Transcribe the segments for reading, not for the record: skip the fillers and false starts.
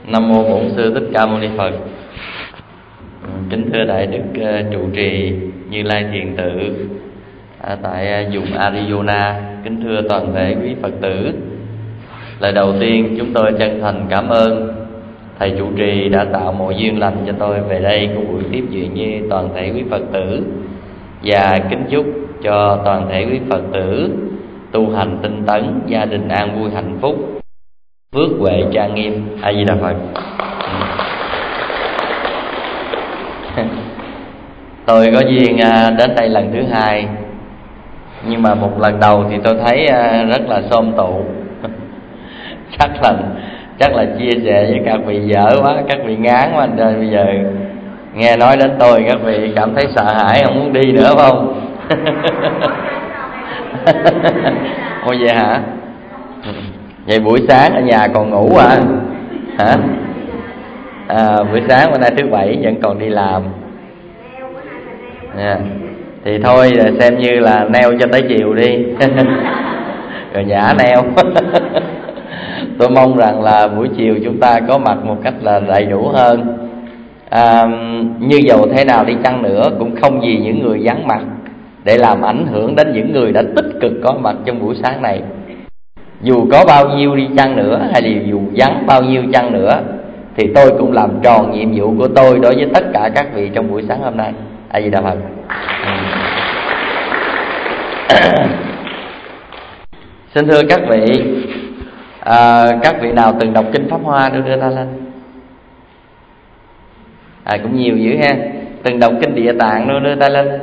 Nam mô Bổn Sư Thích Ca Mâu Ni Phật. Kính thưa đại đức trụ trì Như Lai Thiền Tự tại vùng Arizona, kính thưa toàn thể quý Phật tử. Lời đầu tiên chúng tôi chân thành cảm ơn thầy trụ trì đã tạo mọi duyên lành cho tôi về đây có buổi tiếp chuyện với toàn thể quý Phật tử, và kính chúc cho toàn thể quý Phật tử tu hành tinh tấn, gia đình an vui hạnh phúc, phước huệ trang nghiêm. A Di Đà Phật. Tôi có duyên đến đây lần thứ hai, nhưng mà một lần đầu thì tôi thấy rất là xôm tụ. chắc là chia sẻ với các vị dở quá, các vị ngán quá, rồi bây giờ nghe nói đến tôi các vị cảm thấy sợ hãi, không muốn đi nữa phải không? Ồ vậy hả? Vậy buổi sáng ở nhà còn ngủ à? Hả? Buổi sáng bữa nay thứ bảy vẫn còn đi làm. Thì thôi xem như là neo cho tới chiều đi. Rồi nhả neo. Tôi mong rằng là buổi chiều chúng ta có mặt một cách là đầy đủ hơn. Như dầu thế nào đi chăng nữa cũng không vì những người vắng mặt để làm ảnh hưởng đến những người đã tích cực có mặt trong buổi sáng này. Dù có bao nhiêu đi chăng nữa, hay là dù vắng bao nhiêu chăng nữa, thì tôi cũng làm tròn nhiệm vụ của tôi đối với tất cả các vị trong buổi sáng hôm nay. A Di Đà Phật. Xin thưa các vị nào từng đọc kinh Pháp Hoa đưa ta lên. Cũng nhiều dữ ha. Từng đọc kinh Địa Tạng đưa ta lên.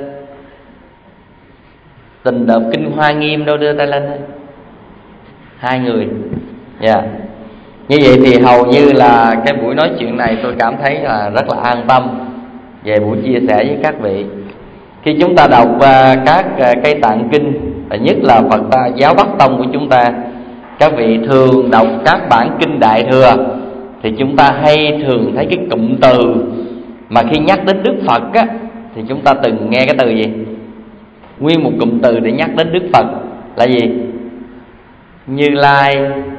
Từng đọc kinh Hoa Nghiêm đưa ta lên. 2 người. Như vậy thì hầu như là cái buổi nói chuyện này tôi cảm thấy là rất là an tâm về buổi chia sẻ với các vị. Khi chúng ta đọc các cây tạng kinh, nhất là Phật giáo Bắc Tông của chúng ta, các vị thường đọc các bản kinh Đại Thừa, thì chúng ta hay thường thấy cái cụm từ mà khi nhắc đến Đức Phật á, thì chúng ta từng nghe cái từ gì? Nguyên một cụm từ để nhắc đến Đức Phật là gì? Như Lai.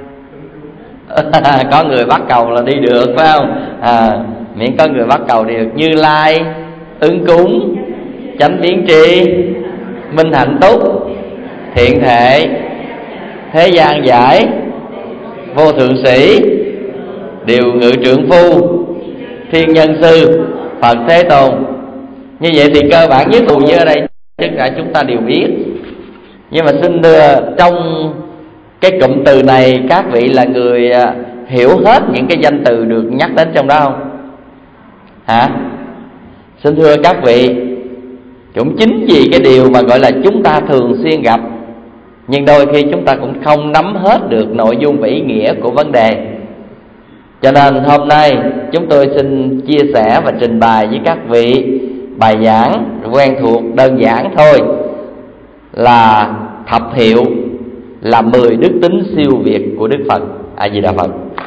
Có người bắt cầu là đi được phải không? Miễn có người bắt cầu đi được. Như Lai, ứng cúng, chánh biến tri, minh hạnh túc, thiện thệ, thế gian giải, vô thượng sĩ, điều ngự trượng phu, thiên nhân sư, Phật Thế Tôn. Như vậy thì cơ bản nhất hầu như ở đây tất cả chúng ta đều biết. Nhưng mà xin đưa trong cái cụm từ này, các vị là người hiểu hết những cái danh từ được nhắc đến trong đó không? Hả? Xin thưa các vị, cũng chính vì cái điều mà gọi là chúng ta thường xuyên gặp, nhưng đôi khi chúng ta cũng không nắm hết được nội dung và ý nghĩa của vấn đề. Cho nên hôm nay chúng tôi xin chia sẻ và trình bày với các vị bài giảng quen thuộc đơn giản thôi, là thập hiệu là 10 đức tính siêu việt của Đức Phật. A Di Đà Phật.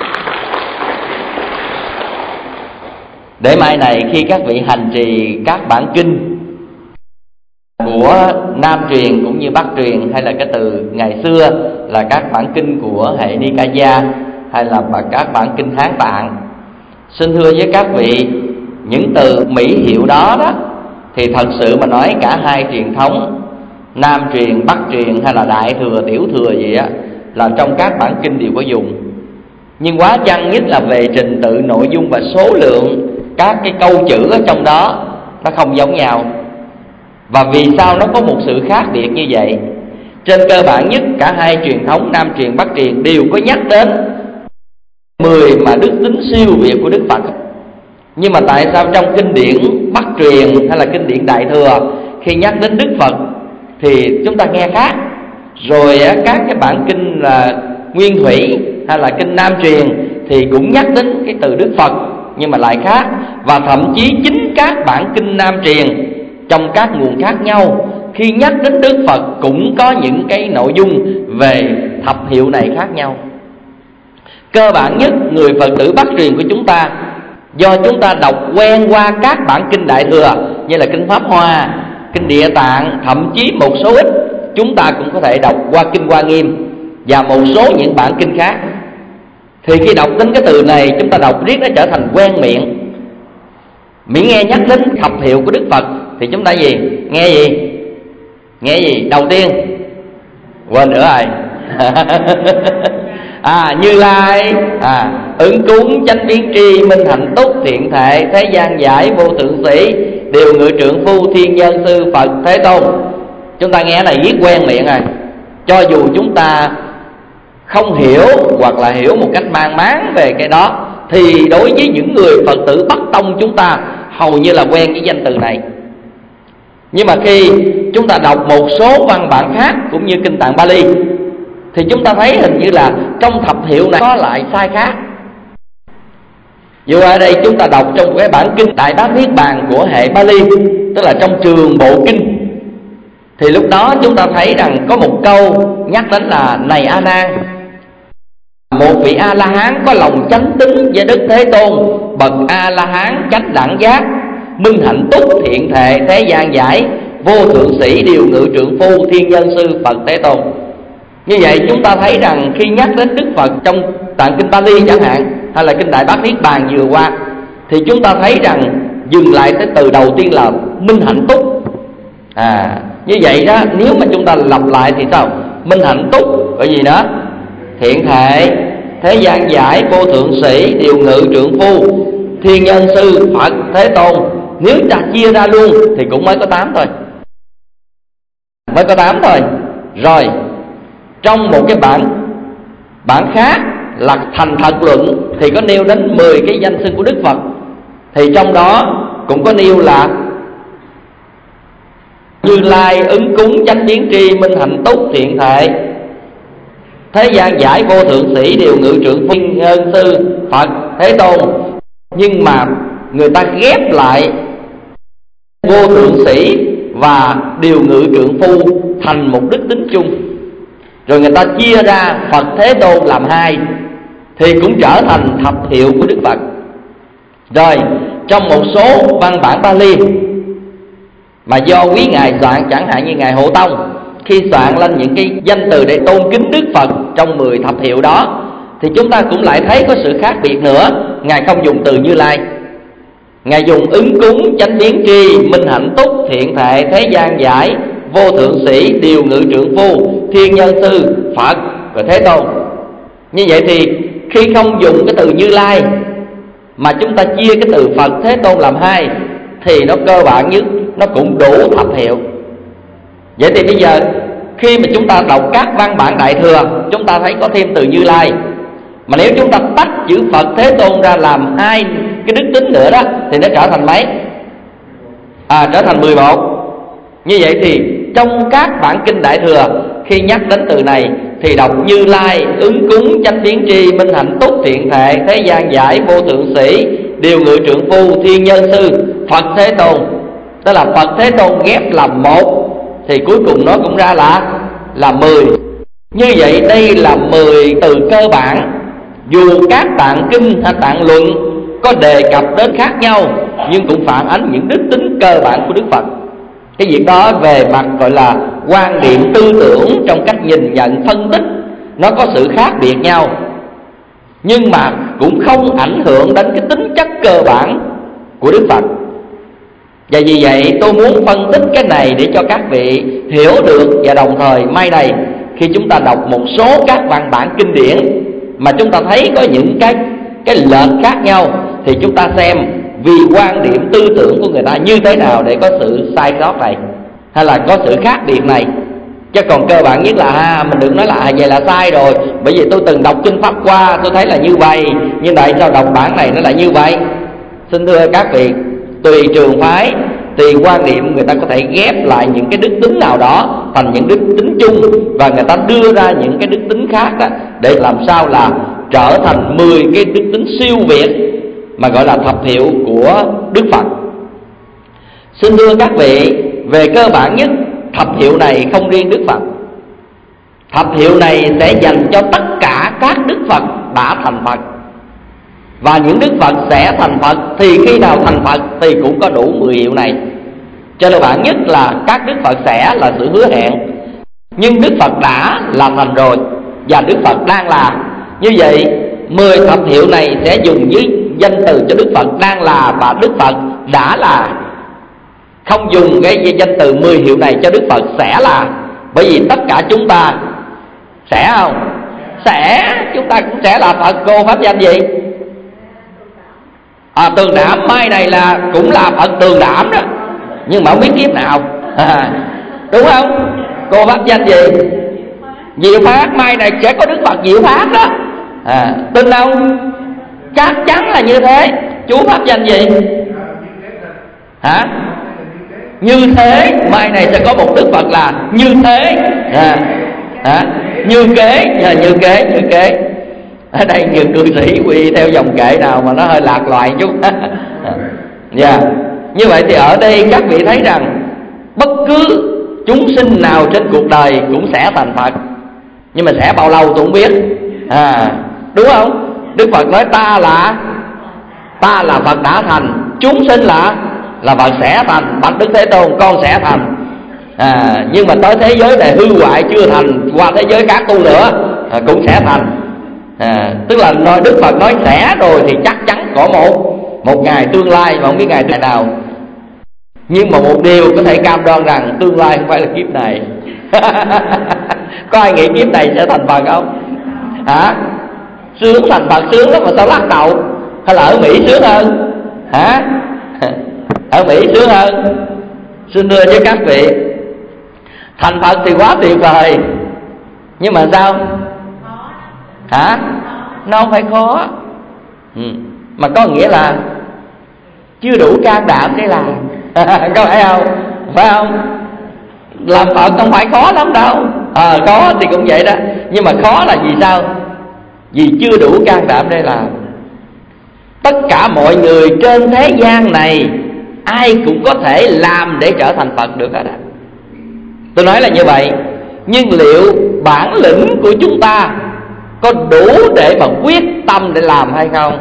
Để mai này khi các vị hành trì các bản kinh của Nam truyền cũng như Bắc truyền, hay là cái từ ngày xưa là các bản kinh của hệ Nikaya, hay là các bản kinh Hán Tạng, xin thưa với các vị, những từ mỹ hiệu đó thì thật sự mà nói cả hai truyền thống Nam truyền, Bắc truyền hay là Đại thừa, Tiểu thừa gì á, là trong các bản kinh đều có dùng. Nhưng quá chăng nhất là về trình tự, nội dung và số lượng các cái câu chữ ở trong đó nó không giống nhau. Và vì sao nó có một sự khác biệt như vậy? Trên cơ bản nhất, cả hai truyền thống Nam truyền, Bắc truyền đều có nhắc đến 10 mà đức tính siêu việt của Đức Phật. Nhưng mà tại sao trong kinh điển Bắc truyền hay là kinh điển Đại thừa, khi nhắc đến Đức Phật thì chúng ta nghe khác? Rồi các cái bản kinh là Nguyên Thủy hay là kinh Nam truyền thì cũng nhắc đến cái từ Đức Phật nhưng mà lại khác. Và thậm chí chính các bản kinh Nam truyền trong các nguồn khác nhau, khi nhắc đến Đức Phật cũng có những cái nội dung về thập hiệu này khác nhau. Cơ bản nhất, người Phật tử Bắc truyền của chúng ta, do chúng ta đọc quen qua các bản kinh Đại thừa như là kinh Pháp Hoa, kinh Địa Tạng, thậm chí một số ít chúng ta cũng có thể đọc qua kinh Hoa Nghiêm và một số những bản kinh khác, Thì khi đọc đến cái từ này, chúng ta đọc riết nó trở thành quen miệng. Miễn nghe nhắc đến thập hiệu của Đức Phật thì chúng ta gì? Nghe gì? Nghe gì? Đầu tiên quên nữa rồi. Như Lai, ứng cúng, chánh biến tri, minh hạnh túc, thiện thệ, thế gian giải, vô thượng sĩ, điều ngự trượng phu, thiên nhân sư, Phật Thế Tôn. Chúng ta nghe này viết quen miệng rồi. Cho dù chúng ta không hiểu hoặc là hiểu một cách mang máng về cái đó, thì đối với những người Phật tử Bắc Tông chúng ta hầu như là quen với danh từ này. Nhưng mà khi chúng ta đọc một số văn bản khác cũng như Kinh Tạng Bali thì chúng ta thấy hình như là trong thập hiệu này có lại sai khác. Dù ở đây chúng ta đọc trong cái bản kinh Đại Bát Niết Bàn của hệ Bali, tức là trong trường bộ kinh, thì lúc đó chúng ta thấy rằng có một câu nhắc đến là: này A Nan, một vị A La Hán có lòng chánh tín với Đức Thế Tôn, bậc A La Hán chánh đẳng giác, minh hạnh túc, thiện thệ, thế gian giải, vô thượng sĩ, điều ngự trượng phu, thiên nhân sư, Phật Thế Tôn. Như vậy chúng ta thấy rằng khi nhắc đến Đức Phật trong tạng kinh Bali chẳng hạn, hay là kinh Đại Bát Niết Bàn vừa qua, thì chúng ta thấy rằng dừng lại tới từ đầu tiên là minh hạnh túc. Như vậy đó, nếu mà chúng ta lặp lại thì sao? Minh hạnh túc, bởi vì đó thiện thệ, thế gian giải, vô thượng sĩ, điều ngự trượng phu, thiên nhân sư, Phật Thế Tôn. Nếu ta chia ra luôn thì cũng mới có 8 thôi. Mới có 8 thôi. Rồi trong một cái bản khác là Thành Thật Luận thì có nêu đến 10 cái danh xưng của Đức Phật. Thì trong đó cũng có nêu là Như Lai, ứng cúng, chánh biến tri, minh hạnh túc, thiện thệ, thế gian giải, vô thượng sĩ, điều ngự trượng phu, thiên nhân sư, Phật Thế Tôn. Nhưng mà người ta ghép lại vô thượng sĩ và điều ngự trượng phu thành một đức tính chung, rồi người ta chia ra Phật Thế Tôn làm 2, thì cũng trở thành thập hiệu của Đức Phật. Rồi trong một số văn bản Bali mà do quý ngài soạn, chẳng hạn như ngài Hộ Tông, khi soạn lên những cái danh từ để tôn kính Đức Phật trong 10 thập hiệu đó, thì chúng ta cũng lại thấy có sự khác biệt nữa. Ngài không dùng từ Như Lai, ngài dùng ứng cúng, chánh biến tri, minh hạnh túc, thiện thệ, thế gian giải, vô thượng sĩ, điều ngự trượng phu, thiên nhân sư, Phật và Thế Tôn. Như vậy thì khi không dùng cái từ Như Lai mà chúng ta chia cái từ Phật Thế Tôn làm 2 thì nó cơ bản nhất nó cũng đủ thập hiệu. Vậy thì bây giờ khi mà chúng ta đọc các văn bản Đại Thừa, chúng ta thấy có thêm từ Như Lai. Mà nếu chúng ta tách chữ Phật Thế Tôn ra làm 2 cái đức tính nữa đó, thì nó trở thành mấy? Trở thành 11. Như vậy thì trong các bản kinh Đại Thừa, khi nhắc đến từ này thì đọc Như Lai, ứng cúng, chánh biến tri, minh hạnh túc, thiện thệ, thế gian giải, vô thượng sĩ, điều ngự trượng phu, thiên nhân sư, Phật Thế Tôn. Tức là Phật Thế Tôn ghép làm 1 thì cuối cùng nó cũng ra là 10. Như vậy đây là 10 từ cơ bản. Dù các tạng kinh hay tạng luận có đề cập đến khác nhau, nhưng cũng phản ánh những đức tính cơ bản của Đức Phật. Cái việc đó về mặt gọi là quan điểm tư tưởng, trong cách nhìn nhận phân tích, nó có sự khác biệt nhau, nhưng mà cũng không ảnh hưởng đến cái tính chất cơ bản của Đức Phật. Và vì vậy tôi muốn phân tích cái này để cho các vị hiểu được. Và đồng thời mai này khi chúng ta đọc một số các văn bản kinh điển mà chúng ta thấy có những cái lệch khác nhau, thì chúng ta xem vì quan điểm tư tưởng của người ta như thế nào để có sự sai sót này, hay là có sự khác biệt này. Chứ còn cơ bản nhất là mình đừng nói là vậy là sai rồi, bởi vì tôi từng đọc kinh Pháp qua tôi thấy là như vậy, nhưng tại sao đọc bản này nó lại như vậy? Xin thưa các vị, tùy trường phái, tùy quan điểm, người ta có thể ghép lại những cái đức tính nào đó thành những đức tính chung, và người ta đưa ra những cái đức tính khác đó, để làm sao là trở thành 10 cái đức tính siêu việt mà gọi là thập hiệu của Đức Phật. Xin thưa các vị, về cơ bản nhất, thập hiệu này không riêng Đức Phật. Thập hiệu này sẽ dành cho tất cả các Đức Phật đã thành Phật. Và những Đức Phật sẽ thành Phật thì khi nào thành Phật thì cũng có đủ 10 hiệu này. Cho nên bản nhất là các Đức Phật sẽ là sự hứa hẹn, nhưng Đức Phật đã là thành rồi và Đức Phật đang là. Như vậy 10 thập hiệu này sẽ dùng với danh từ cho Đức Phật đang là và Đức Phật đã là. Không dùng cái danh từ 10 hiệu này cho Đức Phật sẽ là. Bởi vì tất cả chúng ta sẽ không? Sẽ, chúng ta cũng sẽ là Phật. Cô pháp danh gì? Tường Đảm. Mai này là cũng là Phật Tường Đảm đó, nhưng mà không biết kiếp nào. Đúng không? Cô pháp danh gì? Diệu Pháp. Mai này sẽ có Đức Phật Diệu Pháp đó. Tin không? Chắc chắn là như thế. Chú pháp danh gì? Hả? Như Thế. Mai này sẽ có một Đức Phật là Như Thế. Như Kế. Như Kế. Ở đây nhiều cư sĩ quy theo dòng kệ nào mà nó hơi lạc loài chút. Như vậy thì ở đây các vị thấy rằng bất cứ chúng sinh nào trên cuộc đời cũng sẽ thành Phật. Nhưng mà sẽ bao lâu tôi không biết. Đúng không? Đức Phật nói ta là Phật đã thành, chúng sinh là Phật sẽ thành. Bạch Đức Thế Tôn, con sẽ thành. Nhưng mà tới thế giới này hư hoại chưa thành, qua thế giới khác tu nữa cũng sẽ thành. Tức là nói Đức Phật nói sẽ rồi thì chắc chắn có một ngày tương lai, mà không biết ngày nào. Nhưng mà một điều có thể cam đoan rằng tương lai không phải là kiếp này. Có ai nghĩ kiếp này sẽ thành Phật không? Hả? Sướng thành Phật sướng lắm mà sao lắc đầu? Hay là ở Mỹ sướng hơn? Hả? Ở Mỹ sướng hơn. Xin thưa với các vị, thành Phật thì quá tuyệt vời. Nhưng mà sao? Hả? Nó không phải khó. Mà có nghĩa là chưa đủ can đảm để làm. Có phải không? Phải không? Làm Phật không phải khó lắm đâu. Khó thì cũng vậy đó. Nhưng mà khó là vì sao? Vì chưa đủ can đảm để làm. Tất cả mọi người trên thế gian này ai cũng có thể làm để trở thành Phật được hết á. Tôi nói là như vậy. Nhưng liệu bản lĩnh của chúng ta có đủ để mà quyết tâm để làm hay không?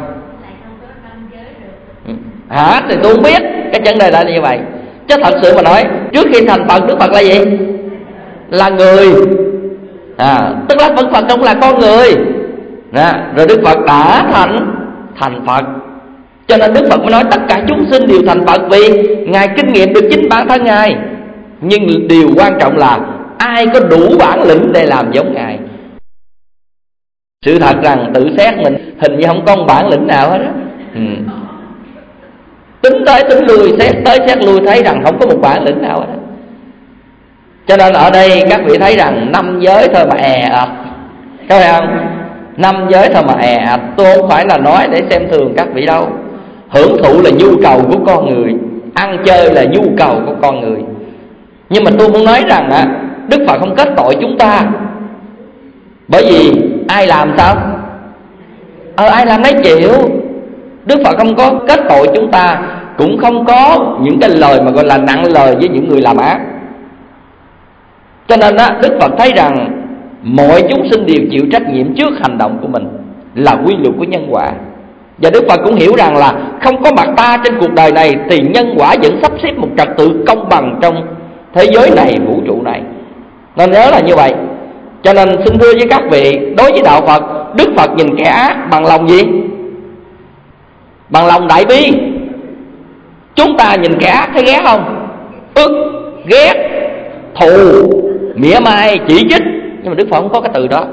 Hả? Thì tôi không biết. Cái vấn đề là như vậy. Chứ thật sự mà nói, trước khi thành Phật, Đức Phật là gì? Là người. Tức là Phật không là con người. Rồi Đức Phật đã thành Phật. Cho nên Đức Phật mới nói tất cả chúng sinh đều thành Phật, vì Ngài kinh nghiệm được chính bản thân Ngài. Nhưng điều quan trọng là ai có đủ bản lĩnh để làm giống Ngài. Sự thật rằng tự xét mình hình như không có một bản lĩnh nào hết đó. Tính tới tính lui, xét tới xét lui, thấy rằng không có một bản lĩnh nào hết đó. Cho nên ở đây các vị thấy rằng 5 giới thôi mà ạt. Có phải không? 5 giới thôi mà ạt. Tôi không phải là nói để xem thường các vị đâu. Hưởng thụ là nhu cầu của con người, ăn chơi là nhu cầu của con người. Nhưng mà tôi muốn nói rằng Đức Phật không kết tội chúng ta. Bởi vì ai làm sao? Ai làm lấy chịu. Đức Phật không có kết tội chúng ta, cũng không có những cái lời mà gọi là nặng lời với những người làm ác. Cho nên Đức Phật thấy rằng mọi chúng sinh đều chịu trách nhiệm trước hành động của mình, là quy luật của nhân quả. Và Đức Phật cũng hiểu rằng là không có mặt ta trên cuộc đời này thì nhân quả vẫn sắp xếp một trật tự công bằng trong thế giới này, vũ trụ này. Nên nhớ là như vậy. Cho nên xin thưa với các vị, đối với đạo Phật, Đức Phật nhìn kẻ ác bằng lòng gì? Bằng lòng đại bi. Chúng ta nhìn kẻ ác thấy ghét không? Ức, ghét, thù, mỉa mai, chỉ trích. Nhưng mà Đức Phật không có cái từ đó.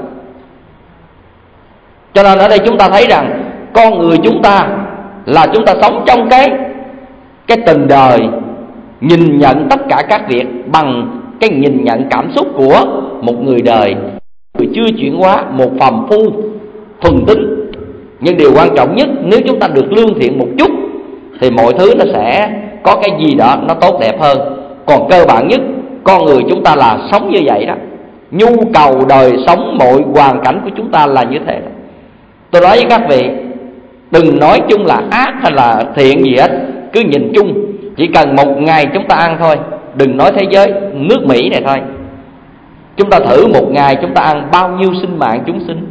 Cho nên ở đây chúng ta thấy rằng con người chúng ta là chúng ta sống trong cái tình đời, nhìn nhận tất cả các việc bằng cái nhìn nhận cảm xúc của một người đời, người chưa chuyển hóa, một phàm phu thuần tính. Nhưng điều quan trọng nhất, nếu chúng ta được lương thiện một chút thì mọi thứ nó sẽ có cái gì đó nó tốt đẹp hơn. Còn cơ bản nhất, con người chúng ta là sống như vậy đó. Nhu cầu đời sống, mọi hoàn cảnh của chúng ta là như thế đó. Tôi nói với các vị, đừng nói chung là ác hay là thiện gì hết, cứ nhìn chung. Chỉ cần một ngày chúng ta ăn thôi, đừng nói thế giới, nước Mỹ này thôi. Chúng ta thử một ngày chúng ta ăn bao nhiêu sinh mạng chúng sinh.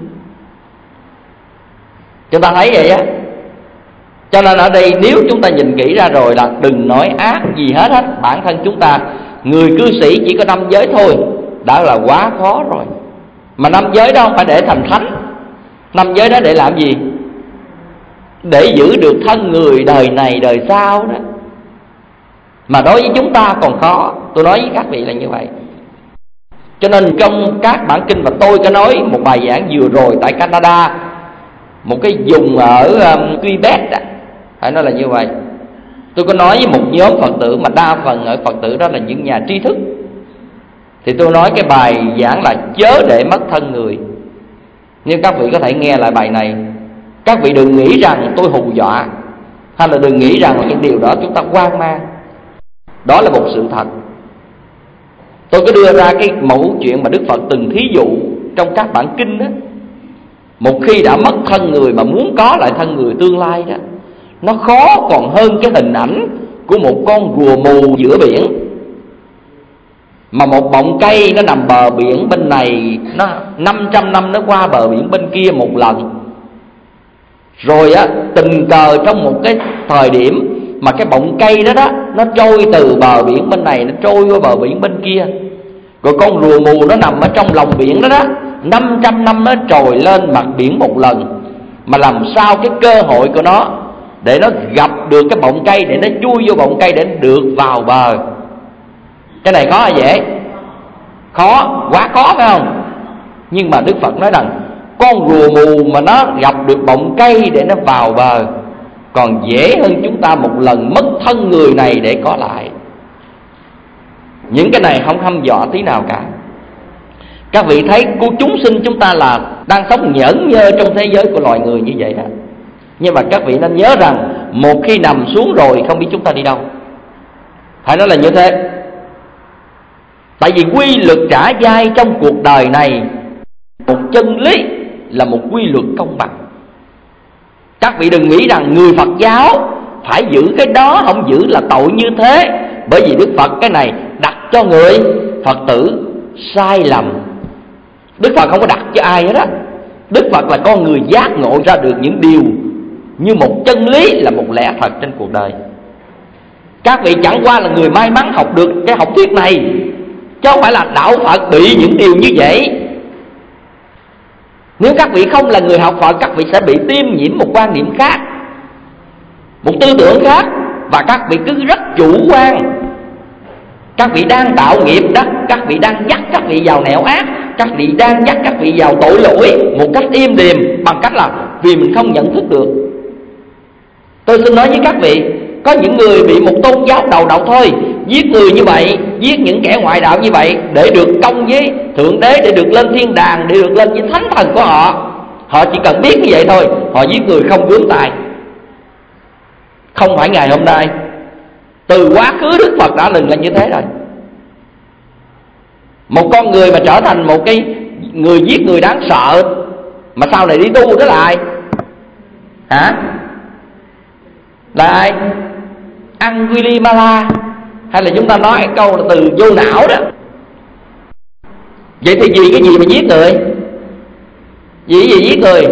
Chúng ta thấy vậy á. Cho nên ở đây nếu chúng ta nhìn kỹ ra rồi là đừng nói ác gì hết á. Bản thân chúng ta, người cư sĩ chỉ có 5 giới thôi đã là quá khó rồi. Mà 5 giới đó không phải để thành thánh. Năm giới đó để làm gì? Để giữ được thân người đời này đời sau đó. Mà đối với chúng ta còn khó. Tôi nói với các vị là như vậy. Cho nên trong các bản kinh, và tôi có nói một bài giảng vừa rồi tại Canada, một cái vùng ở Quebec đó, phải nói là như vậy. Tôi có nói với một nhóm Phật tử mà đa phần ở Phật tử đó là những nhà trí thức. Thì tôi nói cái bài giảng là chớ để mất thân người. Nhưng các vị có thể nghe lại bài này. Các vị đừng nghĩ rằng tôi hù dọa, hay là đừng nghĩ rằng những điều đó chúng ta hoang mang. Đó là một sự thật. Tôi có đưa ra cái mẫu chuyện mà Đức Phật từng thí dụ trong các bản kinh đó. Một khi đã mất thân người mà muốn có lại thân người tương lai đó, nó khó còn hơn cái hình ảnh của một con rùa mù giữa biển. Mà một bọng cây nó nằm bờ biển bên này, nó 500 năm nó qua bờ biển bên kia một lần. Rồi á, tình cờ trong một cái thời điểm mà cái bọng cây đó đó, nó trôi từ bờ biển bên này, nó trôi qua bờ biển bên kia. Rồi con rùa mù nó nằm ở trong lòng biển đó đó, 500 năm nó trồi lên mặt biển một lần. Mà làm sao cái cơ hội của nó để nó gặp được cái bọng cây, để nó chui vô bọng cây để nó được vào bờ. Cái này khó hay dễ? Khó, quá khó phải không? Nhưng mà Đức Phật nói rằng con rùa mù mà nó gặp được bọng cây để nó vào bờ còn dễ hơn chúng ta một lần mất thân người này để có lại. Những cái này không hăm dọa tí nào cả. Các vị thấy của chúng sinh chúng ta là đang sống nhởn nhơ trong thế giới của loài người như vậy đó. Nhưng mà các vị nên nhớ rằng một khi nằm xuống rồi không biết chúng ta đi đâu. Phải nói là như thế. Tại vì quy luật trả dai trong cuộc đời này, một chân lý là một quy luật công bằng. Các vị đừng nghĩ rằng người Phật giáo phải giữ cái đó, không giữ là tội như thế. Bởi vì Đức Phật cái này đặt cho người Phật tử sai lầm. Đức Phật không có đặt cho ai hết á. Đức Phật là con người giác ngộ ra được những điều như một chân lý, là một lẽ thật trên cuộc đời. Các vị chẳng qua là người may mắn học được cái học thuyết này, chứ không phải là đạo Phật bị những điều như vậy. Nếu các vị không là người học Phật, các vị sẽ bị tiêm nhiễm một quan niệm khác, một tư tưởng khác, và các vị cứ rất chủ quan. Các vị đang tạo nghiệp đó, các vị đang dắt các vị vào nẻo ác, các vị đang dắt các vị vào tội lỗi một cách im điềm, bằng cách là vì mình không nhận thức được. Tôi xin nói với các vị, có những người bị một tôn giáo đầu độc thôi, giết người như vậy, giết những kẻ ngoại đạo như vậy để được công với Thượng Đế, để được lên thiên đàng, để được lên với thánh thần của họ. Họ chỉ cần biết như vậy thôi, họ giết người không vướng tay. Không phải ngày hôm nay, từ quá khứ Đức Phật đã từng là như thế rồi. Một con người mà trở thành một cái người giết người đáng sợ, mà sau này đi tu đó là ai? Hả? Là ai? Angulimala, hay là chúng ta nói câu là từ vô não đó. Vậy thì vì cái gì mà giết người? Vì gì giết người?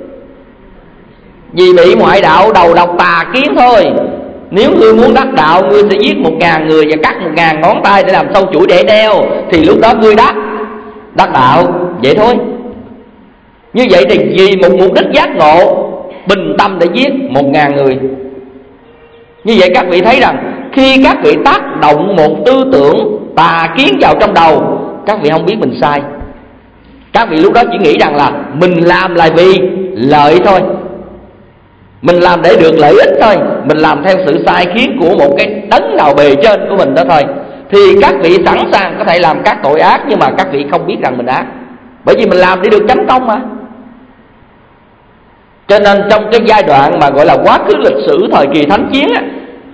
Vì bị ngoại đạo đầu độc tà kiến thôi. Nếu ngươi muốn đắc đạo, ngươi sẽ giết 1000 người và cắt 1000 ngón tay để làm sâu chuỗi để đeo, thì lúc đó ngươi đắc đạo. Vậy thôi. Như vậy thì vì một mục đích giác ngộ, bình tâm để giết 1000 người. Như vậy các vị thấy rằng khi các vị tác động một tư tưởng tà kiến vào trong đầu, các vị không biết mình sai. Các vị lúc đó chỉ nghĩ rằng là mình làm là vì lợi thôi, mình làm để được lợi ích thôi, mình làm theo sự sai khiến của một cái đấng nào bề trên của mình đó thôi. Thì các vị sẵn sàng có thể làm các tội ác, nhưng mà các vị không biết rằng mình ác, bởi vì mình làm để được chánh công mà. Cho nên trong cái giai đoạn mà gọi là quá khứ lịch sử thời kỳ thánh chiến á,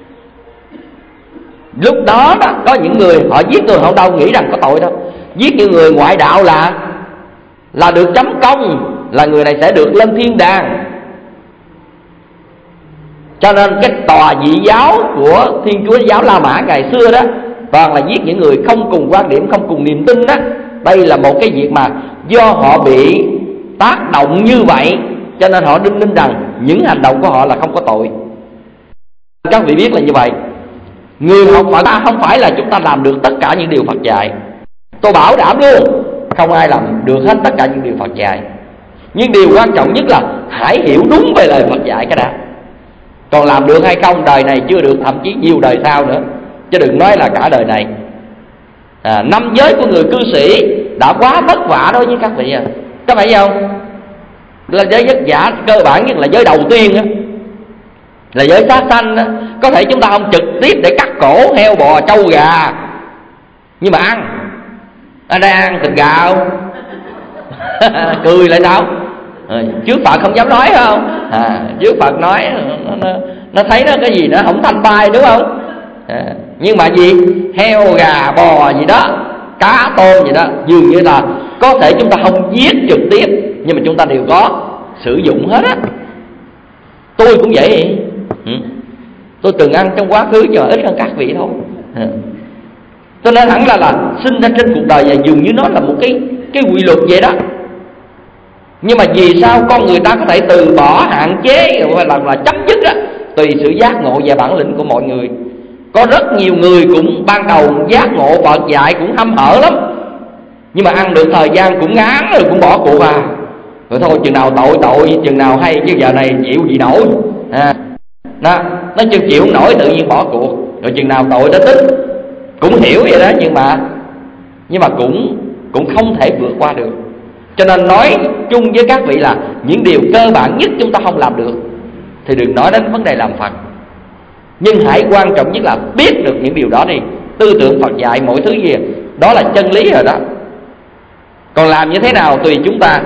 lúc đó đó có những người họ giết người, họ đâu nghĩ rằng có tội đâu. Giết những người ngoại đạo là được chấm công, là người này sẽ được lên thiên đàng. Cho nên cái tòa dị giáo của Thiên Chúa giáo La Mã ngày xưa đó toàn là giết những người không cùng quan điểm, không cùng niềm tin đó. Đây là một cái việc mà do họ bị tác động như vậy, cho nên họ đinh ninh rằng những hành động của họ là không có tội. Các vị biết là như vậy. Người học Phật ta không phải là chúng ta làm được tất cả những điều Phật dạy. Tôi bảo đảm luôn, không ai làm được hết tất cả những điều Phật dạy. Nhưng điều quan trọng nhất là hãy hiểu đúng về lời Phật dạy cái đã. Còn làm được hay không đời này chưa được, thậm chí nhiều đời sau nữa, chứ đừng nói là cả đời này. Năm giới của người cư sĩ đã quá vất vả đối với các vị à, có phải không? Là giới vất vả cơ bản nhất là giới đầu tiên á, là giới sát sanh á. Có thể chúng ta không trực tiếp để cắt cổ heo bò trâu gà, nhưng mà ăn. Ở đây ăn thịt gà không? Cười lại sao? Trước Phật không dám nói không? Trước Phật nói nó thấy nó cái gì nó không thanh bay, đúng không? Nhưng mà gì? Heo gà bò gì đó, cá tôm gì đó, dường như là có thể chúng ta không giết trực tiếp, nhưng mà chúng ta đều có sử dụng hết á. Tôi cũng vậy. Tôi từng ăn trong quá khứ nhưng mà ít hơn các vị thôi. Tôi nói thẳng là sinh ra trên cuộc đời này dường như nó là một cái quy luật vậy đó. Nhưng mà vì sao con người ta có thể từ bỏ, hạn chế hoặc là chấm dứt á? Tùy sự giác ngộ và bản lĩnh của mọi người. Có rất nhiều người cũng ban đầu giác ngộ Phật dạy cũng hăm hở lắm, nhưng mà ăn được thời gian cũng ngán rồi cũng bỏ cuộc à. Rồi thôi chừng nào tội chừng nào hay, chứ giờ này chịu gì nổi. Nó chịu không nổi tự nhiên bỏ cuộc. Rồi chừng nào tội nó tính, cũng hiểu vậy đó, nhưng mà cũng không thể vượt qua được. Cho nên nói chung với các vị là những điều cơ bản nhất chúng ta không làm được thì đừng nói đến vấn đề làm Phật. Nhưng hãy quan trọng nhất là biết được những điều đó đi. Tư tưởng Phật dạy mọi thứ gì đó là chân lý rồi đó. Còn làm như thế nào tùy chúng ta.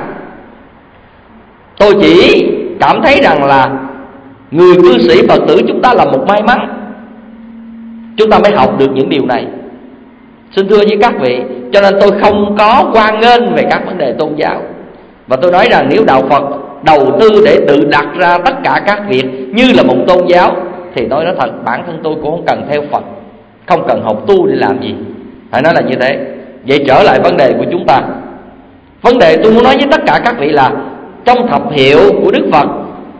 Tôi chỉ cảm thấy rằng là người cư sĩ Phật tử chúng ta là một may mắn, chúng ta mới học được những điều này. Xin thưa với các vị, cho nên tôi không có hoan nghênh về các vấn đề tôn giáo. Và tôi nói rằng nếu đạo Phật đầu tư để tự đặt ra tất cả các việc như là một tôn giáo, thì tôi nói thật, bản thân tôi cũng không cần theo Phật, không cần học tu để làm gì. Phải nói là như thế. Vậy trở lại vấn đề của chúng ta. Vấn đề tôi muốn nói với tất cả các vị là trong thập hiệu của Đức Phật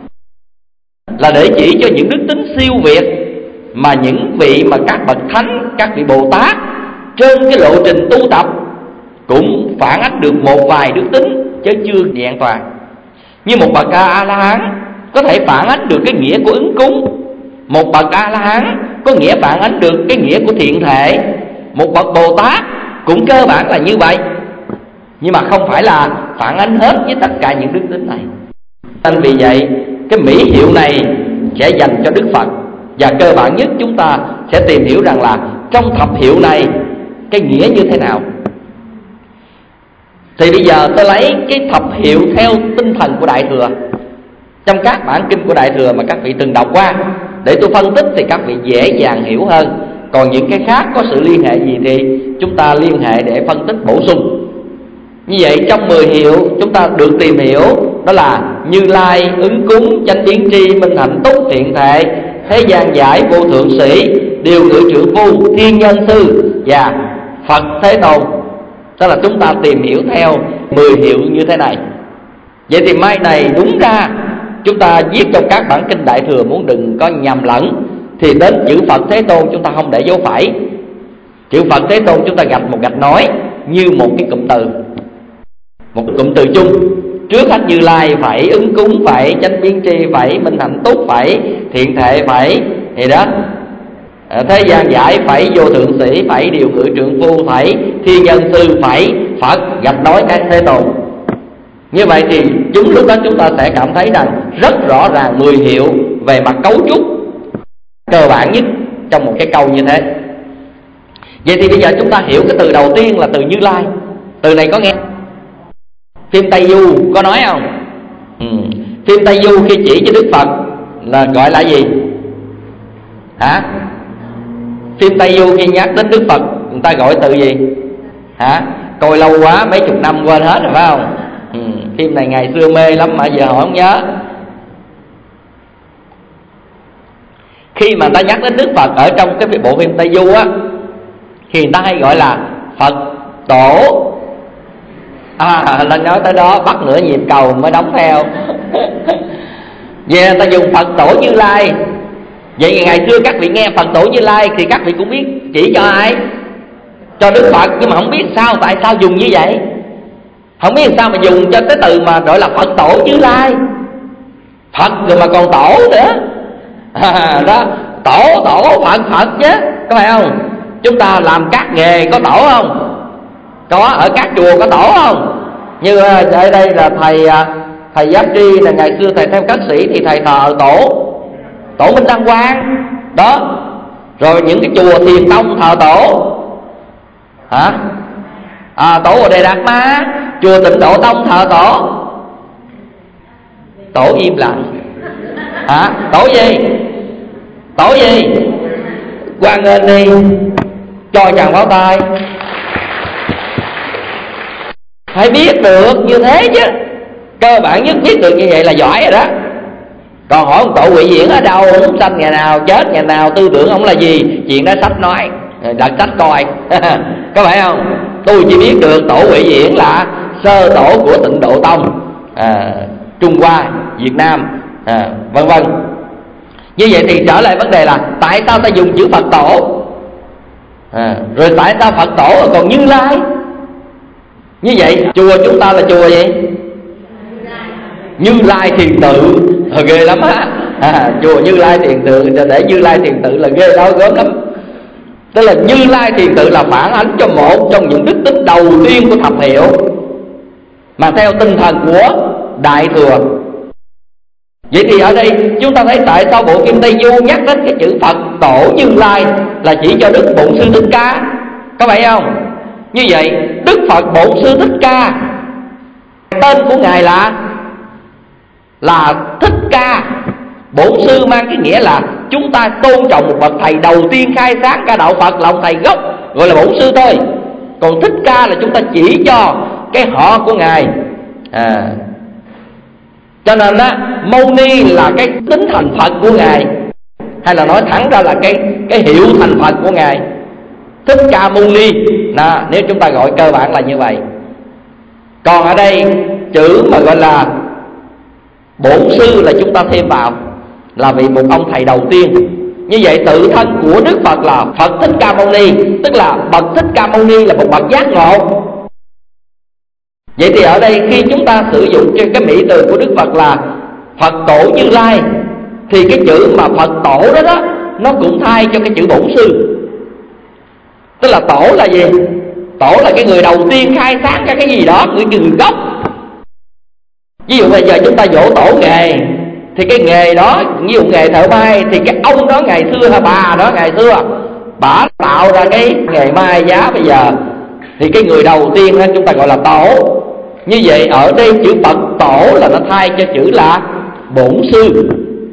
là để chỉ cho những đức tính siêu việt mà những vị mà các bậc thánh, các vị Bồ Tát trên cái lộ trình tu tập cũng phản ánh được một vài đức tính chứ chưa vẹn toàn. Như một bậc A-la-hán có thể phản ánh được cái nghĩa của ứng cúng, một bậc A-la-hán có nghĩa phản ánh được cái nghĩa của thiện thể, một bậc Bồ Tát cũng cơ bản là như vậy, nhưng mà không phải là phản ánh hết với tất cả những đức tính này. Nên vì vậy cái mỹ hiệu này sẽ dành cho Đức Phật. Và cơ bản nhất chúng ta sẽ tìm hiểu rằng là trong thập hiệu này cái nghĩa như thế nào. Thì bây giờ tôi lấy cái thập hiệu theo tinh thần của Đại Thừa, trong các bản kinh của Đại Thừa mà các vị từng đọc qua, để tôi phân tích thì các vị dễ dàng hiểu hơn. Còn những cái khác có sự liên hệ gì thì chúng ta liên hệ để phân tích bổ sung. Như vậy trong 10 hiệu chúng ta được tìm hiểu đó là Như Lai, ứng cúng, chánh biến tri, minh hạnh túc, thiện thệ, thế gian giải, vô thượng sĩ, điều ngự trượng phu, thiên nhân sư và Phật Thế Tôn. Tức là chúng ta tìm hiểu theo 10 hiệu như thế này. Vậy thì mai này đúng ra chúng ta viết trong các bản kinh Đại Thừa, muốn đừng có nhầm lẫn, thì đến chữ Phật Thế Tôn chúng ta không để dấu phẩy. Chữ Phật Thế Tôn chúng ta gạch một gạch nói như một cái cụm từ, một cái cụm từ chung. Trước hết Như Lai phải, ứng cúng phải, chánh biến tri phải, minh hạnh túc phải, thiện thệ phải, thì đó, thế gian giải phải, vô thượng sĩ phải, điều ngự trượng phu phải, thiên nhân sư phải, Phật gạch nói cái Thế Tôn. Như vậy thì lúc đó chúng ta sẽ cảm thấy rằng rất rõ ràng 10 hiệu về mặt cấu trúc cơ bản nhất trong một cái câu như thế. Vậy thì bây giờ chúng ta hiểu cái từ đầu tiên là từ Như Lai. Từ này có nghe phim Tây Du có nói không? Phim Tây Du khi chỉ cho Đức Phật là gọi là gì? Hả? Phim Tây Du khi nhắc đến Đức Phật người ta gọi từ gì? Hả? Coi lâu quá mấy chục năm quên hết rồi phải không? Phim này ngày xưa mê lắm mà giờ họ không nhớ. Khi mà người ta nhắc đến Đức Phật ở trong cái bộ phim Tây Du á, thì người ta hay gọi là Phật Tổ. Lên nói tới đó bắt nửa nhịp cầu mới đóng theo. Vậy người ta dùng Phật Tổ Như Lai. Vậy ngày xưa các vị nghe Phật Tổ Như Lai thì các vị cũng biết chỉ cho ai? Cho Đức Phật, nhưng mà không biết sao, tại sao dùng như vậy. Không biết sao mà dùng cho cái từ mà gọi là Phật tổ Như Lai. Phật rồi mà còn tổ nữa. Đó, tổ Phật chứ, có phải không? Chúng ta làm các nghề có tổ không? Có, ở các chùa có tổ không? Như ở đây là thầy Giáp Tri là ngày xưa thầy theo cát sĩ thì thầy thờ tổ Minh Đăng Quang đó. Rồi những cái chùa Thiền Tông thờ tổ hả? Tổ Bồ Đề Đạt Ma. Chùa Tịnh Độ Tông thờ tổ im lặng hả? Tổ gì? Hoan nghênh đi, cho chàng pháo tay. Phải biết được như thế chứ, cơ bản nhất biết được như vậy là giỏi rồi đó. Còn hỏi ông tổ quỷ diễn ở đâu, ông sanh ngày nào, chết ngày nào, tư tưởng ông là gì, chuyện đó sách nói, đặt sách coi. Có phải không? Tôi chỉ biết được tổ quỷ diễn là sơ tổ của Tịnh Độ Tông, Trung Hoa, Việt Nam, vân vân. Như vậy thì trở lại vấn đề là tại sao ta dùng chữ Phật tổ, rồi tại sao Phật tổ còn Như Lai? Như vậy chùa chúng ta là chùa gì? Như Lai Thiền Tự, ghê lắm á. Chùa Như Lai Thiền Tự, để Như Lai Thiền Tự là ghê đó, gớm lắm. Tức là Như Lai Thiền Tự là phản ánh cho một trong những đức tính đầu tiên của thập hiệu, mà theo tinh thần của Đại Thừa. Vậy thì ở đây chúng ta thấy tại sao bộ Kim Tây Du nhắc đến cái chữ Phật tổ Như Lai là chỉ cho Đức Bổn Sư Thích Ca, có phải không? Như vậy Đức Phật Bổn Sư Thích Ca, tên của Ngài là Thích Ca. Bổn Sư mang cái nghĩa là chúng ta tôn trọng một bậc thầy đầu tiên khai sáng cả đạo Phật là ông thầy gốc, gọi là Bổn Sư thôi. Còn Thích Ca là chúng ta chỉ cho cái họ của Ngài. Cho nên á, Mâu Ni là cái tính thành Phật của Ngài, hay là nói thẳng ra là cái hiệu thành Phật của Ngài, Thích Ca Mâu Ni. Nếu chúng ta gọi cơ bản là như vậy. Còn ở đây chữ mà gọi là Bổn Sư là chúng ta thêm vào, là vì một ông thầy đầu tiên. Như vậy tự thân của Đức Phật là Phật Thích Ca Mâu Ni, tức là bậc Thích Ca Mâu Ni là một bậc giác ngộ. Vậy thì ở đây khi chúng ta sử dụng cái mỹ từ của Đức Phật là Phật tổ Như Lai, thì cái chữ mà Phật tổ đó nó cũng thay cho cái chữ Bổn Sư. Tức là tổ là gì? Tổ là cái người đầu tiên khai sáng ra cái gì đó, người gốc. Ví dụ bây giờ chúng ta dỗ tổ nghề, thì cái nghề đó, ví dụ nghề thợ may, thì cái ông đó ngày xưa hay bà đó ngày xưa, bà tạo ra cái nghề may giá bây giờ, thì cái người đầu tiên đó chúng ta gọi là tổ. Như vậy ở đây chữ Phật tổ là nó thay cho chữ là Bổn Sư.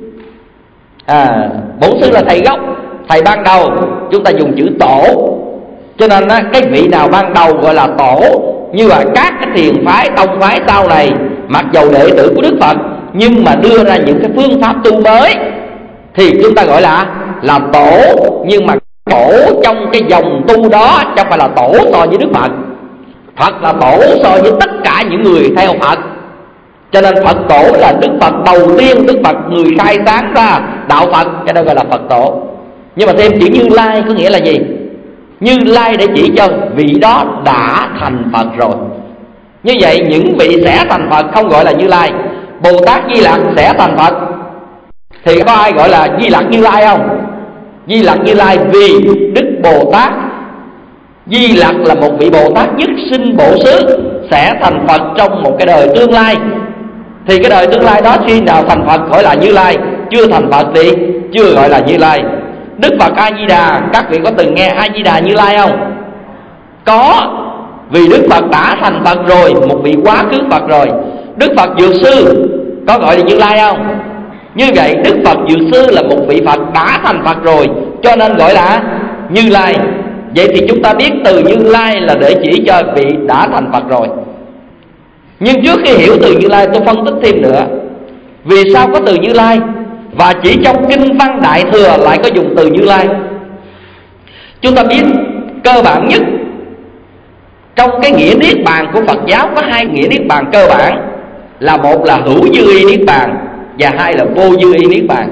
Bổn Sư là thầy gốc, thầy ban đầu, chúng ta dùng chữ tổ. Cho nên cái vị nào ban đầu gọi là tổ. Như là các cái thiền phái, tông phái sau này, mặc dầu đệ tử của Đức Phật nhưng mà đưa ra những cái phương pháp tu mới, thì chúng ta gọi là tổ. Nhưng mà tổ trong cái dòng tu đó chứ không phải là tổ so với Đức Phật. Phật là tổ so với tất cả những người theo Phật. Cho nên Phật tổ là Đức Phật đầu tiên, Đức Phật người khai sáng ra đạo Phật, cái đó gọi là Phật tổ. Nhưng mà thêm chữ Như Lai có nghĩa là gì? Như Lai để chỉ cho vị đó đã thành Phật rồi. Như vậy những vị sẽ thành Phật không gọi là Như Lai. Bồ Tát Di Lặc sẽ thành Phật, thì có ai gọi là Di Lặc Như Lai không? Di Lặc Như Lai vì Đức Bồ Tát Di Lặc là một vị Bồ Tát nhất sinh bổ xứ, sẽ thành Phật trong một cái đời tương lai. Thì cái đời tương lai đó khi nào thành Phật gọi là Như Lai, chưa thành Phật thì chưa gọi là Như Lai. Đức Phật A Di Đà, các vị có từng nghe A Di Đà Như Lai không? Có, vì Đức Phật đã thành Phật rồi, một vị quá khứ Phật rồi. Đức Phật Dược Sư có gọi là Như Lai không? Như vậy Đức Phật Dược Sư là một vị Phật đã thành Phật rồi, cho nên gọi là Như Lai. Vậy thì chúng ta biết từ Như Lai là để chỉ cho vị đã thành Phật rồi. Nhưng trước khi hiểu từ Như Lai, tôi phân tích thêm nữa. Vì sao có từ Như Lai? Và chỉ trong Kinh Văn Đại Thừa lại có dùng từ Như Lai. Chúng ta biết cơ bản nhất trong cái nghĩa niết bàn của Phật giáo có hai nghĩa niết bàn cơ bản, là một là hữu dư y niết bàn và hai là vô dư y niết bàn.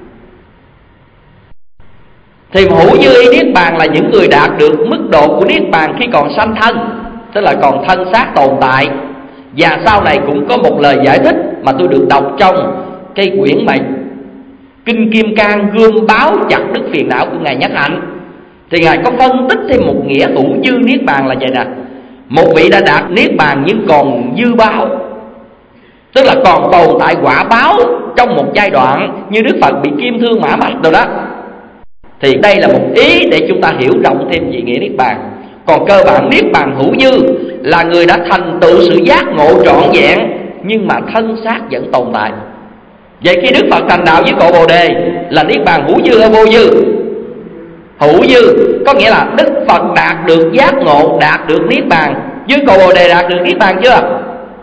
Thì hữu dư y niết bàn là những người đạt được mức độ của niết bàn khi còn sanh thân, tức là còn thân xác tồn tại. Và sau này cũng có một lời giải thích mà tôi được đọc trong cái quyển mà Kinh Kim Cang gươm báo chặt đứt phiền não của Ngài Nhất Hạnh. Thì Ngài có phân tích thêm một nghĩa hữu dư niết bàn là vậy nè: một vị đã đạt niết bàn nhưng còn dư báo, tức là còn tồn tại quả báo trong một giai đoạn, như Đức Phật bị kim thương mã mạch rồi đó. Thì đây là một ý để chúng ta hiểu rộng thêm về nghĩa niết bàn. Còn cơ bản niết bàn hữu dư là người đã thành tựu sự giác ngộ trọn vẹn, nhưng mà thân xác vẫn tồn tại. Vậy khi Đức Phật thành đạo với cội Bồ Đề là niết bàn hữu dư hay vô dư? Hữu dư, có nghĩa là Đức Phật đạt được giác ngộ, đạt được niết bàn. Với cội Bồ Đề đạt được niết bàn chưa?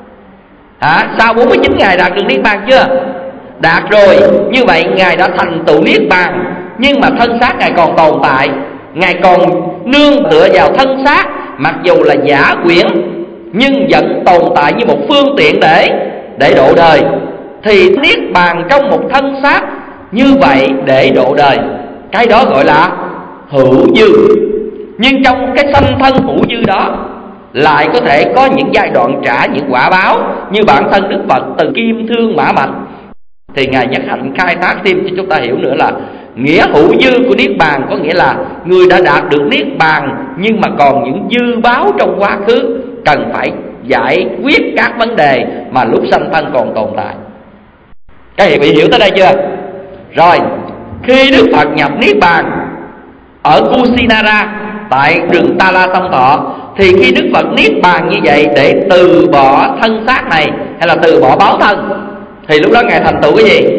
Sau 49 ngày đạt được niết bàn chưa? Đạt rồi. Như vậy Ngài đã thành tựu niết bàn, nhưng mà thân xác Ngài còn tồn tại. Ngài còn nương tựa vào thân xác, mặc dù là giả quyển, nhưng vẫn tồn tại như một phương tiện để độ đời. Thì niết bàn trong một thân xác như vậy để độ đời, cái đó gọi là hữu dư. Nhưng trong cái sanh thân hữu dư đó lại có thể có những giai đoạn trả những quả báo, như bản thân Đức Phật từ kim thương mã mạch. Thì Ngài Nhất Hạnh khai thác thêm cho chúng ta hiểu nữa là nghĩa hữu dư của niết bàn có nghĩa là người đã đạt được niết bàn, nhưng mà còn những dư báo trong quá khứ cần phải giải quyết các vấn đề mà lúc sanh thân còn tồn tại. Các vị hiểu tới đây chưa? Rồi, khi Đức Phật nhập niết bàn ở Kusinara tại rừng Ta La Tâm Thọ, thì khi Đức Phật niết bàn như vậy để từ bỏ thân xác này, hay là từ bỏ báo thân, thì lúc đó Ngài thành tựu cái gì?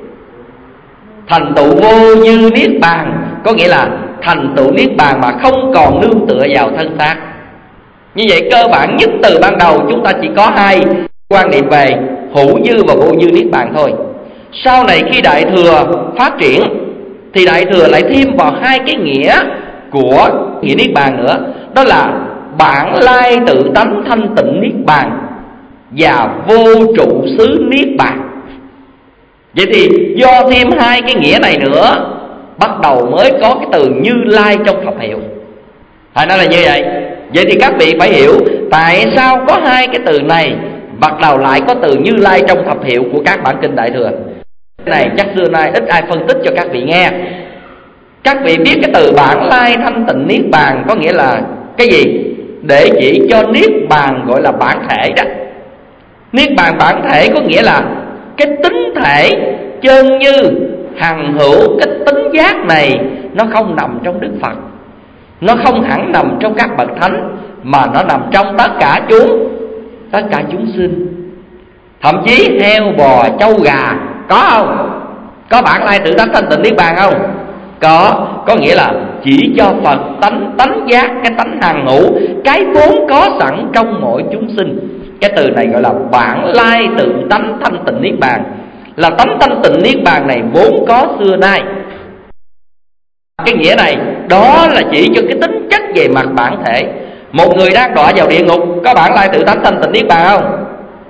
Thành tựu vô dư niết bàn, có nghĩa là thành tựu niết bàn mà không còn nương tựa vào thân xác. Như vậy cơ bản nhất từ ban đầu chúng ta chỉ có hai quan niệm về hữu dư và vô dư niết bàn thôi. Sau này khi Đại Thừa phát triển thì Đại Thừa lại thêm vào hai cái nghĩa của nghĩa niết bàn nữa, đó là bản lai tự tánh thanh tịnh niết bàn và vô trụ xứ niết bàn. Vậy thì do thêm hai cái nghĩa này nữa, bắt đầu mới có cái từ Như Lai trong thập hiệu. Phải nói là như vậy. Vậy thì các vị phải hiểu tại sao có hai cái từ này, bắt đầu lại có từ Như Lai trong thập hiệu của các bản kinh Đại Thừa. Cái này chắc xưa nay ít ai phân tích cho các vị nghe. Các vị biết cái từ bản lai thanh tịnh niết bàn có nghĩa là cái gì? Để chỉ cho niết bàn gọi là bản thể đó. Niết bàn bản thể có nghĩa là cái tính thể chân như hằng hữu. Cái tính giác này nó không nằm trong Đức Phật, nó không hẳn nằm trong các bậc thánh, mà nó nằm trong tất cả chúng sinh. Thậm chí heo, bò, trâu, gà có không? Có bản lai tự tánh thanh tịnh niết bàn không? Có nghĩa là chỉ cho Phật tánh giác, cái tánh hằng hữu, cái vốn có sẵn trong mỗi chúng sinh. Cái từ này gọi là bản lai tự tánh thanh tịnh niết bàn, là tánh thanh tịnh niết bàn này vốn có xưa nay. Cái nghĩa này đó là chỉ cho cái tính chất về mặt bản thể. Một người đang đọa vào địa ngục có bản lai tự tánh thanh tịnh niết bàn không?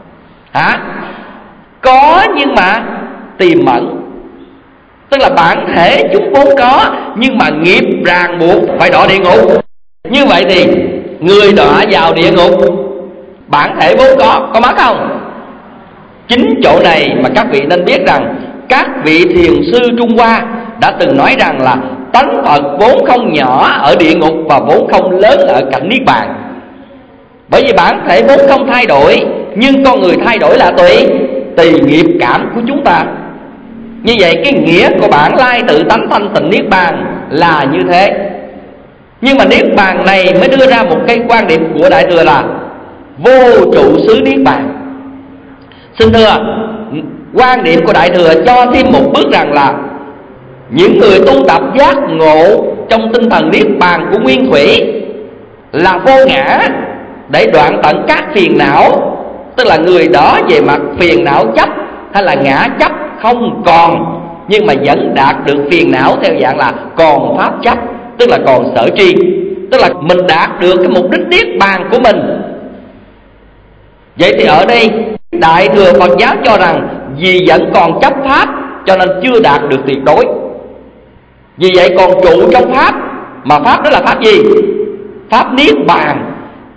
Có, nhưng mà tiềm ẩn. Tức là bản thể chúng vốn có, nhưng mà nghiệp ràng buộc phải đọa địa ngục. Như vậy thì người đọa vào địa ngục, bản thể vốn có mất không? Chính chỗ này mà các vị nên biết rằng các vị thiền sư Trung Hoa đã từng nói rằng là tánh Phật vốn không nhỏ ở địa ngục và vốn không lớn ở cảnh niết bàn. Bởi vì bản thể vốn không thay đổi, nhưng con người thay đổi là tùy nghiệp cảm của chúng ta. Như vậy cái nghĩa của bản lai tự tánh thanh tịnh niết bàn là như thế. Nhưng mà niết bàn này mới đưa ra một cái quan điểm của Đại Thừa là vô trụ xứ niết bàn. Xin thưa, quan điểm của Đại Thừa cho thêm một bước rằng là những người tu tập giác ngộ trong tinh thần niết bàn của nguyên thủy là vô ngã, để đoạn tận các phiền não. Tức là người đó về mặt phiền não chấp hay là ngã chấp không còn, nhưng mà vẫn đạt được phiền não theo dạng là còn pháp chấp, tức là còn sở tri. Tức là mình đạt được cái mục đích niết bàn của mình. Vậy thì ở đây Đại Thừa Phật giáo cho rằng vì vẫn còn chấp pháp cho nên chưa đạt được tuyệt đối. Vì vậy còn trụ trong pháp, mà pháp đó là pháp gì? Pháp niết bàn.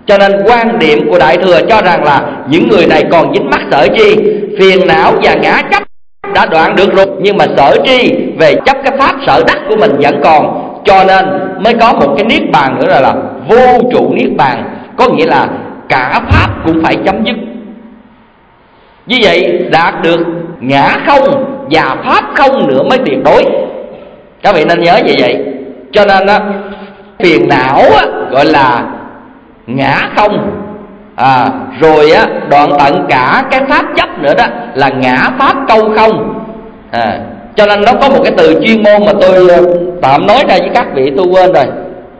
Cho nên quan điểm của Đại Thừa cho rằng là những người này còn dính mắc sở tri, phiền não và ngã chấp đã đoạn được rồi, nhưng mà sở tri về chấp cái pháp sở đắc của mình vẫn còn. Cho nên mới có một cái niết bàn nữa là vô trụ niết bàn, có nghĩa là cả pháp cũng phải chấm dứt. Như vậy đạt được ngã không và pháp không nữa mới tuyệt đối. Các vị nên nhớ như vậy. Cho nên á, phiền não á, gọi là ngã không, rồi á, đoạn tận cả cái pháp chấp nữa đó là ngã pháp câu không. Cho nên nó có một cái từ chuyên môn mà tôi tạm nói ra với các vị, tôi quên rồi.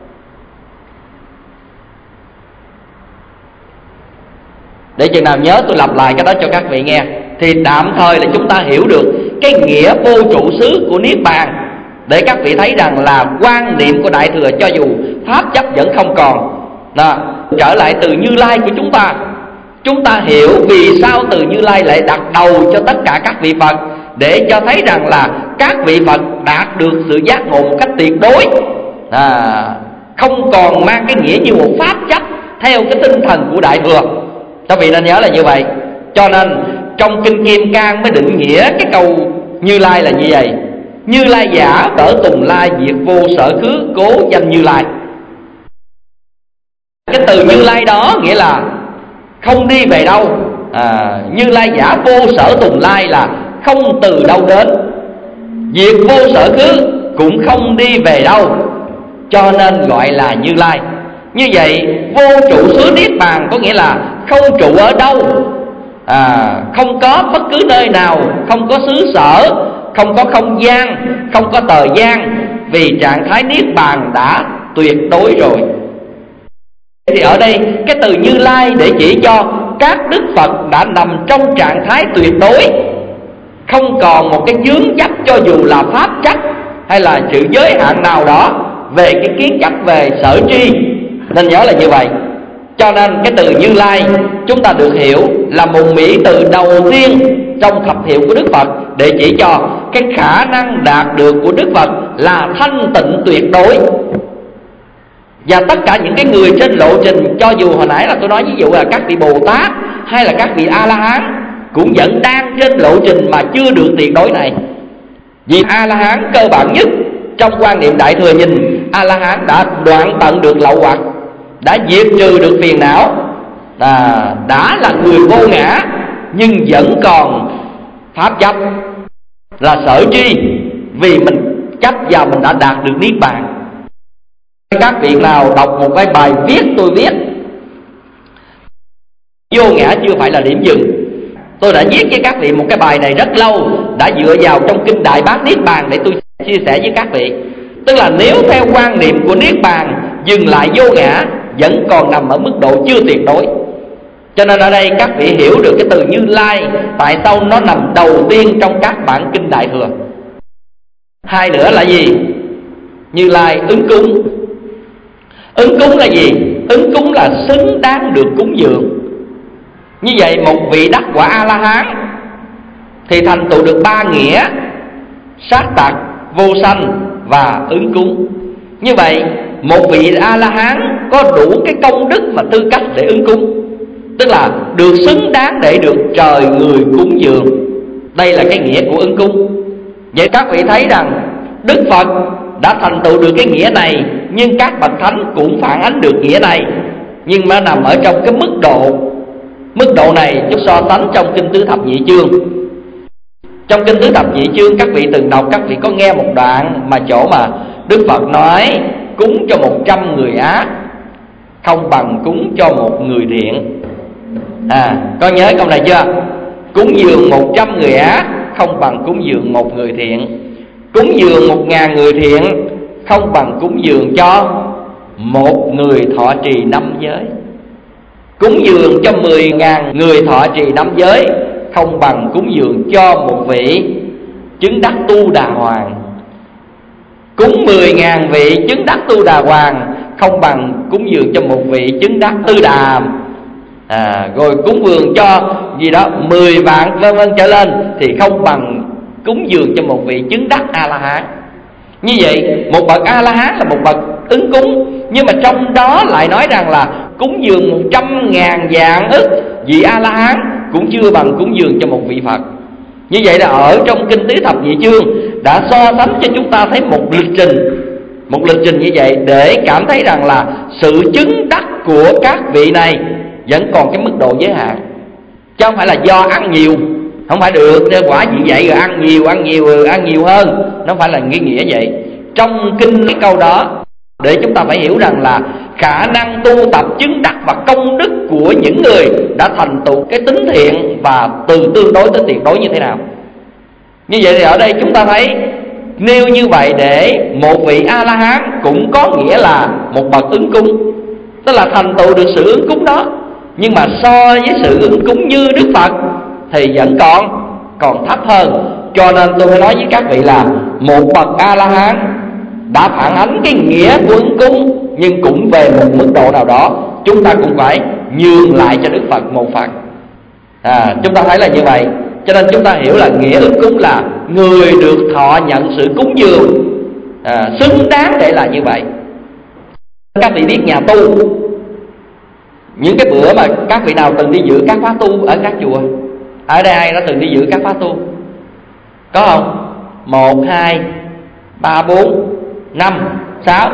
Để chừng nào nhớ tôi lặp lại cái đó cho các vị nghe. Thì tạm thời là chúng ta hiểu được cái nghĩa vô trụ xứ của niết bàn, để các vị thấy rằng là quan niệm của Đại Thừa cho dù pháp chấp vẫn không còn. Trở lại từ Như Lai của chúng ta hiểu vì sao từ Như Lai lại đặt đầu cho tất cả các vị Phật, để cho thấy rằng là các vị Phật đạt được sự giác ngộ một cách tuyệt đối, không còn mang cái nghĩa như một pháp chấp theo cái tinh thần của Đại Thừa. Các vị nên nhớ là như vậy. Cho nên trong Kinh Kim Cang mới định nghĩa cái câu Như Lai là như vậy: Như Lai giả cỡ Tùng Lai, diệt vô sở khứ, cố danh Như Lai. Cái từ Như Lai đó nghĩa là không đi về đâu. Như Lai giả vô sở Tùng Lai là không từ đâu đến, diệt vô sở khứ cũng không đi về đâu, cho nên gọi là Như Lai. Như vậy vô trụ xứ niết bàn có nghĩa là không trụ ở đâu, không có bất cứ nơi nào, không có xứ sở, không có không gian, không có thời gian, vì trạng thái niết bàn đã tuyệt đối rồi. Thì ở đây cái từ Như Lai để chỉ cho các đức Phật đã nằm trong trạng thái tuyệt đối, không còn một cái vướng dấp cho dù là pháp chấp hay là sự giới hạn nào đó về cái kiến chấp về sở tri. Nên nhớ là như vậy. Cho nên cái từ Như Lai chúng ta được hiểu là một mỹ từ đầu tiên trong thập hiệu của Đức Phật, để chỉ cho cái khả năng đạt được của Đức Phật là thanh tịnh tuyệt đối. Và tất cả những cái người trên lộ trình, cho dù hồi nãy là tôi nói ví dụ là các vị Bồ Tát hay là các vị A-la-hán, cũng vẫn đang trên lộ trình mà chưa được tuyệt đối này. Vì A-la-hán cơ bản nhất trong quan niệm Đại Thừa nhìn, A-la-hán đã đoạn tận được lậu hoặc, đã diệt trừ được phiền não, đã là người vô ngã, nhưng vẫn còn pháp chấp là sở tri, vì mình chấp vào mình đã đạt được niết bàn. Các vị nào đọc một cái bài viết tôi viết, vô ngã chưa phải là điểm dừng. Tôi đã viết với các vị một cái bài này rất lâu, đã dựa vào trong kinh Đại Bát Niết Bàn để tôi chia sẻ với các vị. Tức là nếu theo quan niệm của niết bàn dừng lại vô ngã, vẫn còn nằm ở mức độ chưa tuyệt đối. Cho nên ở đây các vị hiểu được cái từ Như Lai tại sao nó nằm đầu tiên trong các bản kinh Đại Thừa. Hai nữa là gì? Như Lai ứng cúng. Ứng cúng là gì? Ứng cúng là xứng đáng được cúng dường. Như vậy một vị đắc quả A-la-hán thì thành tựu được ba nghĩa: sát tặc, vô sanh và ứng cúng. Như vậy một vị A-la-hán có đủ cái công đức và tư cách để ứng cúng, tức là được xứng đáng để được trời người cúng dường. Đây là cái nghĩa của ứng cúng. Vậy các vị thấy rằng Đức Phật đã thành tựu được cái nghĩa này, nhưng các bậc thánh cũng phản ánh được nghĩa này, nhưng mà nằm ở trong cái mức độ này chúng so sánh trong kinh Tứ Thập Nhị Chương. Trong kinh Tứ Thập Nhị Chương các vị từng đọc, các vị có nghe một đoạn mà chỗ mà Đức Phật nói cúng cho 100 người ác không bằng cúng cho một người thiện. Có nhớ câu này chưa? Cúng dường 100 người ác không bằng cúng dường một người thiện. Cúng dường 1000 người thiện không bằng cúng dường cho một người thọ trì 5 giới. Cúng dường cho 10.000 người thọ trì 5 giới không bằng cúng dường cho một vị chứng đắc Tu Đà Hoàng. Cúng 10.000 vị chứng đắc Tu Đà Hoàng không bằng cúng dường cho một vị chứng đắc Tư Đàm. Rồi cúng dường cho gì đó 10 vạn vân vân trở lên thì không bằng cúng dường cho một vị chứng đắc A-la-hán. Như vậy một bậc A-la-hán là một bậc ứng cúng, nhưng mà trong đó lại nói rằng là cúng dường 100.000 vạn ức vị A-la-hán cũng chưa bằng cúng dường cho một vị Phật. Như vậy là ở trong Kinh Tứ Thập Nhị Chương đã so sánh cho chúng ta thấy một lịch trình như vậy, để cảm thấy rằng là sự chứng đắc của các vị này vẫn còn cái mức độ giới hạn, chứ không phải là do ăn nhiều, không phải được quả vị vậy rồi ăn nhiều hơn, nó không phải là nghĩa vậy. Trong kinh cái câu đó để chúng ta phải hiểu rằng là khả năng tu tập chứng đắc và công đức của những người đã thành tựu cái tính thiện và từ tương đối tới tuyệt đối như thế nào. Như vậy thì ở đây chúng ta thấy nêu như vậy để một vị A-la-hán cũng có nghĩa là một bậc ứng cúng, tức là thành tựu được sự ứng cúng đó. Nhưng mà so với sự ứng cúng như Đức Phật thì vẫn còn thấp hơn. Cho nên tôi mới nói với các vị là một bậc A-la-hán đã phản ánh cái nghĩa của ứng cúng, nhưng cũng về một mức độ nào đó chúng ta cũng phải nhường lại cho Đức Phật một phần. Chúng ta thấy là như vậy. Cho nên chúng ta hiểu là nghĩa ứng cúng là người được thọ nhận sự cúng dường xứng đáng để là như vậy. Các vị biết nhà tu, những cái bữa mà các vị nào từng đi dự các khóa tu ở các chùa? Ở đây ai đã từng đi dự các khóa tu? Có không? 1, 2, 3, 4, 5, 6.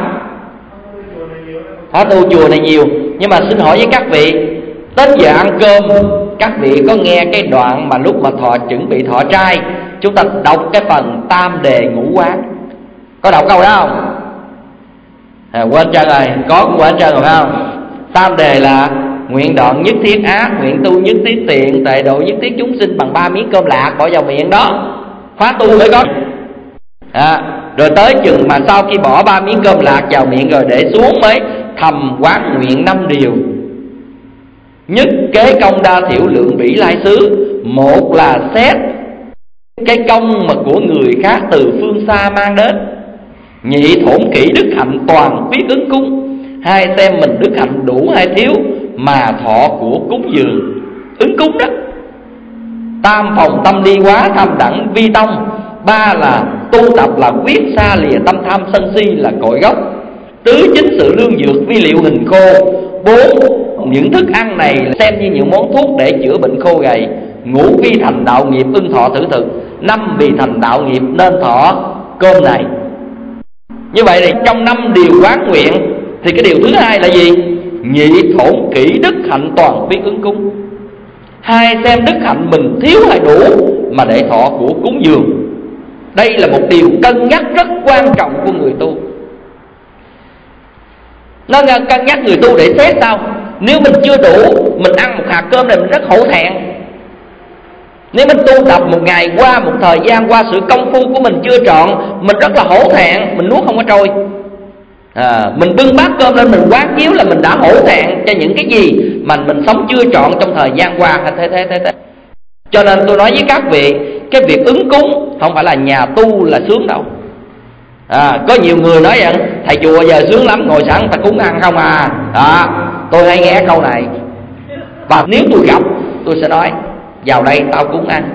Khóa tu chùa này nhiều. Nhưng mà xin hỏi với các vị, đến giờ ăn cơm các vị có nghe cái đoạn mà lúc mà chuẩn bị thọ trai chúng ta đọc cái phần tam đề ngũ quán? Có đọc câu đó không? Quên trơn rồi, có quên trơn rồi không? Tam đề là nguyện đoạn nhất thiết ác, nguyện tu nhất thiết tiện, tệ độ nhất thiết chúng sinh bằng 3 miếng cơm lạc bỏ vào miệng đó. Khóa tu phải có. Rồi tới chừng mà sau khi bỏ 3 miếng cơm lạc vào miệng rồi để xuống mới thầm quán nguyện 5 điều. Nhất kế công đa thiểu lượng bỉ lai xứ. Một là xét cái công mà của người khác từ phương xa mang đến. Nhị thổn kỹ đức hạnh toàn quyết ứng cúng. Hai xem mình đức hạnh đủ hay thiếu mà thọ của cúng dường ứng cúng đó. Tam phòng tâm đi quá tham đẳng vi tông. Ba là tu tập là quyết xa lìa tâm tham sân si là cội gốc. Tứ chính sự lương dược vi liệu hình khô. Bốn những thức ăn này xem như những món thuốc để chữa bệnh khô gầy. Ngũ vi thành đạo nghiệp ưng thọ thử thực. Năm vì thành đạo nghiệp nên thọ cơm này. Như vậy thì trong 5 điều quán nguyện thì cái điều thứ hai là gì? Nhị thổn kỹ đức hạnh toàn quyết ứng cúng. Hai xem đức hạnh mình thiếu hay đủ mà để thọ của cúng dường. Đây là một điều cân nhắc rất quan trọng của người tu. Nó cân nhắc người tu để xét sao? Nếu mình chưa đủ, mình ăn một hạt cơm này mình rất hổ thẹn. Nếu mình tu tập một ngày qua, một thời gian qua, sự công phu của mình chưa trọn, mình rất là hổ thẹn, mình nuốt không có trôi. Mình bưng bát cơm lên mình quán chiếu là mình đã hổ thẹn cho những cái gì mà mình sống chưa trọn trong thời gian qua. Thế. Cho nên tôi nói với các vị, cái việc ứng cúng không phải là nhà tu là sướng đâu. Có nhiều người nói vậy, thầy chùa giờ sướng lắm, ngồi sẵn ta cúng ăn không tôi hay nghe câu này. Và nếu tôi gặp, tôi sẽ nói vào đây tao cúng ăn.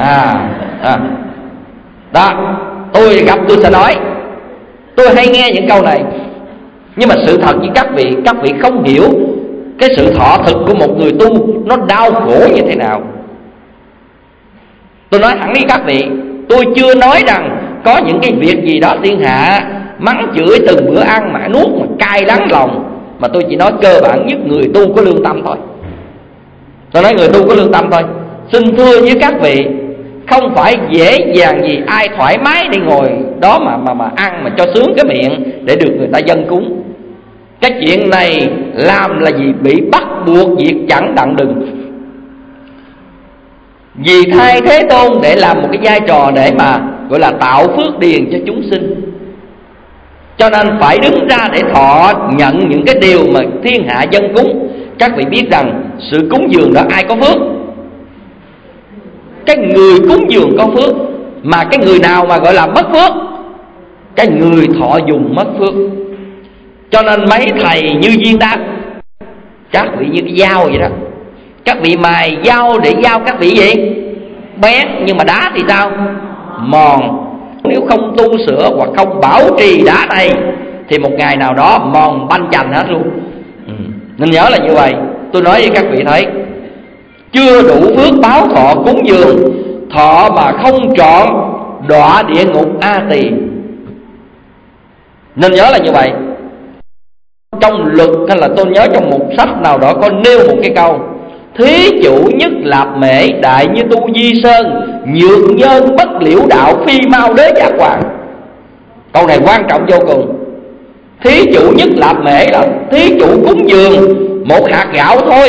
Đó, tôi gặp tôi sẽ nói. Tôi hay nghe những câu này. Nhưng mà sự thật với các vị không hiểu cái sự thọ thực của một người tu nó đau khổ như thế nào. Tôi nói thẳng với các vị, tôi chưa nói rằng có những cái việc gì đó thiên hạ mắng chửi từng bữa ăn mà nuốt mà cay đắng lòng, mà tôi chỉ nói cơ bản nhất người tu có lương tâm thôi. Tôi nói người tu có lương tâm thôi. Xin thưa với các vị, không phải dễ dàng gì ai thoải mái đi ngồi đó mà ăn mà cho sướng cái miệng để được người ta dâng cúng. Cái chuyện này làm là gì? Bị bắt buộc việc chẳng đặng đừng. Vì thay Thế Tôn để làm một cái vai trò để mà gọi là tạo phước điền cho chúng sinh, cho nên phải đứng ra để thọ nhận những cái điều mà thiên hạ dân cúng. Các vị biết rằng sự cúng dường đó ai có phước? Cái người cúng dường có phước. Mà cái người nào mà gọi là mất phước? Cái người thọ dùng mất phước. Cho nên mấy thầy như Viên Đáp, các vị như cái dao vậy đó. Các vị mài dao để dao các vị gì? Bén. Nhưng mà đá thì sao? Mòn. Nếu không tu sửa hoặc không bảo trì đá này thì một ngày nào đó mòn banh chành hết luôn. Nên nhớ là như vậy. Tôi nói với các vị thấy, chưa đủ phước báo thọ cúng dường, thọ mà không trọn đọa địa ngục A Tỳ. Nên nhớ là như vậy. Trong luật hay là tôi nhớ trong một sách nào đó có nêu một cái câu: thí chủ nhất lạp mễ, đại như tu di sơn, nhược nhân bất liễu đạo, phi mau đế giác hoàng. Câu này quan trọng vô cùng. Thí chủ nhất lạp mễ là thí chủ cúng dường một hạt gạo thôi.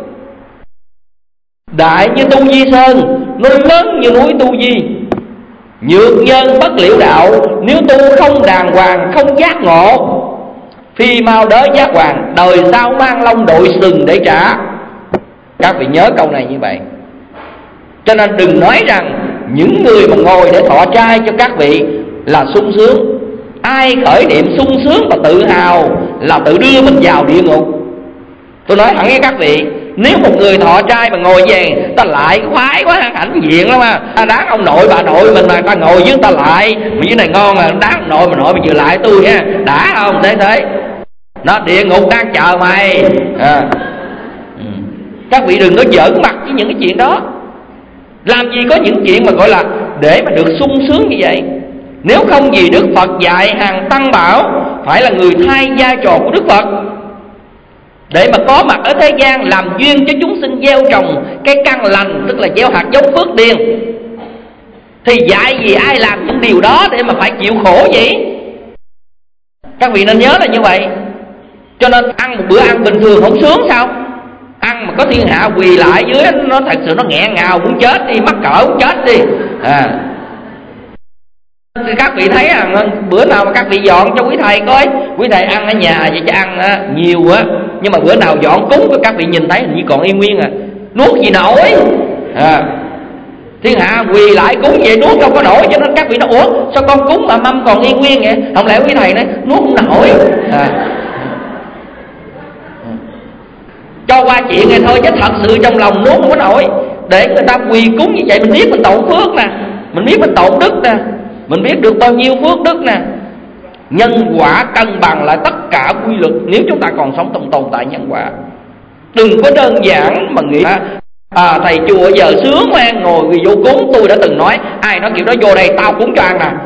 Đại như tu di sơn, nó lớn như núi tu di. Nhược nhân bất liễu đạo, nếu tu không đàng hoàng, không giác ngộ, phi mau đế giác hoàng, đời sau mang lông đội sừng để trả. Các vị nhớ câu này như vậy. Cho nên đừng nói rằng những người mà ngồi để thọ trai cho các vị là sung sướng. Ai khởi niệm sung sướng và tự hào là tự đưa mình vào địa ngục. Tôi nói thẳng với các vị, nếu một người thọ trai mà ngồi về, ta lại khoái quá, hãnh diện lắm mà. Ta đáng ông nội bà nội mình mà ta ngồi với ta lại, mà dưới này ngon mà, đáng ông nội bà nội mà vừa lại tôi ha, đã không? Thế nó địa ngục đang chờ mày. Các vị đừng có giỡn mặt với những cái chuyện đó. Làm gì có những chuyện mà gọi là để mà được sung sướng như vậy. Nếu không gì Đức Phật dạy hàng tăng bảo phải là người thay vai trò của Đức Phật, để mà có mặt ở thế gian làm duyên cho chúng sinh gieo trồng cái căn lành, tức là gieo hạt giống phước điền. Thì dạy gì ai làm những điều đó để mà phải chịu khổ vậy? Các vị nên nhớ là như vậy. Cho nên ăn một bữa ăn bình thường không sướng sao? Ăn mà có thiên hạ quỳ lại dưới, nó thật sự nó nghẹn ngào muốn chết đi, mắc cỡ muốn chết đi. Thì các vị thấy bữa nào mà các vị dọn cho quý thầy coi, quý thầy ăn ở nhà vậy chứ ăn nhiều quá, nhưng mà bữa nào dọn cúng các vị nhìn thấy hình như còn y nguyên nuốt gì nổi. Thiên hạ quỳ lại cúng vậy nuốt đâu có nổi, cho nên các vị nói ủa sao con cúng mà mâm còn y nguyên vậy? Không lẽ quý thầy nói nuốt không nổi. Cho qua chuyện này thôi chứ thật sự trong lòng nuốt không có nổi. Để người ta quỳ cúng như vậy mình biết mình tổn phước nè, mình biết mình tổn đức nè, mình biết được bao nhiêu phước đức nè. Nhân quả cân bằng lại tất cả quy luật nếu chúng ta còn sống trong tồn tại nhân quả. Đừng có đơn giản mà nghĩ thầy chùa giờ sướng mà ngồi vô cúng. Tôi đã từng nói ai nói kiểu đó vô đây tao cúng cho ăn nè.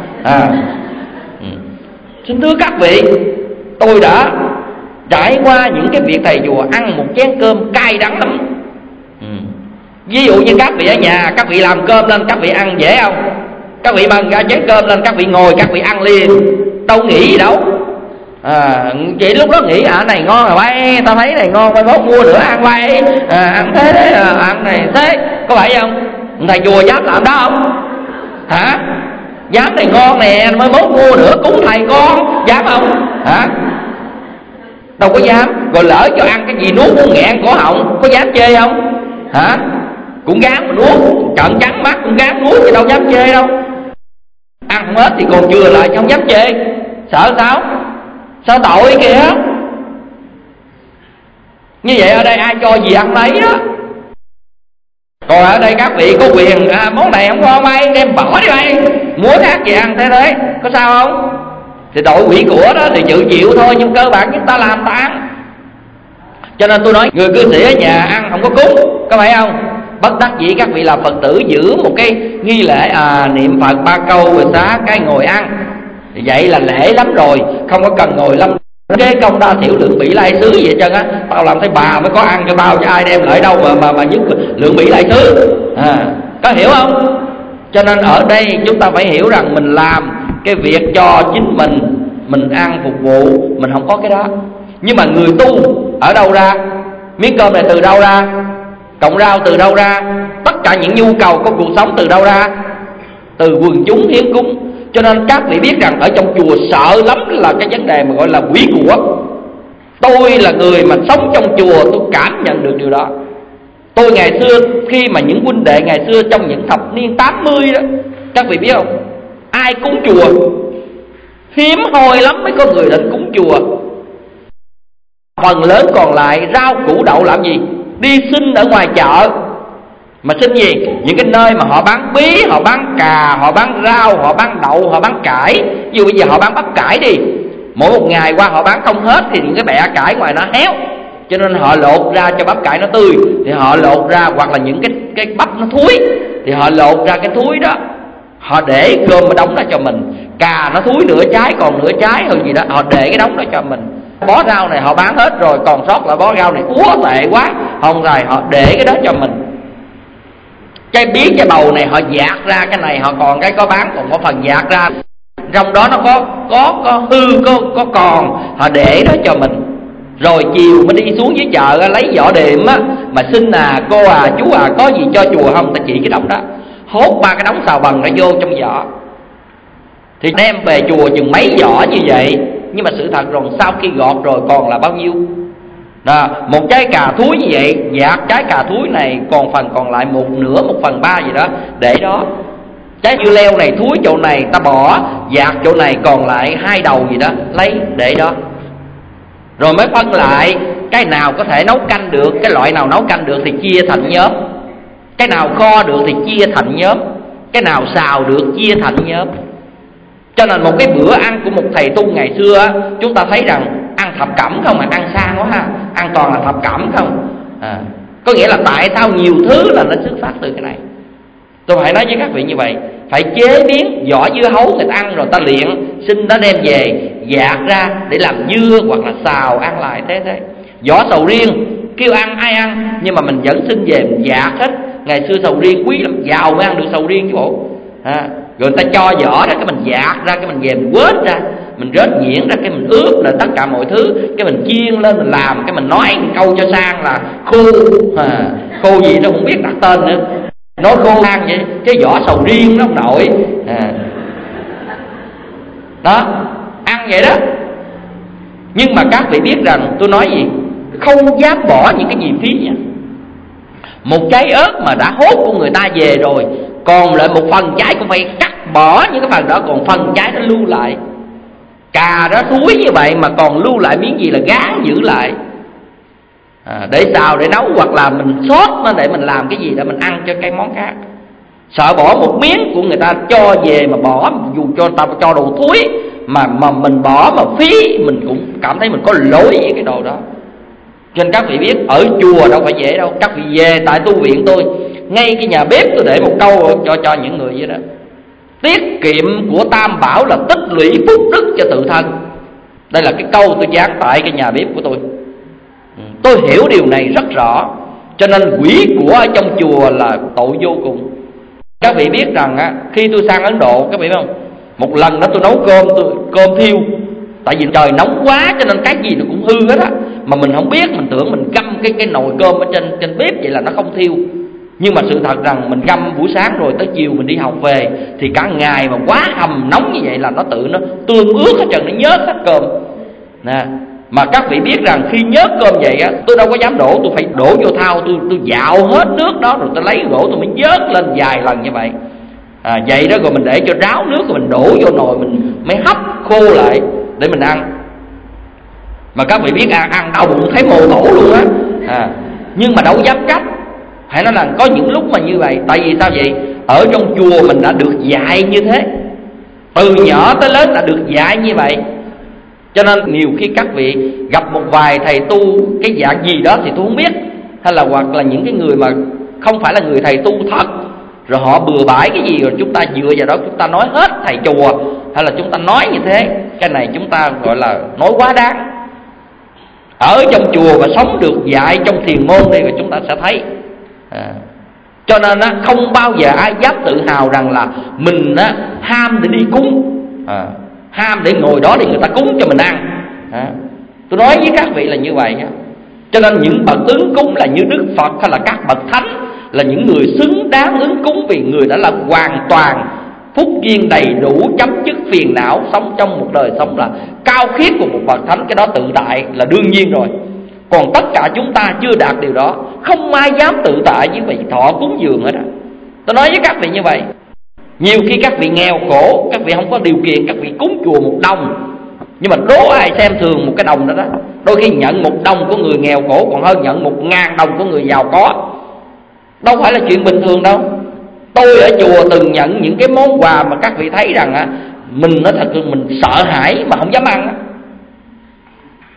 Xin thưa các vị, tôi đã trải qua những cái việc thầy chùa ăn một chén cơm cay đắng lắm. Ví dụ như các vị ở nhà, các vị làm cơm lên các vị ăn dễ không? Các vị bưng ra chén cơm lên các vị ngồi các vị ăn liền, đâu nghĩ gì đâu. Chỉ lúc đó nghĩ này ngon rồi bay, tao thấy này ngon bay mốt mua nữa ăn bay, ăn thế đấy, ăn này thế, có phải không? Thầy chùa dám làm đó không? Hả? Dám này ngon nè, mới mốt mua nữa cúng thầy con, dám không? Hả? Đâu có dám. Rồi lỡ cho ăn cái gì nuốt cũng nghẹn cổ họng, có dám chê không? Hả? Cũng dám mà nuốt, trợn trắng mắt cũng dám nuốt chứ đâu dám chê đâu. Ăn không hết thì còn chừa lại chứ không dám chê. Sợ sao? Sao tội kìa. Như vậy ở đây ai cho gì ăn lấy đó. Còn ở đây các vị có quyền món này không ngon bay đem bỏ đi bay, muốn khác gì ăn thế đấy, có sao không? Thì đội quỷ của đó thì chịu thôi, nhưng cơ bản chúng ta làm ta ăn. Cho nên tôi nói người cư sĩ ở nhà ăn không có cúng, có phải không? Bất đắc dĩ các vị là Phật tử giữ một cái nghi lễ niệm Phật 3 câu rồi xá cái ngồi ăn, thì vậy là lễ lắm rồi, không có cần ngồi lâm cái công đa thiểu lượng bỉ lai xứ vậy trơn á. Tao làm thấy bà mới có ăn cho tao, chứ ai đem lại đâu mà giúp lượng bỉ lai xứ. Có hiểu không? Cho nên ở đây chúng ta phải hiểu rằng mình làm cái việc cho chính mình ăn phục vụ, mình không có cái đó. Nhưng mà người tu ở đâu ra? Miếng cơm này từ đâu ra? Cọng rau từ đâu ra? Tất cả những nhu cầu của cuộc sống từ đâu ra? Từ quần chúng hiến cúng. Cho nên các vị biết rằng ở trong chùa sợ lắm là cái vấn đề mà gọi là quỷ của. Tôi là người mà sống trong chùa, tôi cảm nhận được điều đó. Tôi ngày xưa khi mà những huynh đệ ngày xưa trong những thập niên 80 đó, các vị biết không? Ai cúng chùa? Hiếm hoi lắm mới có người đến cúng chùa. Phần lớn còn lại rau củ đậu làm gì? Đi xin ở ngoài chợ. Mà xin gì? Những cái nơi mà họ bán bí, họ bán cà, họ bán rau, họ bán đậu, họ bán cải. Ví dụ bây giờ họ bán bắp cải đi, mỗi một ngày qua họ bán không hết thì những cái bẹ cải ngoài nó héo, cho nên họ lột ra cho bắp cải nó tươi thì họ lột ra, hoặc là những cái bắp nó thúi thì họ lột ra cái thúi đó, họ để gom mà đóng đó cho mình. Cà nó thúi nửa trái còn nửa trái hơn gì đó, họ để cái đống đó cho mình. Bó rau này họ bán hết rồi, còn sót lại bó rau này úa tệ quá, không rồi họ để cái đó cho mình. Trái bí trái bầu này họ dạt ra, cái này họ còn cái có bán, còn có phần dạt ra, trong đó nó có hư có còn, họ để đó cho mình. Rồi chiều mới đi xuống dưới chợ lấy vỏ đệm á, mà xin cô chú có gì cho chùa không, ta chỉ cái đống đó, hốt 3 cái đống xào bằng nó vô trong vỏ, thì đem về chùa chừng mấy vỏ như vậy. Nhưng mà sự thật rồi sau khi gọt rồi còn là bao nhiêu đó, một trái cà thúi như vậy, dạt trái cà thúi này còn phần còn lại 1/2/3 gì đó để đó. Trái dưa leo này thúi chỗ này ta bỏ, dạt chỗ này còn lại 2 đầu gì đó lấy để đó. Rồi mới phân lại cái nào có thể nấu canh được, cái loại nào nấu canh được thì chia thành nhóm, cái nào kho được thì chia thành nhóm, cái nào xào được chia thành nhóm. Cho nên một cái bữa ăn của một thầy tu ngày xưa á, chúng ta thấy rằng ăn thập cẩm không, mà ăn sang quá ha, ăn toàn là thập cẩm không. Có nghĩa là tại sao nhiều thứ là nó xuất phát từ cái này. Tôi phải nói với các vị như vậy, phải chế biến vỏ dưa hấu người ta ăn rồi ta luyện, xin nó đem về dạt ra để làm dưa hoặc là xào ăn lại thế. Vỏ sầu riêng kêu ăn ai ăn, nhưng mà mình vẫn xin về mình dạt hết. Ngày xưa sầu riêng quý lắm, giàu mới ăn được sầu riêng chứ bộ. Rồi người ta cho vỏ ra, cái mình dạt ra, cái mình về mình quết ra, mình rết nhuyễn ra, cái mình ướp là tất cả mọi thứ, cái mình chiên lên mình làm, cái mình nói câu cho sang là khô gì nó cũng biết đặt tên nữa, nói khô ăn vậy, cái vỏ sầu riêng nó không nổi. Đó, ăn vậy đó. Nhưng mà các vị biết rằng tôi nói gì, không dám bỏ những cái gì phí nha. Một trái ớt mà đã hốt của người ta về rồi, còn lại một phần trái cũng phải cắt bỏ những cái phần đó, còn phần trái nó lưu lại. Cà đó thúi như vậy mà còn lưu lại miếng gì là gán giữ lại, để xào để nấu, hoặc là mình sót nó để mình làm cái gì để mình ăn cho cái món khác. Sợ bỏ một miếng của người ta cho về mà bỏ, dù cho ta cho đồ thúi mà mình bỏ mà phí, mình cũng cảm thấy mình có lỗi với cái đồ đó. Cho nên các vị biết, ở chùa đâu phải dễ đâu. Các vị về tại tu viện tôi, ngay cái nhà bếp tôi để một câu cho những người vậy đó: tiết kiệm của tam bảo là tích lũy phúc đức cho tự thân. Đây là cái câu tôi dán tại cái nhà bếp của tôi. Tôi hiểu điều này rất rõ, cho nên quỷ của ở trong chùa là tội vô cùng. Các vị biết rằng á, khi tôi sang Ấn Độ, các vị biết không, một lần đó tôi nấu cơm thiêu. Tại vì trời nóng quá cho nên cái gì nó cũng hư hết á, mà mình không biết, mình tưởng mình găm cái nồi cơm ở trên bếp vậy là nó không thiêu. Nhưng mà sự thật rằng mình găm buổi sáng rồi tới chiều mình đi học về thì cả ngày mà quá hầm nóng như vậy là nó tự nó tương ướt hết trơn, nó nhớt hết cơm nè. Mà các vị biết rằng khi nhớt cơm vậy á, tôi đâu có dám đổ, tôi phải đổ vô thau, tôi dạo hết nước đó rồi tôi lấy gỗ tôi mới vớt lên vài lần như vậy. Vậy đó, rồi mình để cho ráo nước rồi mình đổ vô nồi, mình mới hấp khô lại để mình ăn. Mà các vị biết ăn đau bụng thấy mồ tổ luôn á. Nhưng mà đâu dám trách, phải nói là có những lúc mà như vậy. Tại vì sao vậy? Ở trong chùa mình đã được dạy như thế, từ nhỏ tới lớn đã được dạy như vậy. Cho nên nhiều khi các vị gặp một vài thầy tu cái dạng gì đó thì tôi không biết, hay là hoặc là những cái người mà không phải là người thầy tu thật, rồi họ bừa bãi cái gì, rồi chúng ta dựa vào đó chúng ta nói hết thầy chùa, hay là chúng ta nói như thế, cái này chúng ta gọi là nói quá đáng. Ở trong chùa và sống được dạy trong thiền môn đây rồi chúng ta sẽ thấy. Cho nên không bao giờ ai dám tự hào rằng là mình ham để đi cúng, ham để ngồi đó để người ta cúng cho mình ăn. Tôi nói với các vị là như vậy. Cho nên những bậc ứng cúng là như Đức Phật hay là các bậc thánh là những người xứng đáng ứng cúng, vì người đã là hoàn toàn phúc duyên đầy đủ, chấm dứt phiền não, sống trong một đời sống là cao khiết của một bậc thánh. Cái đó tự tại là đương nhiên rồi. Còn tất cả chúng ta chưa đạt điều đó, không ai dám tự tại với vị thọ cúng dường hết á. Tôi nói với các vị như vậy. Nhiều khi các vị nghèo khổ, các vị không có điều kiện, các vị cúng chùa 1 đồng, nhưng mà đố ai xem thường một cái đồng đó đó. Đôi khi nhận 1 đồng của người nghèo khổ còn hơn nhận 1.000 đồng của người giàu có. Đâu phải là chuyện bình thường đâu. Tôi ở chùa từng nhận những cái món quà mà các vị thấy rằng mình nói thật mình sợ hãi mà không dám ăn.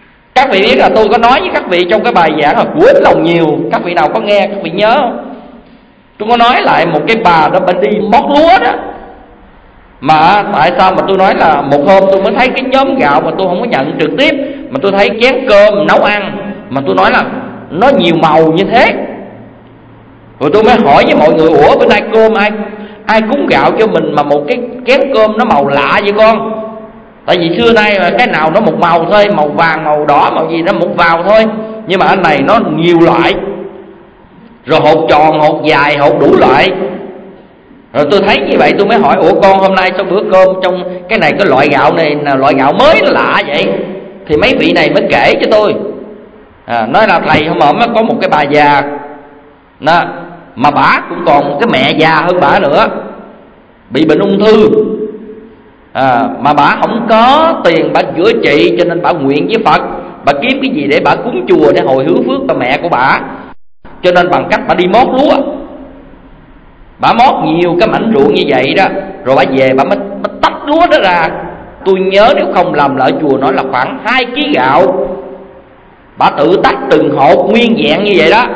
Các vị biết là tôi có nói với các vị trong cái bài giảng là của ít lòng nhiều. Các vị nào có nghe, các vị nhớ không? Tôi có nói lại một cái bà đó, bà đi mót lúa đó. Mà tại sao mà tôi nói là một hôm tôi mới thấy cái nhóm gạo mà tôi không có nhận trực tiếp, mà tôi thấy chén cơm nấu ăn, mà tôi nói là nó nhiều màu như thế. Rồi tôi mới hỏi với mọi người: ủa bữa nay cơm ai cúng gạo cho mình mà một cái chén cơm nó màu lạ vậy con? Tại vì xưa nay là cái nào nó một màu thôi, màu vàng, màu đỏ, màu gì nó một vào thôi. Nhưng mà anh này nó nhiều loại, rồi hột tròn, hột dài, hột đủ loại. Rồi tôi thấy như vậy tôi mới hỏi: ủa con, hôm nay sao bữa cơm trong cái này cái loại gạo này là loại gạo mới nó lạ vậy? Thì mấy vị này mới kể cho tôi. Nói là thầy hôm ổm có một cái bà già đó, mà bả cũng còn cái mẹ già hơn bả nữa, bị bệnh ung thư. Mà bả không có tiền bả chữa trị, cho nên bả nguyện với Phật, bả kiếm cái gì để bả cúng chùa để hồi hướng phước cho mẹ của bả. Cho nên bằng cách bả đi mót lúa, bả mót nhiều cái mảnh ruộng như vậy đó, rồi bả về bả mới tách lúa đó ra. Tôi nhớ nếu không làm lỡ chùa nói là khoảng 2 kg gạo. Bả tự tách từng hột nguyên vẹn như vậy đó.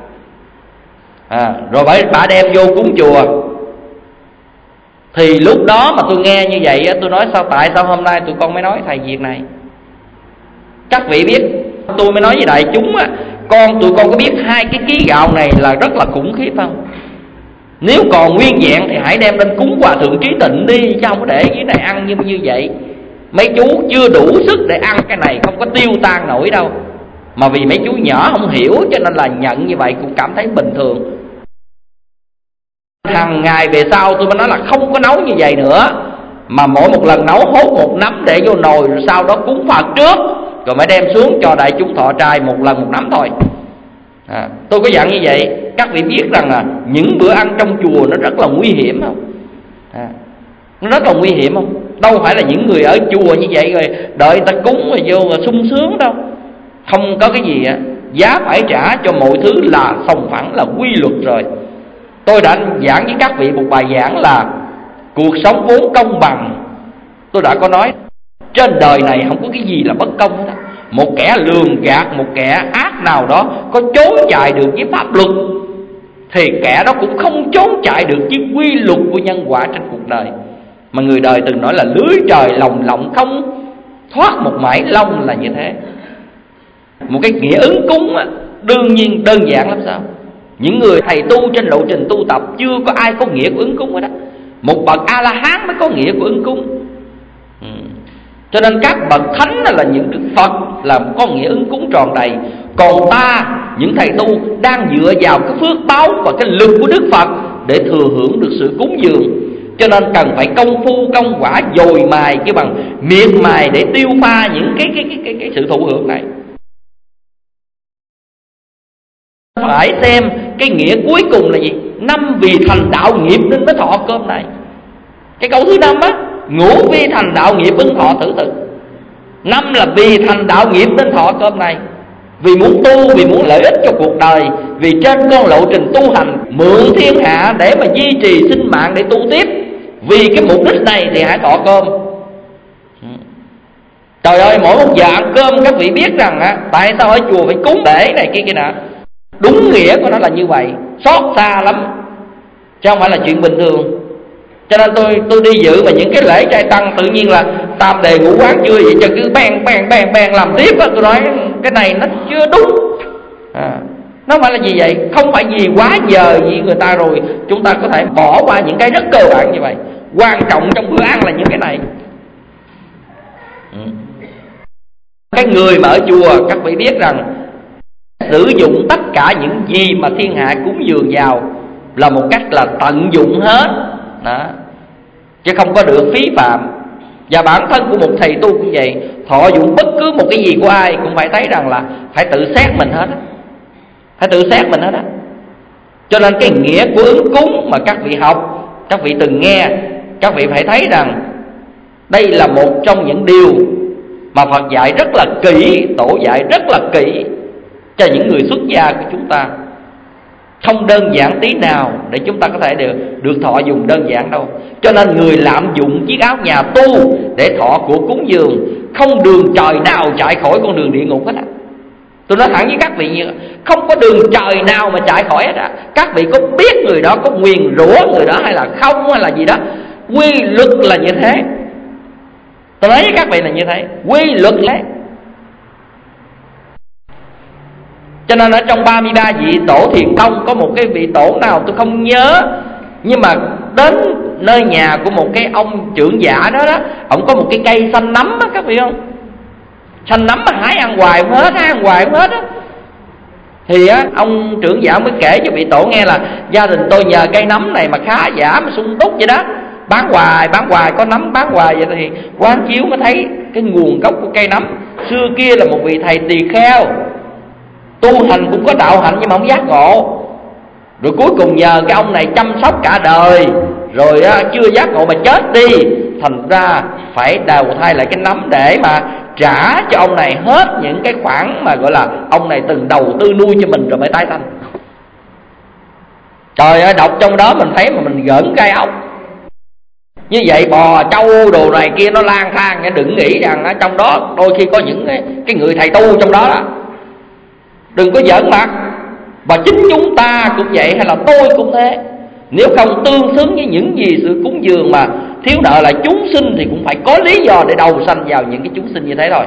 Rồi bả đem vô cúng chùa. Thì lúc đó mà tôi nghe như vậy, tôi nói tại sao hôm nay tụi con mới nói thầy việc này? Các vị biết, tôi mới nói với đại chúng tụi con có biết 2 cái ký gạo này là rất là khủng khiếp không? Nếu còn nguyên vẹn thì hãy đem lên cúng Hòa Thượng Trí Tịnh đi, chứ không có để dưới này ăn như vậy. Mấy chú chưa đủ sức để ăn cái này, không có tiêu tan nổi đâu. Mà vì mấy chú nhỏ không hiểu cho nên là nhận như vậy cũng cảm thấy bình thường. Hàng ngày về sau tôi mới nói là không có nấu như vậy nữa, mà mỗi một lần nấu hốt một nắm để vô nồi, rồi sau đó cúng Phật trước, rồi mới đem xuống cho đại chúng thọ trai một lần một nắm thôi. Tôi có dặn như vậy. Các vị biết rằng là những bữa ăn trong chùa nó rất là nguy hiểm không? Nó rất là nguy hiểm không? Đâu phải là những người ở chùa như vậy rồi đợi ta cúng rồi vô rồi sung sướng đâu. Không có cái gì giá phải trả cho mọi thứ là sòng phẳng, là quy luật rồi. Tôi đã giảng với các vị một bài giảng là cuộc sống vốn công bằng. Tôi đã có nói trên đời này không có cái gì là bất công hết. Một kẻ lường gạt, một kẻ ác nào đó có trốn chạy được với pháp luật, thì kẻ đó cũng không trốn chạy được với quy luật của nhân quả trên cuộc đời. Mà người đời từng nói là lưới trời lồng lộng không thoát một mảy lông là như thế. Một cái nghĩa ứng cúng đương nhiên đơn giản lắm sao? Những người thầy tu trên lộ trình tu tập chưa có ai có nghĩa của ứng cúng hết đó. Một bậc A-la-hán mới có nghĩa của ứng cúng. Cho nên các bậc thánh là những đức Phật là có nghĩa ứng cúng tròn đầy. Còn ta, những thầy tu đang dựa vào cái phước báo và cái lực của Đức Phật để thừa hưởng được sự cúng dường. Cho nên cần phải công phu công quả dồi mài, cái bằng miệt mài để tiêu pha những cái sự thụ hưởng này. Phải xem cái nghĩa cuối cùng là gì? 5 vì thành đạo nghiệp nên mới thọ cơm này. Cái câu thứ 5 ngũ vì thành đạo nghiệp ứng thọ tử thực. 5 là vì thành đạo nghiệp nên thọ cơm này. Vì muốn tu, vì muốn lợi ích cho cuộc đời, vì trên con lộ trình tu hành mượn thiên hạ để mà duy trì sinh mạng để tu tiếp. Vì cái mục đích này thì hãy thọ cơm. Trời ơi, mỗi một giờ ăn cơm các vị biết rằng tại sao ở chùa phải cúng lễ này kia nọ. Đúng nghĩa của nó là như vậy, xót xa lắm, chứ không phải là chuyện bình thường. Cho nên tôi đi dự mà những cái lễ trai tăng tự nhiên là tam đề ngũ quán chưa vậy cho cứ bang làm tiếp á. Tôi nói cái này nó chưa đúng. Nó phải là gì vậy? Không phải vì quá giờ gì người ta rồi chúng ta có thể bỏ qua những cái rất cơ bản như vậy. Quan trọng trong bữa ăn là những cái này. Cái người mà ở chùa các vị biết rằng sử dụng tất cả những gì mà thiên hạ cúng dường vào là một cách là tận dụng hết đó, chứ không có được phí phạm. Và bản thân của một thầy tu cũng vậy, thọ dụng bất cứ một cái gì của ai cũng phải thấy rằng là phải tự xét mình hết, phải tự xét mình hết á. Cho nên cái nghĩa của ứng cúng mà các vị học, các vị từng nghe, các vị phải thấy rằng đây là một trong những điều mà Phật dạy rất là kỹ, tổ dạy rất là kỹ cho những người xuất gia của chúng ta. không đơn giản tí nào để chúng ta có thể được thọ dùng đơn giản đâu. Cho nên người lạm dụng chiếc áo nhà tu để thọ của cúng dường, không đường trời nào chạy khỏi con đường địa ngục hết á. Tôi nói thẳng với các vị như không có đường trời nào mà chạy khỏi hết á. Các vị có biết người đó có nguyền rủa người đó hay là không, hay là gì đó, quy luật là như thế. Tôi nói với các vị là như thế, quy luật đấy. Cho nên ở trong 33 vị tổ Thiền Tông có một cái vị tổ nào tôi không nhớ, nhưng mà đến nơi nhà của một cái ông trưởng giả đó đó, ông có một cái cây xanh nấm á, các vị không? Xanh nấm mà hái ăn hoài không hết, hái ăn hoài không hết á. Thì á, ông trưởng giả mới kể cho vị tổ nghe là gia đình tôi nhờ cây nấm này mà khá giả mà sung túc vậy đó, bán hoài, có nấm bán hoài vậy. Thì quán chiếu mới thấy cái nguồn gốc của cây nấm. Xưa kia là một vị thầy tỳ kheo, tu hành cũng có đạo hạnh nhưng mà không giác ngộ. Rồi cuối cùng nhờ cái ông này chăm sóc cả đời, rồi chưa giác ngộ mà chết đi. Thành ra phải đào thai lại cái nấm để mà trả cho ông này hết những cái khoản mà gọi là ông này từng đầu tư nuôi cho mình rồi mới tái sanh. Trời ơi, đọc trong đó mình thấy mà mình gỡn gai ốc. Như vậy bò trâu đồ này kia nó lang thang, đừng nghĩ rằng ở trong đó đôi khi có những cái người thầy tu trong đó đó. Đừng có giỡn mặt. Và chính chúng ta cũng vậy, hay là tôi cũng thế. Nếu không tương xứng với những gì sự cúng dường mà thiếu nợ là chúng sinh, thì cũng phải có lý do để đầu sanh vào những cái chúng sinh như thế thôi.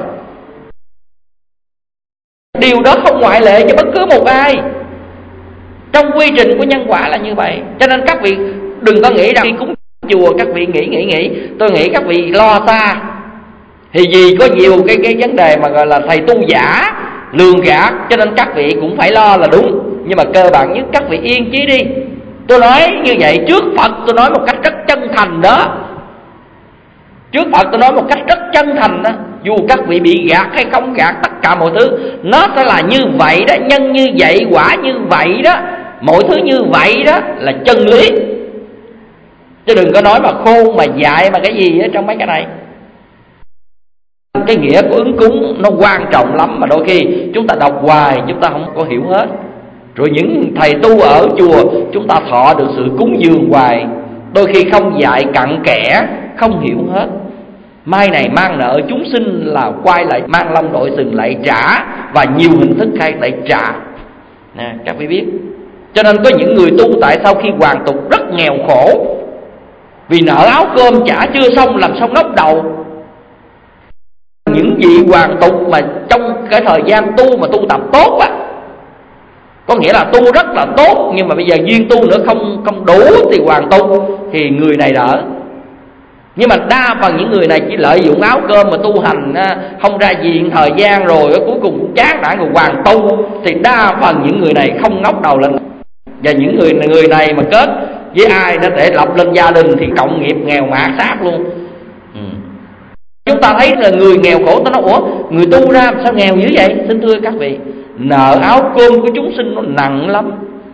Điều đó không ngoại lệ cho bất cứ một ai. Trong quy trình của nhân quả là như vậy. Cho nên các vị đừng có nghĩ rằng khi cúng chùa các vị nghĩ. Tôi nghĩ các vị lo xa. Thì vì có nhiều cái vấn đề mà gọi là thầy tu giả lường gạt, cho nên các vị cũng phải lo là đúng. Nhưng mà cơ bản nhất các vị yên chí đi. Tôi nói như vậy trước Phật, tôi nói một cách rất chân thành đó. Trước Phật tôi nói một cách rất chân thành đó. Dù các vị bị gạt hay không gạt, tất cả mọi thứ nó sẽ là như vậy đó. Nhân như vậy, quả như vậy đó. Mọi thứ như vậy đó là chân lý. Chứ đừng có nói mà khôn mà dại mà cái gì ở trong mấy cái này. Cái nghĩa của ứng cúng nó quan trọng lắm, mà đôi khi chúng ta đọc hoài chúng ta không có hiểu hết. Rồi những thầy tu ở chùa chúng ta thọ được sự cúng dường hoài, đôi khi không dạy cặn kẽ, không hiểu hết. Mai này mang nợ chúng sinh là quay lại mang lông đội sừng lại trả, và nhiều hình thức khác lại trả nè, các vị biết. Cho nên có những người tu tại sao khi hoàn tục rất nghèo khổ, vì nợ áo cơm trả chưa xong làm xong ngóc đầu. Những vị hoàn tục mà trong cái thời gian tu mà tu tập tốt á, có nghĩa là tu rất là tốt, nhưng mà bây giờ duyên tu nữa không đủ thì hoàn tu, thì người này đỡ. Nhưng mà đa phần những người này chỉ lợi dụng áo cơm mà tu hành không ra diện thời gian, rồi cuối cùng cũng chán nản rồi hoàn tu, thì đa phần những người này không ngóc đầu lên. Và những người này mà kết với ai nó để lập lên gia đình thì cộng nghiệp nghèo mạt sát luôn. Chúng ta thấy là người nghèo khổ, ta nói ủa người tu ra sao nghèo dữ vậy? Xin thưa các vị, nợ áo cơm của chúng sinh nó nặng lắm.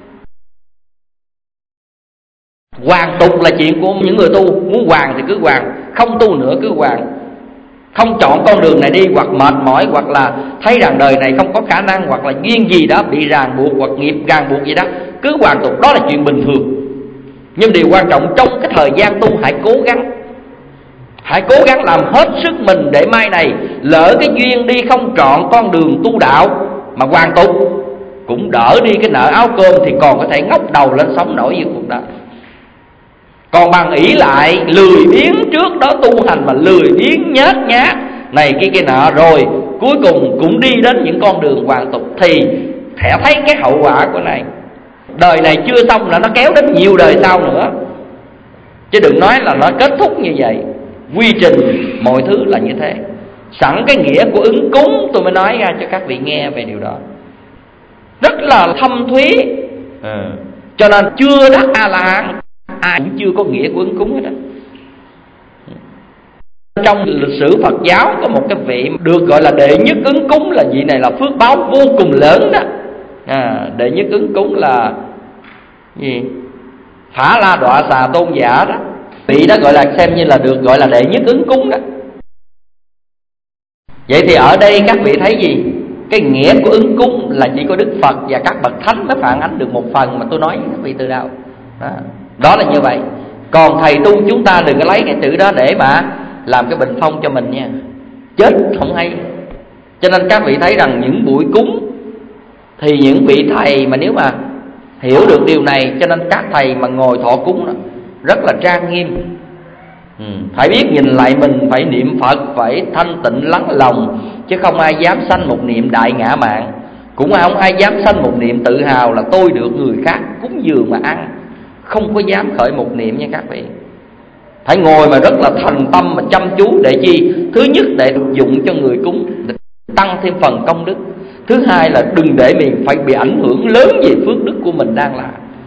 Hoàn tục là chuyện của những người tu, muốn hoàn thì cứ hoàn, không tu nữa cứ hoàn. Không chọn con đường này đi, hoặc mệt mỏi, hoặc là thấy rằng đời này không có khả năng, hoặc là duyên gì đó bị ràng buộc, hoặc nghiệp ràng buộc gì đó, cứ hoàn tục, đó là chuyện bình thường. Nhưng điều quan trọng trong cái thời gian tu hãy cố gắng làm hết sức mình, để mai này lỡ cái duyên đi không trọn con đường tu đạo mà hoàn tục, cũng đỡ đi cái nợ áo cơm, thì còn có thể ngóc đầu lên sống nổi với cuộc đời. Còn bằng ỷ lại lười biếng trước đó tu hành mà lười biếng nhát nhát này kia nọ, rồi cuối cùng cũng đi đến những con đường hoàn tục, thì sẽ thấy cái hậu quả của này. Đời này chưa xong là nó kéo đến nhiều đời sau nữa, chứ đừng nói là nó kết thúc như vậy. Quy trình mọi thứ là như thế. Sẵn cái nghĩa của ứng cúng tôi mới nói ra cho các vị nghe về điều đó, rất là thâm thúy. Cho nên chưa đắc A-la-hán ai cũng chưa có nghĩa của ứng cúng hết đó. Trong lịch sử Phật giáo có một cái vị được gọi là đệ nhất ứng cúng, là vị này là phước báo vô cùng lớn đó. Đệ nhất ứng cúng là gì? Phả La Đọa Xà Tôn Giả đó. Vị đó gọi là xem như là được gọi là đệ nhất ứng cúng đó. Vậy thì ở đây các vị thấy gì? Cái nghĩa của ứng cúng là chỉ có Đức Phật và các bậc thánh mới phản ánh được một phần mà tôi nói với các vị từ đầu. Đó là như vậy. Còn thầy tu chúng ta đừng có lấy cái chữ đó để mà làm cái bình phong cho mình nha, chết không hay. Cho nên các vị thấy rằng những buổi cúng thì những vị thầy mà nếu mà hiểu được điều này, cho nên các thầy mà ngồi thọ cúng đó rất là trang nghiêm. Phải biết nhìn lại mình, phải niệm Phật, phải thanh tịnh lắng lòng, chứ không ai dám sanh một niệm đại ngã mạn, cũng không ai dám sanh một niệm tự hào là tôi được người khác cúng dường mà ăn. Không có dám khởi một niệm nha các vị. Phải ngồi mà rất là thành tâm mà chăm chú để chi? Thứ nhất để phục dụng cho người cúng, để tăng thêm phần công đức. Thứ hai là đừng để mình phải bị ảnh hưởng lớn về phước đức của mình đang làm.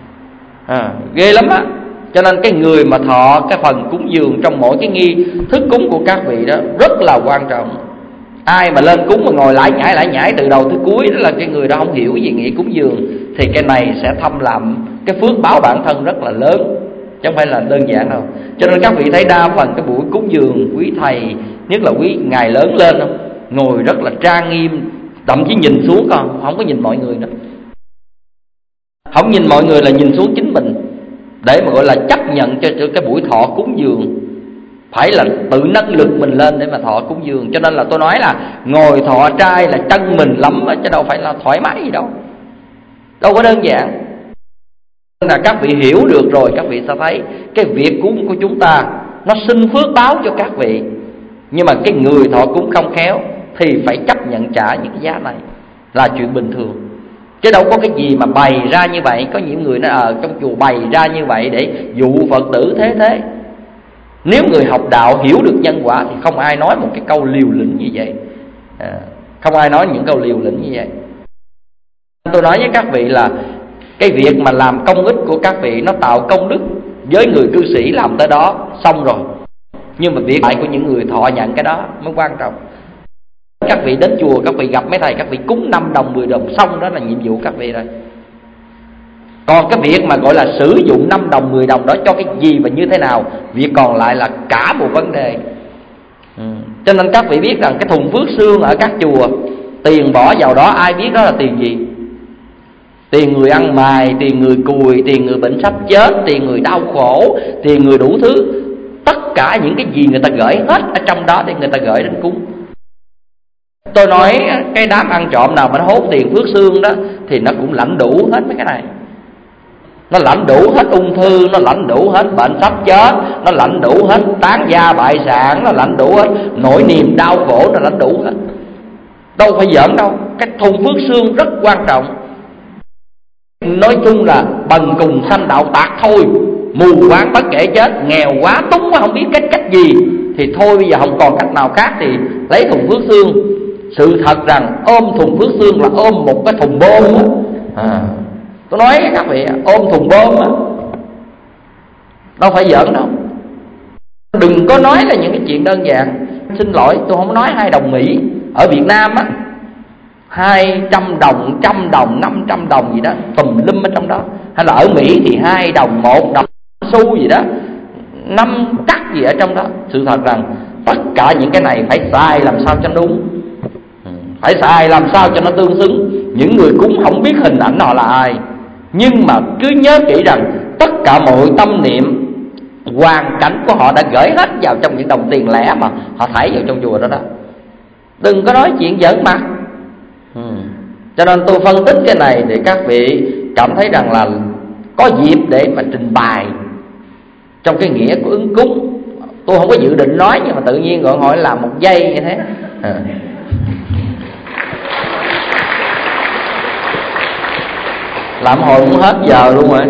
Ghê lắm á. Cho nên cái người mà thọ cái phần cúng dường trong mỗi cái nghi thức cúng của các vị đó rất là quan trọng. Ai mà lên cúng mà ngồi lải nhải từ đầu tới cuối, đó là cái người đó không hiểu cái gì nghĩa cúng dường, thì cái này sẽ thâm làm cái phước báo bản thân rất là lớn, chứ không phải là đơn giản đâu. Cho nên các vị thấy đa phần cái buổi cúng dường, quý thầy, nhất là quý ngài lớn lên không, ngồi rất là trang nghiêm, thậm chí nhìn xuống còn không có nhìn mọi người nữa. Không nhìn mọi người là nhìn xuống chính mình, để mà gọi là chấp nhận cho cái buổi thọ cúng dường. Phải là tự nâng lực mình lên để mà thọ cúng dường. Cho nên là tôi nói là ngồi thọ trai là chân mình lắm chứ đâu phải là thoải mái gì đâu, đâu có đơn giản. Nên là các vị hiểu được rồi, các vị sẽ thấy cái việc cúng của chúng ta nó sinh phước báo cho các vị. Nhưng mà cái người thọ cúng không khéo thì phải chấp nhận trả những cái giá này là chuyện bình thường, chứ đâu có cái gì mà bày ra như vậy. Có những người nói trong chùa bày ra như vậy để dụ Phật tử thế. Nếu người học đạo hiểu được nhân quả thì không ai nói một cái câu liều lĩnh như vậy. Không ai nói những câu liều lĩnh như vậy. Tôi nói với các vị là cái việc mà làm công ích của các vị nó tạo công đức với người cư sĩ làm tới đó xong rồi. Nhưng mà việc lại của những người thọ nhận cái đó mới quan trọng. Các vị đến chùa, các vị gặp mấy thầy, các vị cúng 5 đồng 10 đồng xong, đó là nhiệm vụ các vị rồi. Còn cái việc mà gọi là sử dụng 5 đồng 10 đồng đó cho cái gì và như thế nào, việc còn lại là cả một vấn đề. Cho nên các vị biết rằng cái thùng phước xương ở các chùa, tiền bỏ vào đó ai biết đó là tiền gì? Tiền người ăn mày, tiền người cùi, tiền người bệnh sắp chết, tiền người đau khổ, tiền người đủ thứ. Tất cả những cái gì người ta gửi hết ở trong đó để người ta gửi đến cúng. Tôi nói cái đám ăn trộm nào mà nó hốt tiền phước xương đó thì nó cũng lãnh đủ hết mấy cái này. Nó lãnh đủ hết ung thư, nó lãnh đủ hết bệnh sắp chết, nó lãnh đủ hết tán gia bại sản, nó lãnh đủ hết nỗi niềm đau khổ, nó lãnh đủ hết. Đâu phải giỡn đâu. Cái thùng phước xương rất quan trọng. Nói chung là bần cùng sanh đạo tạc thôi, mù quáng bất kể chết, nghèo quá túng quá không biết cách gì thì thôi bây giờ không còn cách nào khác thì lấy thùng phước xương. Sự thật rằng ôm thùng phước xương là ôm một cái thùng bom á. Tôi nói các vị, ôm thùng bom á, đâu phải giỡn đâu. Đừng có nói là những cái chuyện đơn giản. Xin lỗi, tôi không nói 2 đồng Mỹ. Ở Việt Nam á, 200 đồng, 100 đồng, 500 đồng gì đó, tùm lum ở trong đó. Hay là ở Mỹ thì 2 đồng, 1 đồng xu gì đó, 5 cắt gì ở trong đó. Sự thật rằng tất cả những cái này phải xài làm sao cho đúng, phải xài làm sao cho nó tương xứng. Những người cúng không biết hình ảnh họ là ai, nhưng mà cứ nhớ kỹ rằng tất cả mọi tâm niệm, hoàn cảnh của họ đã gửi hết vào trong những đồng tiền lẻ mà họ thảy vào trong chùa đó đó. Đừng có nói chuyện giỡn mặt. Cho nên tôi phân tích cái này để các vị cảm thấy rằng là có dịp để mà trình bày trong cái nghĩa của ứng cúng. Tôi không có dự định nói, nhưng mà tự nhiên gọi hỏi làm 1 giây như thế. Làm hồi cũng hết giờ luôn rồi.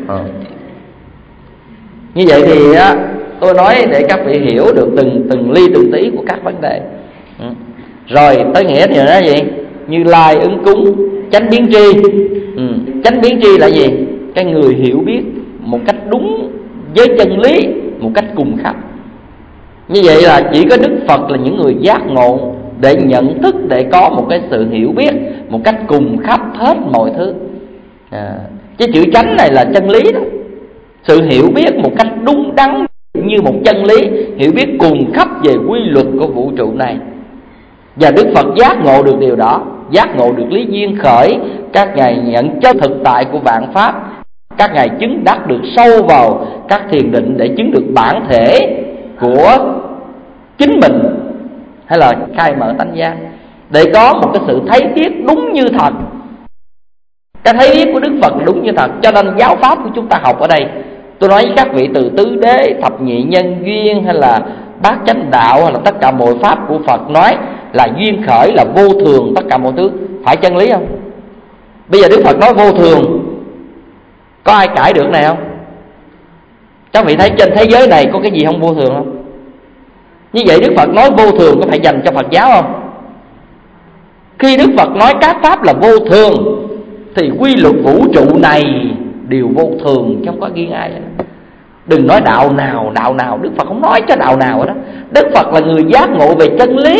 Như vậy thì á, tôi nói để các vị hiểu được từng ly từng tí của các vấn đề. Rồi tới nghĩa thì là gì? Như Lai ứng cúng, chánh biến tri. Chánh biến tri là gì? Cái người hiểu biết một cách đúng với chân lý, một cách cùng khắp. Như vậy là chỉ có Đức Phật là những người giác ngộ để nhận thức, để có một cái sự hiểu biết một cách cùng khắp hết mọi thứ. Chứ chữ chánh này là chân lý đó. Sự hiểu biết một cách đúng đắn như một chân lý, hiểu biết cùng khắp về quy luật của vũ trụ này. Và Đức Phật giác ngộ được điều đó, giác ngộ được lý duyên khởi, các ngài nhận chân thực tại của vạn pháp, các ngài chứng đắc được sâu vào các thiền định để chứng được bản thể của chính mình, hay là khai mở tánh giác, để có một cái sự thấy biết đúng như thật. Cái thấy biết của Đức Phật đúng như thật. Cho nên giáo pháp của chúng ta học ở đây, tôi nói với các vị từ tứ đế, thập nhị nhân duyên, hay là bát chánh đạo, hay là tất cả mọi pháp của Phật nói là duyên khởi, là vô thường, tất cả mọi thứ phải chân lý không? Bây giờ Đức Phật nói vô thường, có ai cãi được này không? Các vị thấy trên thế giới này có cái gì không vô thường không? Như vậy Đức Phật nói vô thường có phải dành cho Phật giáo không? Khi Đức Phật nói các pháp là vô thường thì quy luật vũ trụ này đều vô thường, chứ không có riêng ai. Đừng nói đạo nào, Đức Phật không nói cho đạo nào đó. Đức Phật là người giác ngộ về chân lý.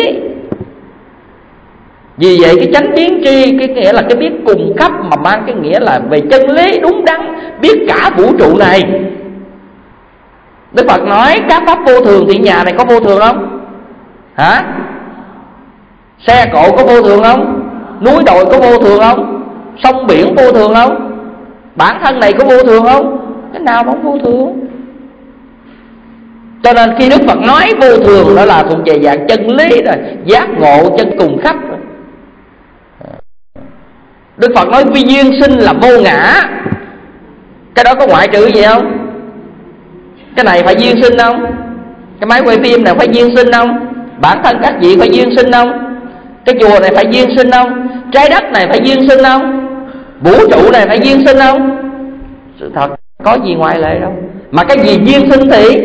Vì vậy cái chánh biến tri, cái nghĩa là cái biết cùng khắp, mà mang cái nghĩa là về chân lý đúng đắn, biết cả vũ trụ này. Đức Phật nói các pháp vô thường thì nhà này có vô thường không? Hả? Xe cộ có vô thường không? Núi đồi có vô thường không? Sông biển vô thường không? Bản thân này có vô thường không? Cái nào mà không vô thường. Cho nên khi Đức Phật nói vô thường, đó là thuộc về dạng chân lý rồi, giác ngộ chân cùng khắp rồi. Đức Phật nói vi duyên sinh là vô ngã, cái đó có ngoại trừ gì không? Cái này phải duyên sinh không? Cái máy quay phim này phải duyên sinh không? Bản thân các vị phải duyên sinh không? Cái chùa này phải duyên sinh không? Trái đất này phải duyên sinh không? Vũ trụ này phải duyên sinh không? Sự thật có gì ngoại lệ đâu. Mà cái gì duyên sinh thì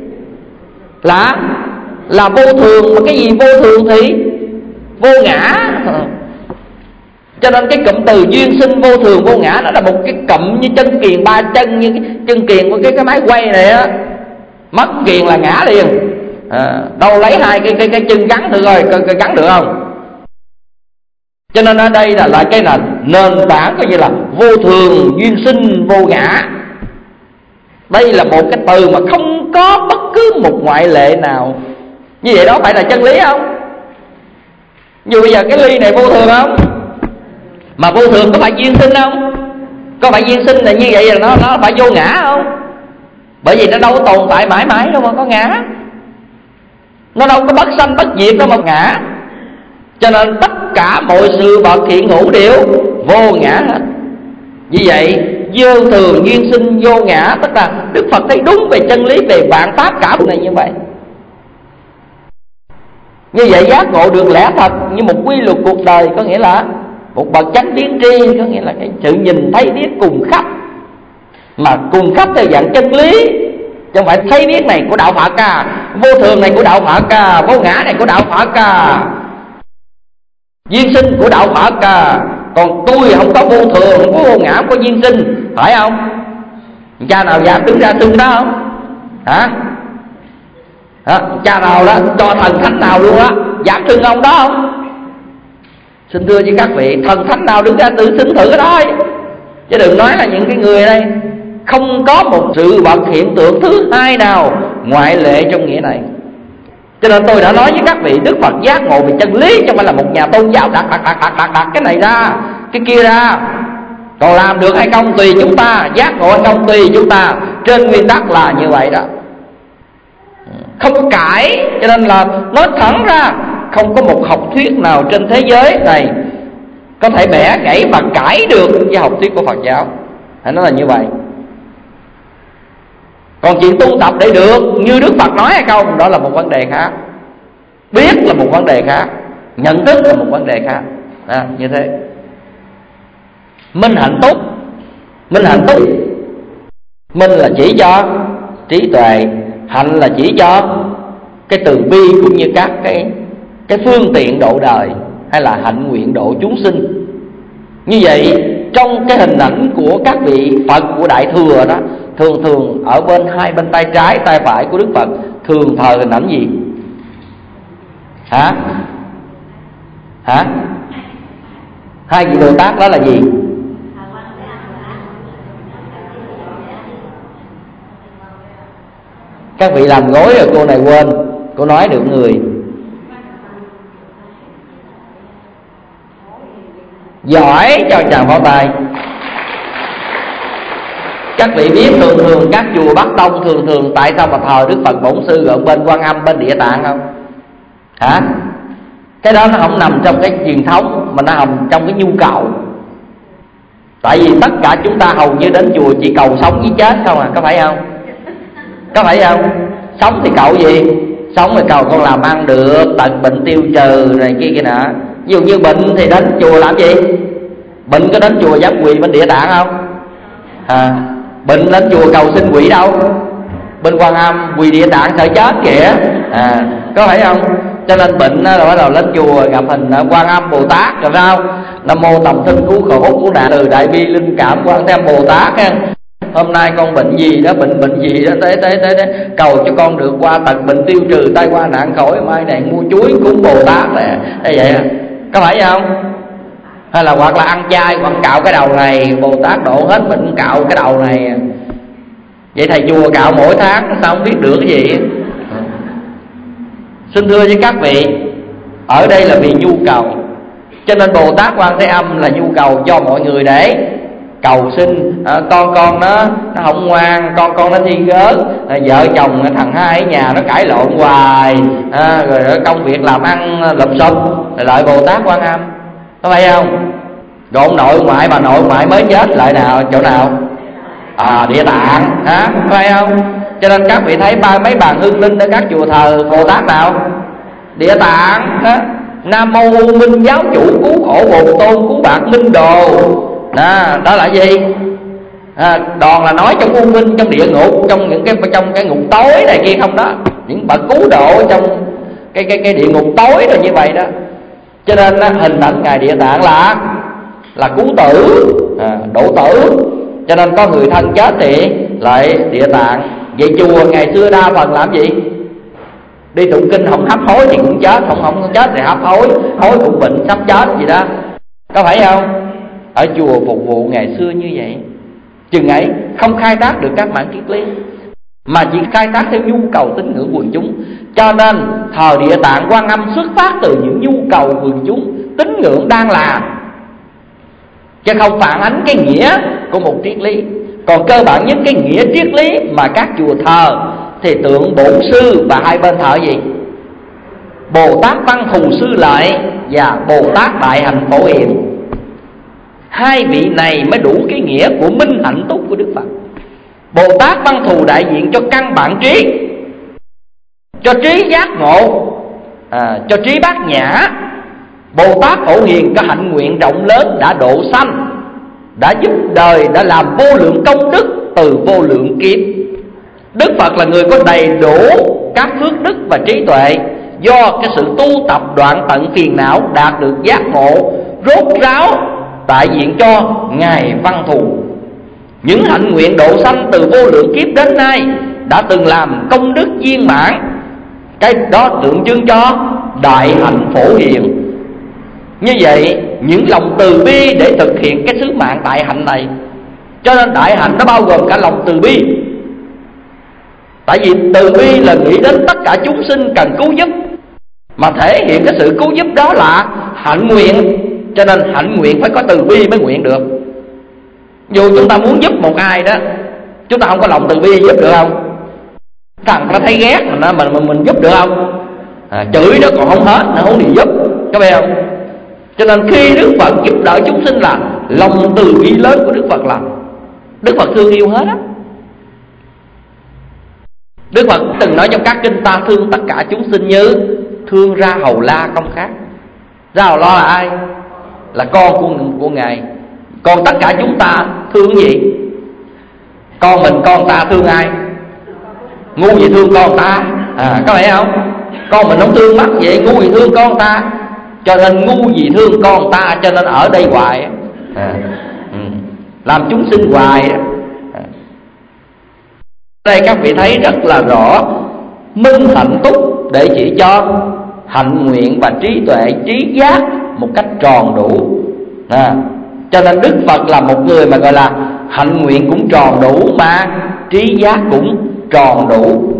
là vô thường, mà cái gì vô thường thì vô ngã. Cho nên cái cụm từ duyên sinh vô thường vô ngã đó là một cái cụm như chân kiền ba chân, như cái chân kiền của cái máy quay này á, mất kiền là ngã liền. Đâu lấy hai cái chân gắn thử coi gắn được không? Cho nên ở đây là cái là nền tảng coi như là vô thường duyên sinh vô ngã. Đây là một cái từ mà không có bất cứ một ngoại lệ nào. Như vậy đó phải là chân lý không? Như bây giờ cái ly này vô thường không? Mà vô thường có phải duyên sinh không? Có phải duyên sinh là như vậy là nó phải vô ngã không? Bởi vì nó đâu có tồn tại mãi mãi đâu mà có ngã. Nó đâu có bất sanh bất diệt đâu mà ngã. Cho nên tất cả mọi sự vật hiện hữu đều vô ngã hết. Vì vậy vô thường duyên sinh vô ngã, tức là Đức Phật thấy đúng về chân lý về vạn pháp cả này như vậy. Như vậy giác ngộ được lẽ thật như một quy luật cuộc đời, có nghĩa là một bậc chánh biến tri, có nghĩa là cái sự nhìn thấy biết cùng khắp, mà cùng khắp theo dạng chân lý, chứ không phải thấy biết này của đạo Phật vô thường này của đạo Phật vô ngã này của đạo Phật duyên sinh của đạo Phật còn tôi không có vô thường, không có vô ngã, không có duyên sinh, phải không? Cha nào dám đứng ra xưng đó không? Hả? Cha nào đó cho thần thánh nào luôn á dám xưng ông đó không? Xin thưa với các vị, thần thánh nào đứng ra tự xưng thử cái đó, chứ đừng nói là những cái người đây. Không có một sự vật hiện tượng thứ hai nào ngoại lệ trong nghĩa này. Cho nên tôi đã nói với các vị, Đức Phật giác ngộ về chân lý, chứ không phải là một nhà tôn giáo đặt cái này ra cái kia ra. Còn làm được hay không tùy chúng ta, giác ngộ hay không tùy chúng ta. Trên nguyên tắc là như vậy đó, không có cãi. Cho nên là nói thẳng ra, không có một học thuyết nào trên thế giới này có thể bẻ gãy và cãi được với học thuyết của Phật giáo. Phải nói là như vậy. Còn chuyện tu tập để được như Đức Phật nói hay không, đó là một vấn đề khác. Biết là một vấn đề khác, nhận thức là một vấn đề khác. Như thế. Minh hạnh túc. Minh hạnh túc, minh là chỉ cho trí tuệ, hạnh là chỉ cho cái từ bi cũng như các cái phương tiện độ đời, hay là hạnh nguyện độ chúng sinh. Như vậy trong cái hình ảnh của các vị Phật của Đại Thừa đó, thường ở hai bên tay trái tay phải của Đức Phật thường thờ hình ảnh gì? Hả? Hai vị Bồ Tát đó là gì? Các vị làm gối rồi cô này quên, cô nói được người. Giỏi, cho chàng pháo tay. Các vị biết thường các chùa Bắc Tông thường tại sao mà thờ Đức Phật Bổn Sư ở bên Quan Âm, bên Địa Tạng không? Hả? Cái đó nó không nằm trong cái truyền thống, mà nó nằm trong cái nhu cầu. Tại vì tất cả chúng ta hầu như đến chùa chỉ cầu sống với chết không à, có phải không? Có phải không? Sống thì cầu gì? Sống thì cầu con làm ăn được, tận bệnh tiêu trừ này kia nọ. Ví dụ như bệnh thì đến chùa làm gì? Bệnh có đến chùa giáp quỳ bên Địa Tạng không? Bệnh đến chùa cầu xin quỷ đâu? Bên Quan Âm quỳ Địa Tạng sợ chết kìa. Có phải không? Cho nên bệnh là bắt đầu lên chùa gặp hình Quan Âm Bồ Tát rồi sao? Nam mô tầm thân cứu khổ cứu nạn từ đại bi linh cảm Quan Thế Âm Bồ Tát ha. Hôm nay con bệnh gì đó, bệnh gì đó, tới cầu cho con được qua tận bệnh tiêu trừ, tai qua nạn khỏi. Mai này mua chuối cúng Bồ Tát này, vậy có phải không? Hay là hoặc là ăn chay hoặc cạo cái đầu này, Bồ Tát độ hết bệnh cạo cái đầu này. Vậy thầy chùa cạo mỗi tháng sao không biết được cái gì? Xin thưa với các vị, ở đây là vì nhu cầu. Cho nên Bồ Tát Quan Thế Âm là nhu cầu cho mọi người để cầu xin. Con nó không ngoan, con nó thi gớt, vợ chồng thằng hai ở nhà nó cãi lộn hoài, rồi công việc làm ăn lụp xụp, rồi lại Bồ Tát Quan Âm, có phải không? Rồi ông nội ngoại bà nội ngoại mới chết lại nào, chỗ nào? Địa Tạng, có phải không? Cho nên các vị thấy mấy bà hương linh ở các chùa thờ Bồ Tát nào? Địa Tạng đó. Nam mô U Minh giáo chủ cứu khổ Bồ Tôn cứu bạc minh đồ. Đó là gì? Đòn là nói trong U Minh, trong địa ngục, trong những trong cái ngục tối này kia không đó, những bậc cứu độ trong cái địa ngục tối rồi như vậy đó. Cho nên hình ảnh ngài Địa Tạng là cứu tử, độ tử. Cho nên có người thân chết thì lại Địa Tạng. Vậy chùa ngày xưa đa phần làm gì? Đi tụng kinh không hấp hối thì cũng chết, không chết thì hấp hối cũng bệnh sắp chết gì đó, có phải không? Ở chùa phục vụ ngày xưa như vậy. Chừng ấy không khai thác được các mảng triết lý, mà chỉ khai thác theo nhu cầu tín ngưỡng quần chúng. Cho nên thờ Địa Tạng Quan Âm xuất phát từ những nhu cầu quần chúng tín ngưỡng đang làm, chứ không phản ánh cái nghĩa của một triết lý. Còn cơ bản nhất cái nghĩa triết lý mà các chùa thờ thì tượng Bổn Sư và hai bên thờ gì? Bồ Tát Văn Thù Sư Lợi và Bồ Tát Đại Hạnh Phổ Hiền. Hai vị này mới đủ cái nghĩa của minh hạnh túc của Đức Phật. Bồ Tát Văn Thù đại diện cho căn bản trí, cho trí giác ngộ, cho trí bát nhã. Bồ Tát Phổ Hiền có hạnh nguyện rộng lớn, đã độ sanh, đã giúp đời, đã làm vô lượng công đức từ vô lượng kiếp. Đức Phật là người có đầy đủ các phước đức và trí tuệ, do cái sự tu tập đoạn tận phiền não đạt được giác ngộ rốt ráo, đại diện cho ngài Văn Thù. Những hạnh nguyện độ sanh từ vô lượng kiếp đến nay đã từng làm công đức viên mãn, cái đó tượng trưng cho đại hạnh phổ hiền. Như vậy những lòng từ bi để thực hiện cái sứ mạng đại hạnh này. Cho nên đại hạnh nó bao gồm cả lòng từ bi. Tại vì từ bi là nghĩ đến tất cả chúng sinh cần cứu giúp, mà thể hiện cái sự cứu giúp đó là hạnh nguyện. Cho nên hạnh nguyện phải có từ bi mới nguyện được. Dù chúng ta muốn giúp một ai đó, chúng ta không có lòng từ bi giúp được không? Thằng nó thấy ghét mình giúp được không? Chửi nó còn không hết, nó không đi giúp, có phải không? Cho nên khi Đức Phật giúp đỡ chúng sinh là lòng từ bi lớn của Đức Phật làm. Đức Phật thương yêu hết á. Đức Phật từng nói trong các kinh: ta thương tất cả chúng sinh như thương Ra Hầu La không khác. Ra Hầu La là ai? Là con của Ngài. Còn tất cả chúng ta thương gì? Con mình, con ta thương ai? Ngu gì thương con ta? Có phải không? Con mình không thương mắt vậy, ngu gì thương con ta? Cho nên ngu gì thương con ta, cho nên ở đây hoài, làm chúng sinh hoài. Đây các vị thấy rất là rõ minh hạnh túc để chỉ cho hạnh nguyện và trí tuệ, trí giác một cách tròn đủ. Cho nên Đức Phật là một người mà gọi là hạnh nguyện cũng tròn đủ, mà trí giác cũng tròn đủ.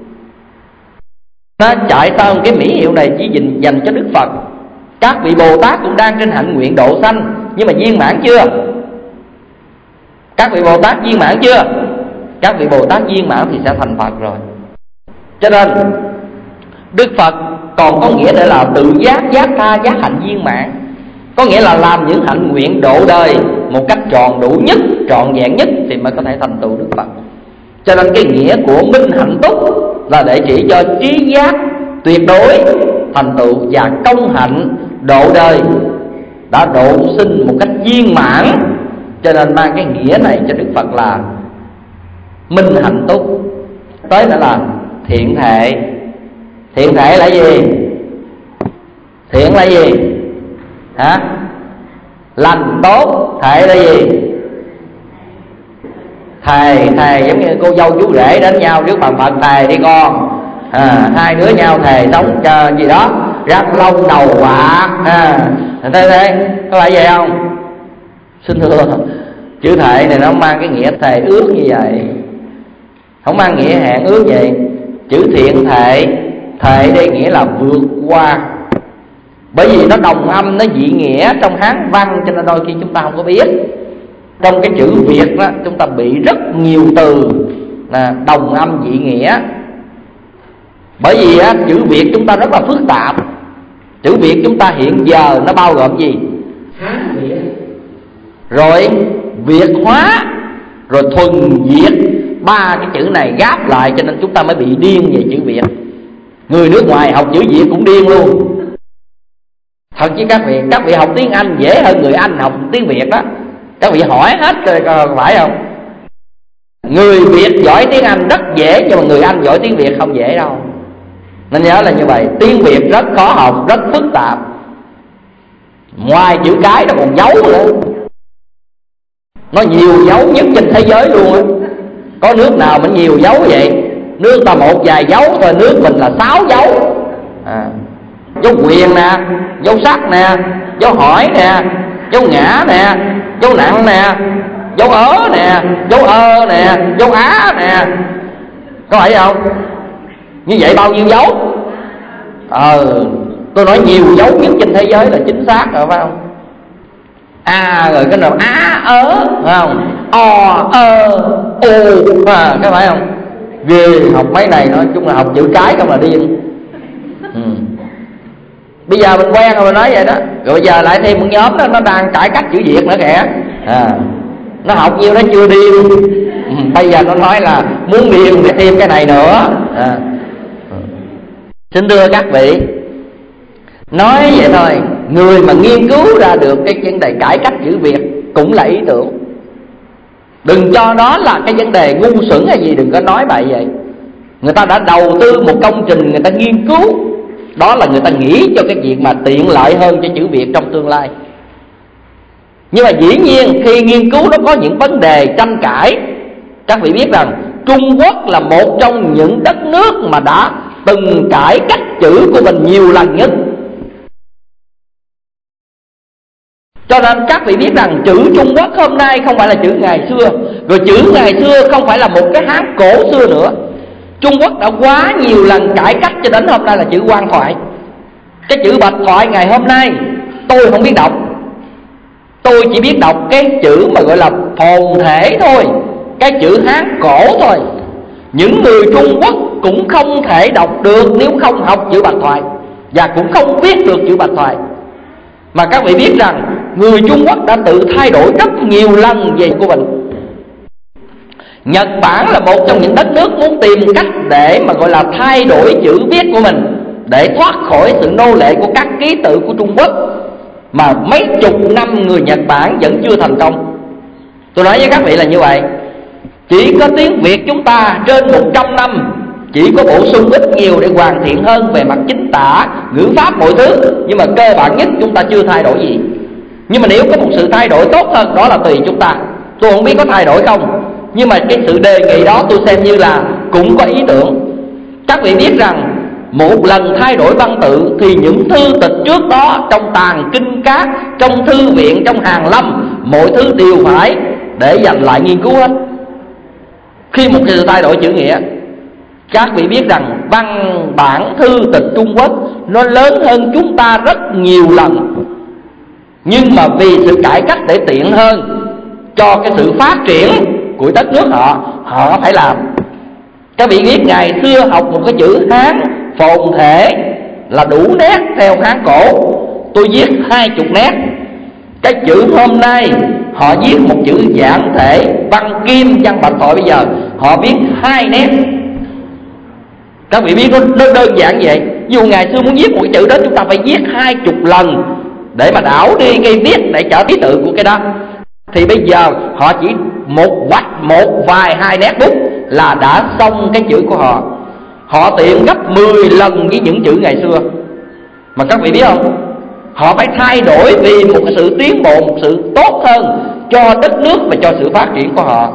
Nó chạy sau cái mỹ hiệu này chỉ dành cho Đức Phật. Các vị Bồ Tát cũng đang trên hạnh nguyện độ sanh, nhưng mà viên mãn chưa? Các vị Bồ Tát viên mãn chưa? Các vị Bồ Tát viên mãn thì sẽ thành Phật rồi. Cho nên Đức Phật còn có nghĩa để là tự giác, giác tha, giác hạnh viên mãn. Có nghĩa là làm những hạnh nguyện độ đời một cách tròn đủ nhất, trọn vẹn nhất thì mới có thể thành tựu Đức Phật. Cho nên cái nghĩa của minh hạnh túc là để chỉ cho trí giác tuyệt đối thành tựu và công hạnh độ đời đã độ sinh một cách viên mãn. Cho nên mang cái nghĩa này cho Đức Phật là minh hạnh túc. Tới nữa là thiện thệ. Thiện thệ là gì? Thiện là gì? Hả? Lành tốt. Thệ là gì? Thề. Thề giống như cô dâu chú rể đến nhau trước bàn Phật, thề đi con, hai đứa nhau thề sống chờ gì đó, răng lông đầu bạc, thế có phải vậy không? Xin thưa, chữ thệ này nó mang cái nghĩa thề ước như vậy, không mang nghĩa hẹn ước vậy. Chữ thiện thệ, thệ đây nghĩa là vượt qua. Bởi vì nó đồng âm, nó dị nghĩa trong Hán văn, cho nên đôi khi chúng ta không có biết. Trong cái chữ Việt đó, chúng ta bị rất nhiều từ là đồng âm dị nghĩa. Bởi vì á, chữ Việt chúng ta rất là phức tạp. Chữ Việt chúng ta hiện giờ nó bao gồm gì? Hán Việt, rồi Việt hóa, rồi thuần Việt. Ba cái chữ này gáp lại cho nên chúng ta mới bị điên về chữ Việt. Người nước ngoài học chữ Việt cũng điên luôn. Thật chứ các vị học tiếng Anh dễ hơn người Anh học tiếng Việt đó. Các vị hỏi hết rồi phải không? Người Việt giỏi tiếng Anh rất dễ, nhưng mà người Anh giỏi tiếng Việt không dễ đâu. Nên nhớ là như vậy. Tiếng Việt rất khó học, rất phức tạp. Ngoài chữ cái nó còn dấu nữa. Nó nhiều dấu nhất trên thế giới luôn á. Có nước nào mà nhiều dấu vậy? Nước ta một vài dấu thôi, nước mình là 6 dấu. Dấu quyền nè, dấu sắc nè, dấu hỏi nè, dấu ngã nè, dấu nặng nè, dấu ớ nè, dấu ơ nè, dấu á nè. Có phải không? Như vậy bao nhiêu dấu? Tôi nói nhiều dấu nhất trên thế giới là chính xác rồi phải không? Rồi cái nào á ớ phải không? O ơ u cái phải không? Ghê, học mấy này nói chung là học chữ cái không là điên. Bây giờ mình quen rồi mình nói vậy đó. Rồi bây giờ lại thêm một nhóm đó, nó đang cải cách chữ Việt nữa kìa. Nó học nhiêu nó chưa điên. Bây giờ nó nói là muốn điên thì thêm cái này nữa. Xin thưa các vị, nói vậy thôi, người mà nghiên cứu ra được cái vấn đề cải cách chữ Việt cũng là ý tưởng. Đừng cho đó là cái vấn đề ngu xuẩn hay gì, đừng có nói bậy vậy. Người ta đã đầu tư một công trình, người ta nghiên cứu. Đó là người ta nghĩ cho cái việc mà tiện lợi hơn cho chữ Việt trong tương lai. Nhưng mà dĩ nhiên khi nghiên cứu nó có những vấn đề tranh cãi. Các vị biết rằng Trung Quốc là một trong những đất nước mà đã từng cải cách chữ của mình nhiều lần nhất. Cho nên các vị biết rằng chữ Trung Quốc hôm nay không phải là chữ ngày xưa. Rồi chữ ngày xưa không phải là một cái Hán cổ xưa nữa. Trung Quốc đã quá nhiều lần cải cách cho đến hôm nay là chữ Quan Thoại. Cái chữ Bạch Thoại ngày hôm nay tôi không biết đọc. Tôi chỉ biết đọc cái chữ mà gọi là phồn thể thôi, cái chữ Hán cổ thôi. Những người Trung Quốc cũng không thể đọc được nếu không học chữ Bạch Thoại, và cũng không viết được chữ Bạch Thoại. Mà các vị biết rằng người Trung Quốc đã tự thay đổi rất nhiều lần về của mình. Nhật Bản là một trong những đất nước muốn tìm cách để mà gọi là thay đổi chữ viết của mình, để thoát khỏi sự nô lệ của các ký tự của Trung Quốc. Mà mấy chục năm người Nhật Bản vẫn chưa thành công. Tôi nói với các vị là như vậy. Chỉ có tiếng Việt chúng ta trên 100 năm chỉ có bổ sung ít nhiều để hoàn thiện hơn về mặt chính tả, ngữ pháp mọi thứ. Nhưng mà cơ bản nhất chúng ta chưa thay đổi gì. Nhưng mà nếu có một sự thay đổi tốt hơn, đó là tùy chúng ta. Tôi không biết có thay đổi không, nhưng mà cái sự đề nghị đó tôi xem như là cũng có ý tưởng. Các vị biết rằng một lần thay đổi văn tự thì những thư tịch trước đó trong tàng kinh các, trong thư viện, trong hàng lâm, mọi thứ đều phải để dành lại nghiên cứu hết. Khi một sự thay đổi chữ nghĩa, các vị biết rằng văn bản thư tịch Trung Quốc nó lớn hơn chúng ta rất nhiều lần. Nhưng mà vì sự cải cách để tiện hơn cho cái sự phát triển của đất nước họ phải làm. Các vị biết ngày xưa học một cái chữ Hán phồn thể là đủ nét theo Hán cổ, tôi viết 20 nét. Cái chữ hôm nay họ viết một chữ giản thể văn kim văn bạch thoại, bây giờ họ viết 2 nét. Các vị biết nó đơn giản vậy. Dù ngày xưa muốn viết một cái chữ đó chúng ta phải viết 20 lần để mà đảo đi cái viết để trở ký tự của cái đó. Thì bây giờ họ chỉ một vạch một vài 2 nét bút là đã xong cái chữ của họ. Họ tiện gấp 10 lần với những chữ ngày xưa. Mà các vị biết không, họ phải thay đổi vì một cái sự tiến bộ, một sự tốt hơn cho đất nước và cho sự phát triển của họ.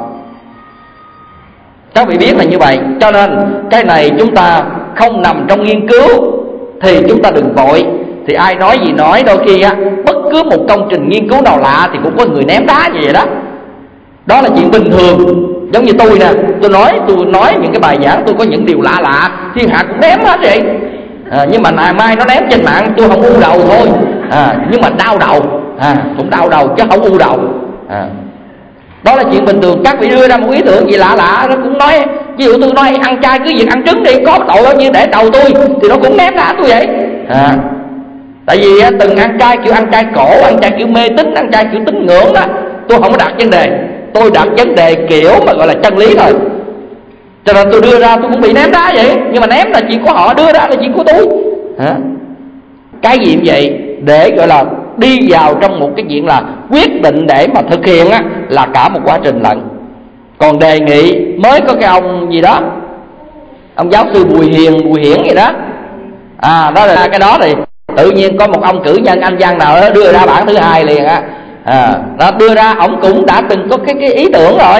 Các vị biết là như vậy. Cho nên cái này chúng ta không nằm trong nghiên cứu thì chúng ta đừng vội. Thì ai nói gì nói, đôi khi á, bất cứ một công trình nghiên cứu nào lạ thì cũng có người ném đá như vậy đó. Đó là chuyện bình thường. Giống như tôi nè, tôi nói những cái bài giảng tôi có những điều lạ lạ, thiên hạ cũng ném hết vậy. Nhưng mà mai nó ném trên mạng tôi không u đầu thôi. Nhưng mà đau đầu, cũng đau đầu chứ không u đầu. Đó là chuyện bình thường. Các vị đưa ra một ý tưởng gì lạ lạ, nó cũng nói, ví dụ tôi nói ăn chay cứ việc ăn trứng đi, có tội bao nhiêu để đầu tôi, thì nó cũng ném đá tôi vậy. Tại vì từng ăn chay kiểu ăn chay cổ, ăn chay kiểu mê tín, ăn chay kiểu tín ngưỡng đó. Tôi không có đặt vấn đề, tôi đặt vấn đề kiểu mà gọi là chân lý thôi. Cho nên tôi đưa ra tôi cũng bị ném đá vậy. Nhưng mà ném là chuyện của họ, đưa ra là chuyện của tôi. Cái gì vậy để gọi là đi vào trong một cái chuyện là quyết định để mà thực hiện á, là cả một quá trình lận. Còn đề nghị mới có cái ông gì đó, ông giáo sư Bùi Hiển gì đó, đó là cái đó thì tự nhiên có một ông cử nhân Anh văn nào đó đưa ra bản thứ 2 liền á. Nó đưa ra, ông cũng đã từng có cái ý tưởng rồi.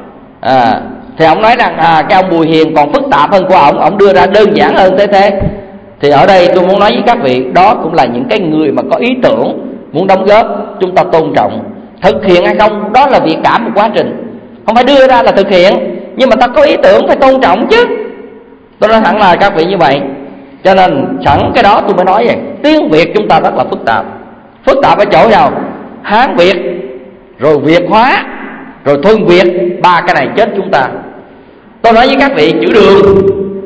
Thì ông nói rằng cái ông Bùi Hiền còn phức tạp hơn của ông đưa ra đơn giản hơn thế. Thì ở đây tôi muốn nói với các vị, đó cũng là những cái người mà có ý tưởng muốn đóng góp, chúng ta tôn trọng. Thực hiện hay không đó là việc cả một quá trình, không phải đưa ra là thực hiện. Nhưng mà ta có ý tưởng phải tôn trọng chứ. Tôi nói thẳng là các vị như vậy. Cho nên sẵn cái đó tôi mới nói vậy. Tiếng Việt chúng ta rất là phức tạp. Phức tạp ở chỗ nào? Hán Việt, rồi Việt hóa, rồi Thuần Việt. 3 cái này chết chúng ta. Tôi nói với các vị, chữ đường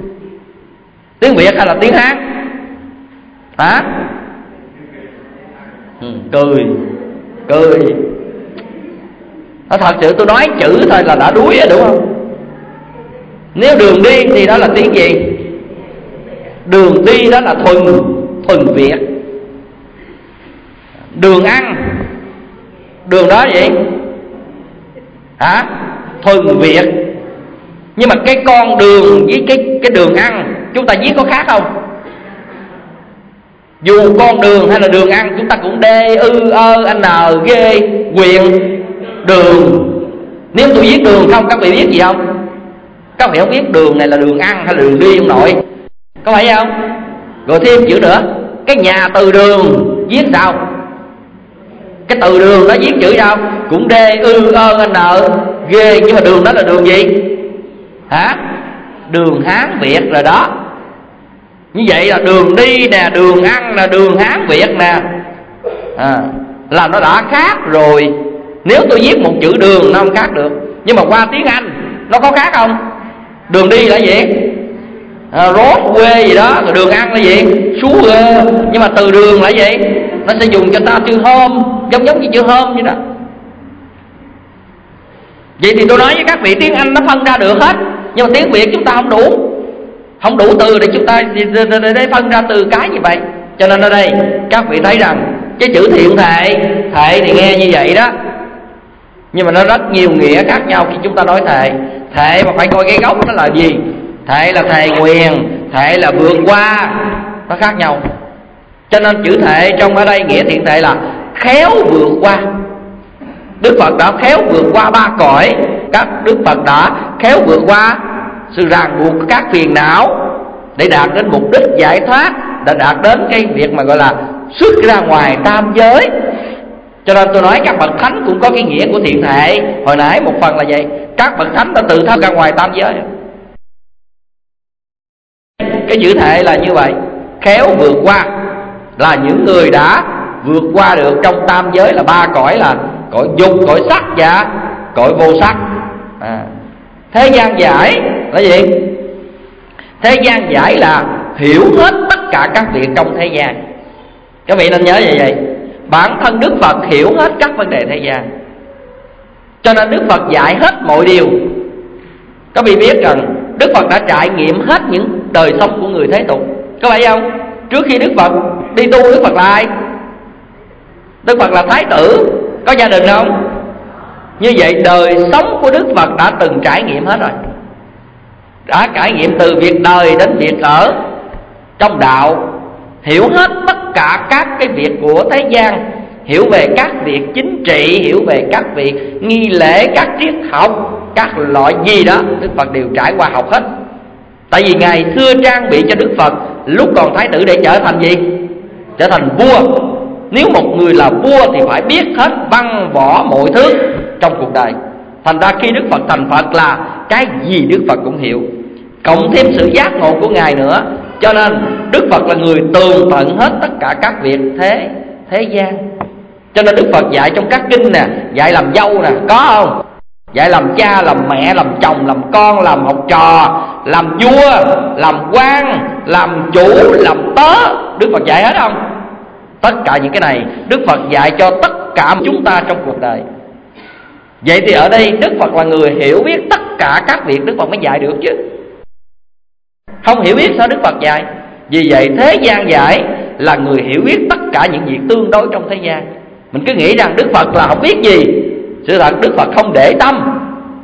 tiếng Việt hay là tiếng Hán? Cười. Thật sự tôi nói chữ thôi là đã đuối rồi, đúng không? Nếu đường đi thì đó là tiếng gì? Đường đi đó là thuần Việt. Đường ăn, đường đó gì? Thuần Việt. Nhưng mà cái con đường với cái đường ăn chúng ta viết có khác không? Dù con đường hay là đường ăn chúng ta cũng D, Ư, Ơ, N, G, quyền, đường. Nếu tôi viết đường không, các vị biết gì không? Các vị không biết đường này là đường ăn hay là đường đi ông nội, có phải không? Rồi thêm chữ nữa, cái nhà từ đường viết sao? Cái từ đường nó viết chữ sao? Cũng D, Ư, Ơ, N, G. Nhưng mà đường đó là đường gì? Đường Hán Việt rồi đó. Như vậy là đường đi nè, đường ăn là đường Hán Việt nè, là nó đã khác rồi. Nếu tôi viết một chữ đường nó không khác được. Nhưng mà qua tiếng Anh nó có khác không? Đường đi là gì? Roadway gì đó. Rồi đường ăn là gì? Sugar. Nhưng mà từ đường là gì? Nó sẽ dùng cho ta chữ home, giống như chữ home vậy đó. Vậy thì tôi nói với các vị, tiếng Anh nó phân ra được hết, nhưng mà tiếng Việt chúng ta không đủ từ để chúng ta để phân ra từ cái như vậy. Cho nên ở đây các vị thấy rằng cái chữ thiện thệ thì nghe như vậy đó, nhưng mà nó rất nhiều nghĩa khác nhau khi chúng ta nói thệ mà phải coi cái gốc nó là gì. Thệ là thề nguyền, thệ là vượt qua, nó khác nhau. Cho nên chữ thệ trong ở đây nghĩa thiện thệ là khéo vượt qua. Đức Phật đã khéo vượt qua 3 cõi. Các Đức Phật đã khéo vượt qua sự ràng buộc của các phiền não để đạt đến mục đích giải thoát, đã đạt đến cái việc mà gọi là xuất ra ngoài tam giới. Cho nên tôi nói các bậc thánh cũng có cái nghĩa của thiện thệ. Hồi nãy một phần là vậy, các bậc thánh đã tự thoát ra ngoài tam giới. Cái chữ thệ là như vậy, khéo vượt qua là những người đã vượt qua được trong tam giới là 3 cõi, là cõi dục, cõi sắc và cõi vô sắc. Thế gian giải là gì? Thế gian giải là hiểu hết tất cả các việc trong thế gian. Các vị nên nhớ vậy. Bản thân Đức Phật hiểu hết các vấn đề thế gian, cho nên Đức Phật dạy hết mọi điều. Các vị biết rằng Đức Phật đã trải nghiệm hết những đời sống của người thế tục, có phải không? Trước khi Đức Phật đi tu, Đức Phật là ai? Đức Phật là thái tử, có gia đình không? Như vậy đời sống của Đức Phật đã từng trải nghiệm hết rồi. Đã trải nghiệm từ việc đời đến việc ở trong đạo, hiểu hết tất cả các cái việc của thế gian, hiểu về các việc chính trị, hiểu về các việc nghi lễ, các triết học, các loại gì đó Đức Phật đều trải qua học hết. Tại vì Ngài xưa trang bị cho Đức Phật lúc còn thái tử để trở thành gì? Trở thành vua. Nếu một người là vua thì phải biết hết văn võ mọi thứ trong cuộc đời. Thành ra khi Đức Phật thành Phật là cái gì Đức Phật cũng hiểu, cộng thêm sự giác ngộ của Ngài nữa. Cho nên Đức Phật là người tường tận hết tất cả các việc thế gian. Cho nên Đức Phật dạy trong các kinh nè, dạy làm dâu nè, có không? Dạy làm cha, làm mẹ, làm chồng, làm con, làm học trò, làm vua, làm quan, làm chủ, làm tớ. Đức Phật dạy hết không? Tất cả những cái này Đức Phật dạy cho tất cả chúng ta trong cuộc đời. Vậy thì ở đây Đức Phật là người hiểu biết tất cả các việc, Đức Phật mới dạy được chứ. Không hiểu biết sao Đức Phật dạy? Vì vậy thế gian dạy là người hiểu biết tất cả những việc tương đối trong thế gian. Mình cứ nghĩ rằng Đức Phật là không biết gì. Sự thật Đức Phật không để tâm.